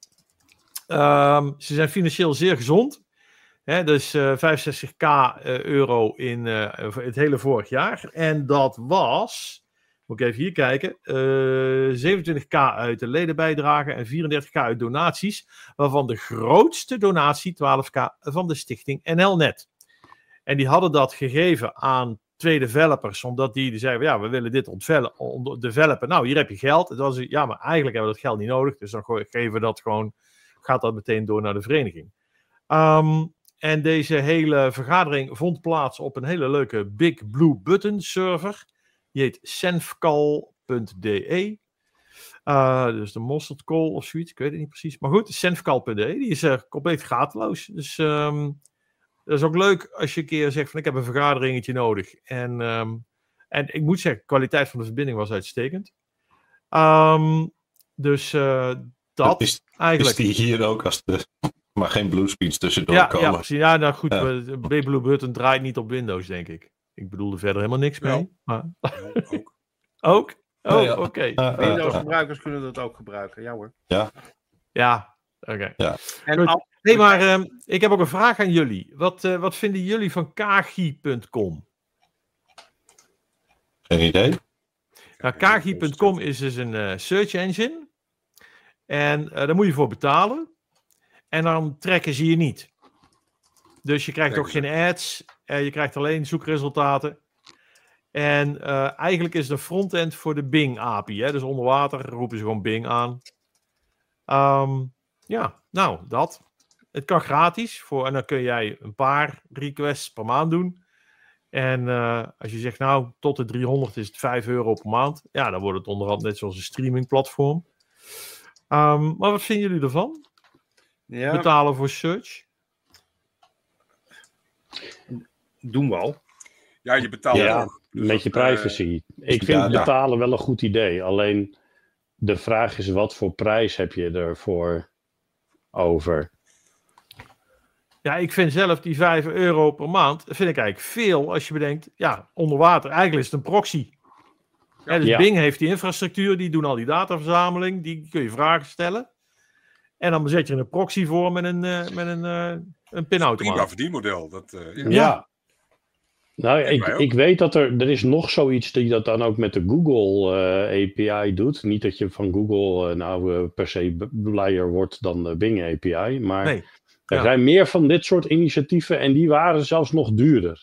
Um, ze zijn financieel zeer gezond. Hè, dus uh, vijfenzestig k uh, euro in uh, het hele vorig jaar. En dat was, moet ik even hier kijken, uh, zevenentwintig k uit de ledenbijdrage en vierendertig k uit donaties. Waarvan de grootste donatie twaalf k van de stichting N L Net. En die hadden dat gegeven aan twee developers, omdat die, die zeiden, ja, we willen dit ontve- developen. Nou, hier heb je geld. Het was, ja, maar eigenlijk hebben we dat geld niet nodig. Dus dan geven we dat gewoon, gaat dat meteen door naar de vereniging. Um, en deze hele vergadering vond plaats op een hele leuke Big Blue Button server. Die heet senfcal punt d e. Uh, dus de mosterd call of zoiets, ik weet het niet precies. Maar goed, senfcal punt d e, die is uh, compleet gratis. Dus um, dat is ook leuk als je een keer zegt van ik heb een vergaderingetje nodig. En, um, en ik moet zeggen, de kwaliteit van de verbinding was uitstekend. Um, dus uh, dat, dat is, eigenlijk. Is die hier ook als de... Maar geen bluescreens tussendoor ja, komen. Ja, precies. Ja, nou goed. Ja. Big Blue Button draait niet op Windows, denk ik. Ik bedoel er verder helemaal niks mee. Ja. Maar... Ja, ook. ook? Oh, ja. oké. Okay. Uh, uh, Windows-gebruikers kunnen dat ook gebruiken. Ja hoor. Ja. Ja, oké. Okay. Ja. En al... hey, maar uh, ik heb ook een vraag aan jullie. Wat, uh, wat vinden jullie van Kagi punt com? Geen idee. Nou, Kagi punt com is dus een uh, search engine. En uh, daar moet je voor betalen. En dan trekken ze je niet. Dus je krijgt ook geen ads. Uh, je krijgt alleen zoekresultaten. En uh, eigenlijk is het een frontend voor de Bing A P I. Hè? Dus onder water roepen ze gewoon Bing aan. Um, ja, nou, dat. Het kan gratis. Voor, en dan kun jij een paar requests per maand doen. En uh, als je zegt, nou, tot de driehonderd is het vijf euro per maand. Ja, dan wordt het onderhand net zoals een streamingplatform. Um, maar wat vinden jullie ervan? Ja. Betalen voor search? Doen we al. Ja, je betaalt ja, ook. Dus met je privacy. Uh, ik vind ja, betalen ja. wel een goed idee. Alleen de vraag is, wat voor prijs heb je ervoor over? Ja, ik vind zelf die vijf euro per maand, vind ik eigenlijk veel als je bedenkt, ja, onder water, eigenlijk is het een proxy. Ja, dus ja. Bing heeft die infrastructuur, die doen al die dataverzameling, die kun je vragen stellen. En dan zet je een proxy voor met een, uh, met een, uh, een pinautomaat. Prima verdienmodel. Dat, uh, ja. ja. Nou, ik, ik weet dat er, er is nog zoiets die dat dan ook met de Google uh, A P I doet. Niet dat je van Google uh, nou uh, per se blijer wordt dan de Bing A P I, maar nee. er ja. zijn meer van dit soort initiatieven en die waren zelfs nog duurder.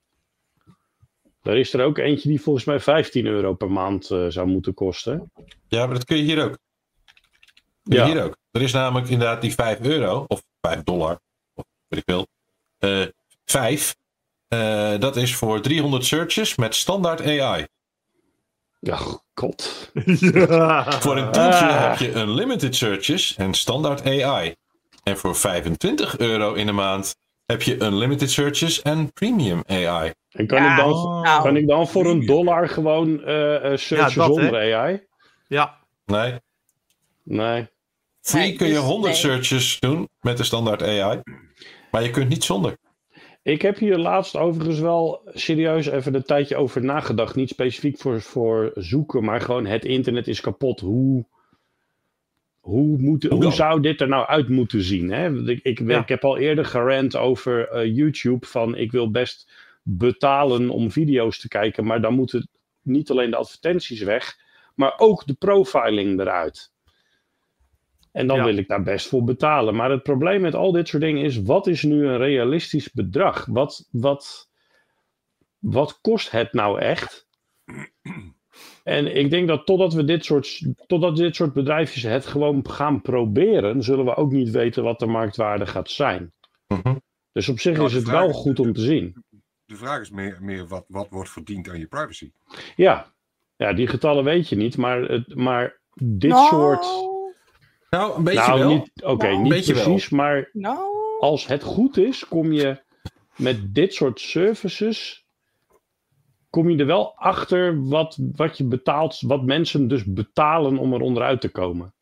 Er is er ook eentje die volgens mij vijftien euro per maand uh, zou moeten kosten. Ja, maar dat kun je hier ook. Kun je ja. hier ook. Er is namelijk inderdaad die vijf euro, of vijf dollar, of weet ik veel, uh, vijf. Uh, dat is voor driehonderd searches met standaard A I. Ja, god. Ja. Voor een tientje ah. heb je unlimited searches en standaard A I. En voor vijfentwintig euro in de maand heb je unlimited searches en premium A I. En kan, ja. ik, dan, oh. kan ik dan voor een dollar gewoon uh, searchen ja, dat, zonder hè? A I? Ja. Nee. Nee. Free nee, kun je dus, honderd nee. searches doen met de standaard A I. Maar je kunt niet zonder. Ik heb hier laatst overigens wel serieus even een tijdje over nagedacht. Niet specifiek voor, voor zoeken, maar gewoon het internet is kapot. Hoe, hoe, moet, hoe, hoe zou dit er nou uit moeten zien? Hè? Ik, ik, ja. ik heb al eerder gerant over uh, YouTube van ik wil best betalen om video's te kijken. Maar dan moeten niet alleen de advertenties weg, maar ook de profiling eruit. En dan ja. wil ik daar best voor betalen. Maar het probleem met al dit soort dingen is, wat is nu een realistisch bedrag? Wat, wat, wat kost het nou echt? En ik denk dat totdat we dit soort, totdat dit soort bedrijfjes het gewoon gaan proberen, zullen we ook niet weten wat de marktwaarde gaat zijn. Uh-huh. Dus op zich nou, is het wel is, goed om te zien. De vraag is meer, meer wat, wat wordt verdiend aan je privacy? Ja, ja die getallen weet je niet, maar, het, maar dit no. soort... Nou, een beetje nou, wel. Oké, okay, no. niet precies, wel. Maar no. als het goed is, kom je met dit soort services, kom je er wel achter wat, wat je betaalt, wat mensen dus betalen om er onderuit te komen.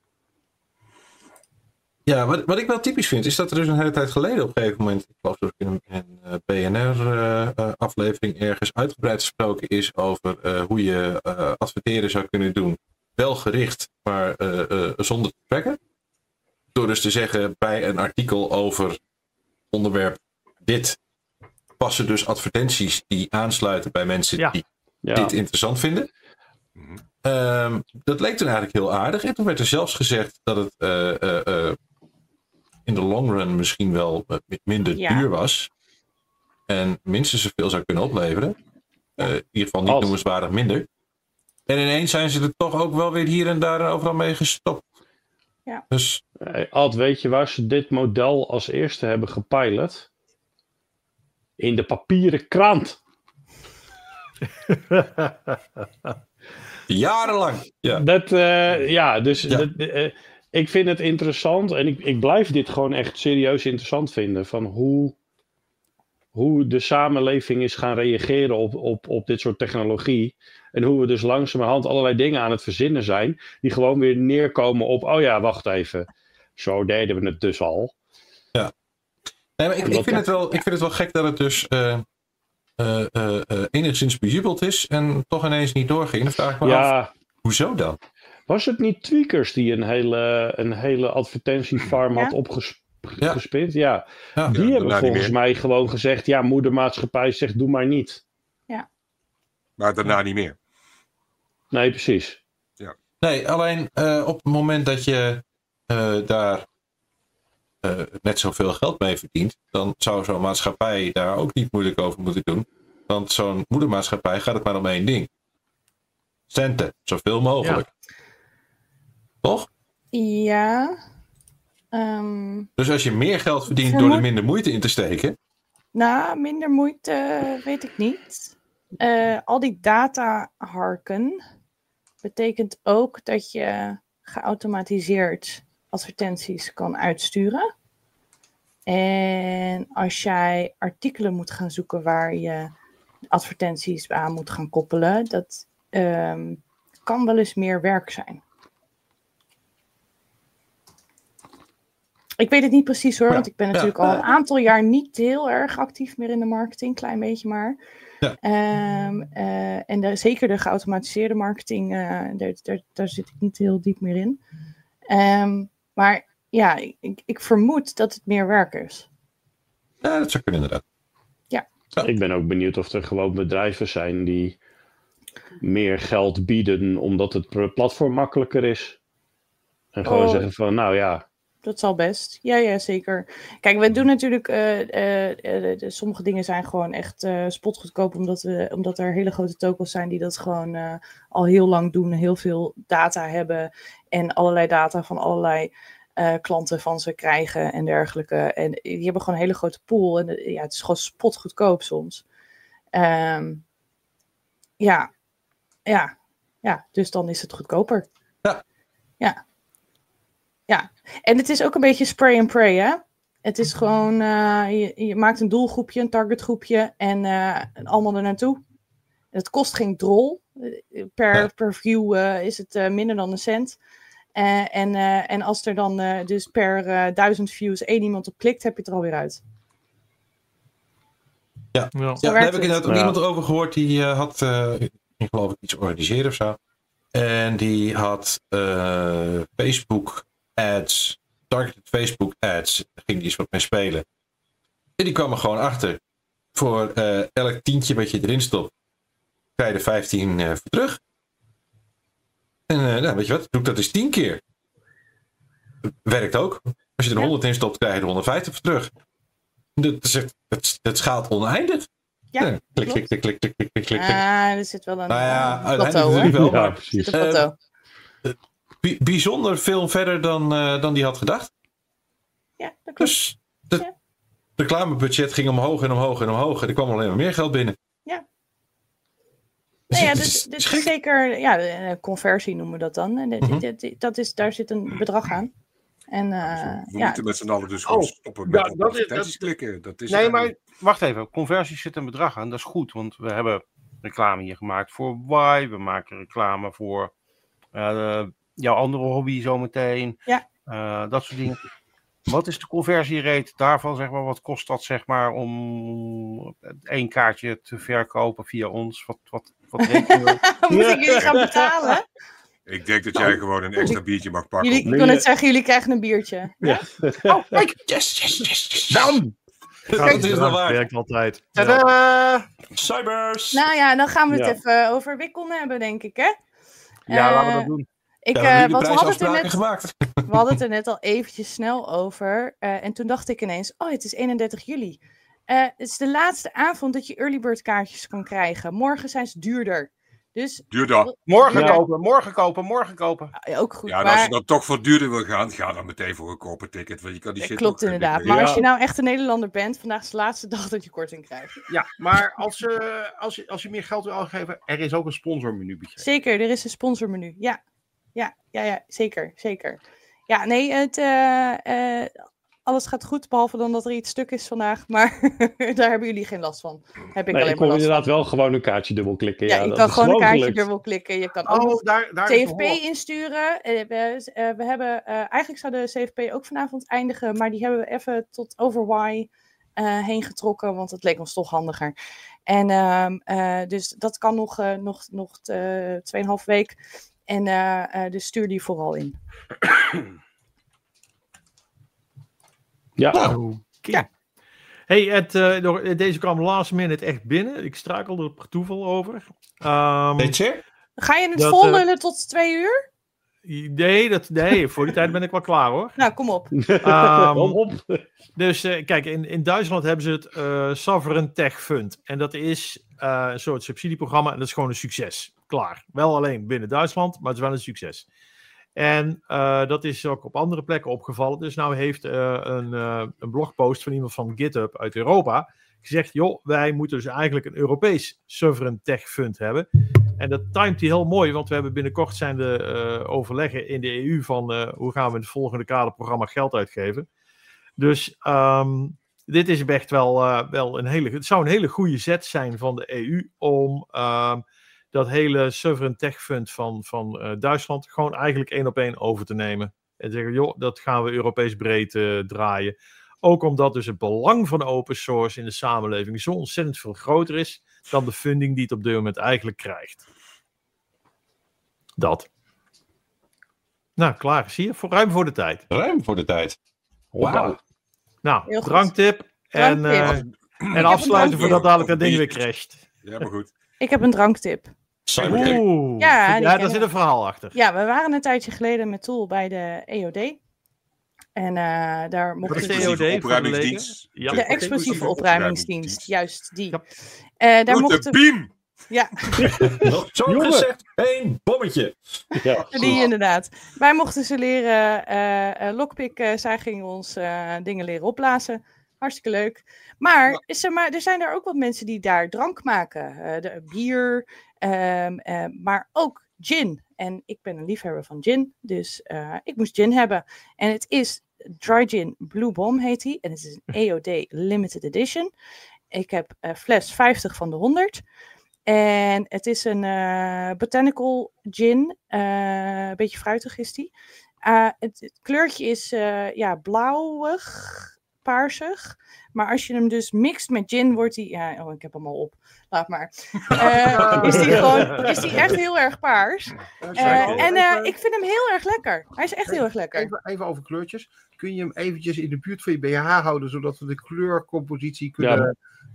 Ja, wat, wat ik wel typisch vind, is dat er dus een hele tijd geleden op een gegeven moment, ik geloof dat in een, een B N R-aflevering uh, uh, ergens uitgebreid gesproken is over uh, hoe je uh, adverteren zou kunnen doen. Wel gericht, maar uh, uh, zonder te tracken. Door dus te zeggen bij een artikel over onderwerp dit passen dus advertenties die aansluiten bij mensen ja. die ja. dit interessant vinden. Um, dat leek toen eigenlijk heel aardig. En toen werd er zelfs gezegd dat het uh, uh, uh, in de long run misschien wel uh, minder ja. duur was. En minstens zoveel zou kunnen opleveren. Uh, in ieder geval niet Als. noemenswaardig minder. En ineens zijn ze er toch ook wel weer hier en daar overal mee gestopt. Ja. Dus... Ad, weet je waar ze dit model als eerste hebben gepilot? In de papieren krant. Jarenlang. Ja, dat, uh, ja dus ja. Dat, uh, ik vind het interessant. En ik, ik blijf dit gewoon echt serieus interessant vinden. Van hoe... hoe de samenleving is gaan reageren op, op, op dit soort technologie. En hoe we dus langzamerhand allerlei dingen aan het verzinnen zijn, die gewoon weer neerkomen op, oh ja, wacht even, zo deden we het dus al. Ja. Nee, maar ik, ik, vind het wel, ik vind het wel gek dat het dus uh, uh, uh, uh, enigszins bejubeld is en toch ineens niet doorging. Dan vraag ik me ja, af, hoezo dan? Was het niet Tweakers die een hele, een hele advertentiefarm ja? had opgespind? Ja. ja. Die ja, hebben volgens mij gewoon gezegd, ja, moedermaatschappij zegt, doe maar niet. Ja. Maar daarna niet meer. Nee, precies. Ja. Nee, alleen uh, op het moment dat je uh, daar uh, net zoveel geld mee verdient, dan zou zo'n maatschappij daar ook niet moeilijk over moeten doen. Want zo'n moedermaatschappij gaat het maar om één ding. Centen, zoveel mogelijk. Ja. Toch? Ja. Um, dus als je meer geld verdient vermoed... door er minder moeite in te steken? Nou, minder moeite weet ik niet. Uh, al die data harken betekent ook dat je geautomatiseerd advertenties kan uitsturen. En als jij artikelen moet gaan zoeken waar je advertenties aan moet gaan koppelen, dat um, kan wel eens meer werk zijn. Ik weet het niet precies hoor, ja, want ik ben natuurlijk ja, al een aantal jaar niet heel erg actief meer in de marketing, klein beetje maar. Ja. Um, uh, en de, zeker de geautomatiseerde marketing, uh, daar, daar, daar zit ik niet heel diep meer in. Um, maar ja, ik, ik vermoed dat het meer werk is. Ja, dat zou kunnen inderdaad. Ja. Ja. Ik ben ook benieuwd of er gewoon bedrijven zijn die meer geld bieden omdat het platform makkelijker is. En gewoon oh. zeggen van, nou ja. Dat zal best. Ja, ja, zeker. Kijk, we doen natuurlijk... Uh, uh, uh, uh, sommige dingen zijn gewoon echt uh, spotgoedkoop, omdat, we, omdat er hele grote tokens zijn die dat gewoon uh, al heel lang doen, heel veel data hebben en allerlei data van allerlei uh, klanten van ze krijgen en dergelijke. En die hebben gewoon een hele grote pool en uh, ja, het is gewoon spotgoedkoop soms. Um, ja, ja, ja, dus dan is het goedkoper. Ja. Ja. Ja, en het is ook een beetje spray and pray, hè? Het is gewoon, uh, je, je maakt een doelgroepje, een targetgroepje en uh, allemaal er naartoe. Het kost geen drol. Per, ja. per view uh, is het uh, minder dan een cent. Uh, en, uh, en als er dan uh, dus per uh, duizend views één iemand op klikt, heb je het er alweer uit. Ja, ja. ja daar heb ik inderdaad ook ja. iemand over gehoord die uh, had, uh, ik geloof ik, iets georganiseerd of zo. En die had uh, Facebook ads, targeted Facebook ads, daar ging die eens wat mee spelen. En die kwam er gewoon achter. Voor uh, elk tientje wat je erin stopt, krijg je er vijftien uh, voor terug. En uh, nou, weet je wat, doe ik dat eens tien keer. Werkt ook. Als je er honderd in stopt, krijg je er honderdvijftig voor terug. Dat, dat, dat, dat schaalt oneindig. Ja, ja klik, klik, klik, klik, klik, klik, klik. Ah, er zit wel een nou ja, uh, plateau, hè? Wel, ja, precies. Er zit een plateau. Uh, b- bijzonder veel verder dan, uh, dan die had gedacht. Ja, dat klopt. Dus het ja. reclamebudget ging omhoog en omhoog en omhoog. En er kwam alleen maar meer geld binnen. Ja. Nou ja, dus, dus zeker, ja, conversie noemen we dat dan. En dit, mm-hmm. dit, dit, dat is, daar zit een bedrag aan. En, uh, we ja. moeten met z'n allen dus gewoon oh, stoppen met ja, op dat advertenties is, dat, klikken. Dat is nee, maar wacht even. Conversie zit een bedrag aan. Dat is goed, want we hebben reclame hier gemaakt voor Y. We maken reclame voor uh, jouw andere hobby zometeen. Ja. Uh, dat soort dingen. Wat is de conversierate daarvan, zeg maar? Wat kost dat, zeg maar, om één kaartje te verkopen via ons? Wat, wat, wat rekenen we? Moet ik jullie gaan betalen? Ik denk dat jij nou, gewoon een extra biertje mag pakken. Jullie, ik kon net zeggen, jullie krijgen een biertje. Ja. Ja? Oh, kijk! Yes, yes, yes, yes. Dan! Dat is wel waar. Werkt altijd. Ja. Cybers! Nou ja, dan gaan we het ja. even over Wikon hebben, denk ik, hè? Ja, uh, laten we dat doen. Ik, ja, uh, wat, we, hadden het er net, gemaakt. we hadden het er net al eventjes snel over. Uh, en toen dacht ik ineens, oh, het is eenendertig juli. Uh, het is de laatste avond dat je early bird kaartjes kan krijgen. Morgen zijn ze duurder. Dus, duurder. Morgen ja. kopen, morgen kopen, morgen kopen. Uh, ook goed. Ja, en maar... als je dan toch voor duurder wil gaan, ga dan meteen voor een koperticket. Want je kan die shit klopt ook inderdaad. Maar ja. als je nou echt een Nederlander bent, vandaag is de laatste dag dat je korting krijgt. Ja, maar als, uh, als, je, als je meer geld wil uitgeven, er is ook een sponsormenu. Begrepen. Zeker, er is een sponsormenu. Ja. Ja, ja, ja, zeker, zeker. Ja, nee, het, uh, uh, alles gaat goed, behalve dan dat er iets stuk is vandaag. Maar daar hebben jullie geen last van. Heb ik nee, alleen ik kon maar last inderdaad van. wel gewoon een kaartje dubbelklikken. Ja, Ja, je dat kan is gewoon een kaartje gelukt. dubbelklikken. Je kan ook Oh, nog daar, daar C is F P de hol. insturen. Uh, we, uh, we hebben, uh, eigenlijk zou de C F P ook vanavond eindigen, maar die hebben we even tot Overwhy uh, heen getrokken, want het leek ons toch handiger. En uh, uh, dus dat kan nog, uh, nog, nog uh, tweeënhalf week. En uh, uh, dus stuur die vooral in. Ja. Nou, Oké. Ja. Hey, het, uh, door- deze kwam last minute echt binnen. Ik struikelde er per toeval over. Um, Weet je? Ga je het Dat, vol uh, lullen tot twee uur? nee, dat, nee, voor die tijd ben ik wel klaar hoor. Nou, kom op. Ehm, Kom op. Dus uh, kijk, in, in Duitsland hebben ze het uh, Sovereign Tech Fund. En dat is uh, een soort subsidieprogramma en dat is gewoon een succes. Klaar. Wel alleen binnen Duitsland, maar het is wel een succes. En uh, dat is ook op andere plekken opgevallen. Dus nou heeft uh, een, uh, een blogpost van iemand van GitHub uit Europa gezegd, joh, wij moeten dus eigenlijk een Europees Sovereign Tech Fund hebben. En dat timed hij heel mooi, want we hebben binnenkort zijn de uh, overleggen in de E U van uh, hoe gaan we in het volgende kaderprogramma geld uitgeven. Dus um, dit is echt wel, uh, wel een hele, het zou een hele goede zet zijn van de E U om um, dat hele Sovereign Tech Fund van, van uh, Duitsland gewoon eigenlijk één op één over te nemen. En zeggen, joh, dat gaan we Europees breed uh, draaien. Ook omdat dus het belang van open source in de samenleving zo ontzettend veel groter is dan de funding die het op dit moment eigenlijk krijgt. Dat. Nou, klaar. Zie je? Voor, ruim voor de tijd. Ruim voor de tijd. Wauw. Wauw. Nou, Heel goed. dranktip. En, Dranktip. uh, en afsluiten drankje. voordat dadelijk dat ding weer crasht. Ja, maar goed. Ik heb een dranktip. Cybertech. Oeh. Ja, die ja kennen daar zit we. een verhaal achter. Ja, we waren een tijdje geleden met Tool bij de E O D. En uh, daar mochten is we... de E O D? voor de opruimingsdienst. Ja. De explosieve opruimingsdienst, juist die. Ja. Uh, daar Goed, mochten de beam! Ja, Nog zo Jongen. gezegd, één bommetje. Ja. die inderdaad. Wij mochten ze leren uh, uh, lockpicken. Zij gingen ons uh, dingen leren opblazen. Hartstikke leuk. Maar, is er, maar er zijn er ook wat mensen die daar drank maken. Uh, de, bier, um, uh, maar ook gin. En ik ben een liefhebber van gin. Dus uh, ik moest gin hebben. En het is Dry Gin Blue Bomb heet die. En het is een E O D Limited Edition. Ik heb uh, fles vijftig van de honderd. En het is een uh, botanical gin. Uh, een beetje fruitig is die. Uh, het, het kleurtje is uh, ja, blauwig, paarsig. Maar als je hem dus mixt met gin, wordt die... Ja, oh, ik heb hem al op. Laat maar. Uh, is die gewoon... Is die echt heel erg paars. Uh, en uh, ik vind hem heel erg lekker. Hij is echt heel erg lekker. Even, even over kleurtjes. Kun je hem eventjes in de buurt van je B H houden, zodat we de kleurcompositie kunnen...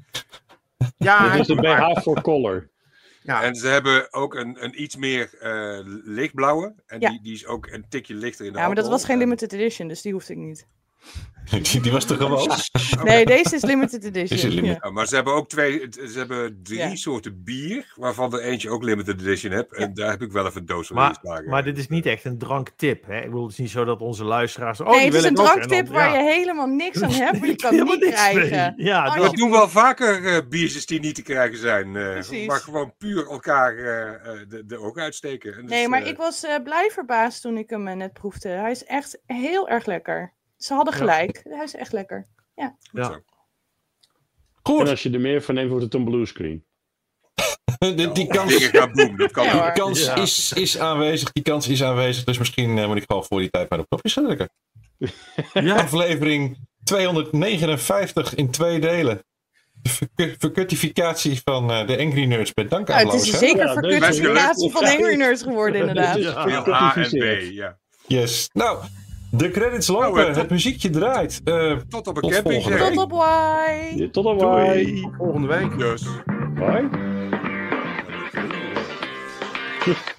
Ja, ja dat is de B H voor color. Ja. En ze hebben ook een, een iets meer uh, lichtblauwe. En Ja. die, die is ook een tikje lichter in de Ja, maar dat alcohol. was geen limited edition, dus die hoefde ik niet. Die, die was er gewoon. Nee, deze is limited edition. Is het limit- Ja. Ja, maar ze hebben ook twee, ze hebben drie Ja. soorten bier, waarvan er eentje ook limited edition heb. En daar heb ik wel even een doos van Maar, ingeslagen. maar dit is niet echt een dranktip. Hè? Ik bedoel, het is niet zo dat onze luisteraars... Oh, Nee, die het is wil een ik ook. En dranktip dan- waar ja. je helemaal niks aan hebt, maar je kan Helemaal niet niks mee. krijgen. Ja, Oh, dat- We doen wel vaker uh, biertjes die niet te krijgen zijn. Uh, Precies. maar gewoon puur elkaar uh, uh, de, de ogen uitsteken. En dus, Nee, maar uh, ik was uh, blij verbaasd toen ik hem uh, net proefde. Hij is echt heel erg lekker. Ze hadden Ja. gelijk. Hij is echt lekker. Ja. En Goed, als je er meer van neemt, wordt het een bluescreen. die, die kans, dingen gaan boom, dat kan Ja, niet. hoor. die kans Ja. is, is aanwezig. Die kans is aanwezig. Dus misschien uh, moet ik gewoon voor die tijd maar de knopjes gaan drukken. Ja. Aflevering tweehonderdnegenenvijftig in twee delen. De verku- vercutificatie van uh, de Angry Nerds met dank aan Nou, het is Blauwe zeker Ja, vercutificatie deze- van Angry Nerds geworden, inderdaad. Ja. Heel A en B, ja. Yes. Nou, de credits lopen. Nou, uh, tot- het muziekje draait. Uh, Tot op een Tot camping, volgende zeg. Tot op, bye! Tot dan, Doei. bye. Volgende week. Dus. Bye.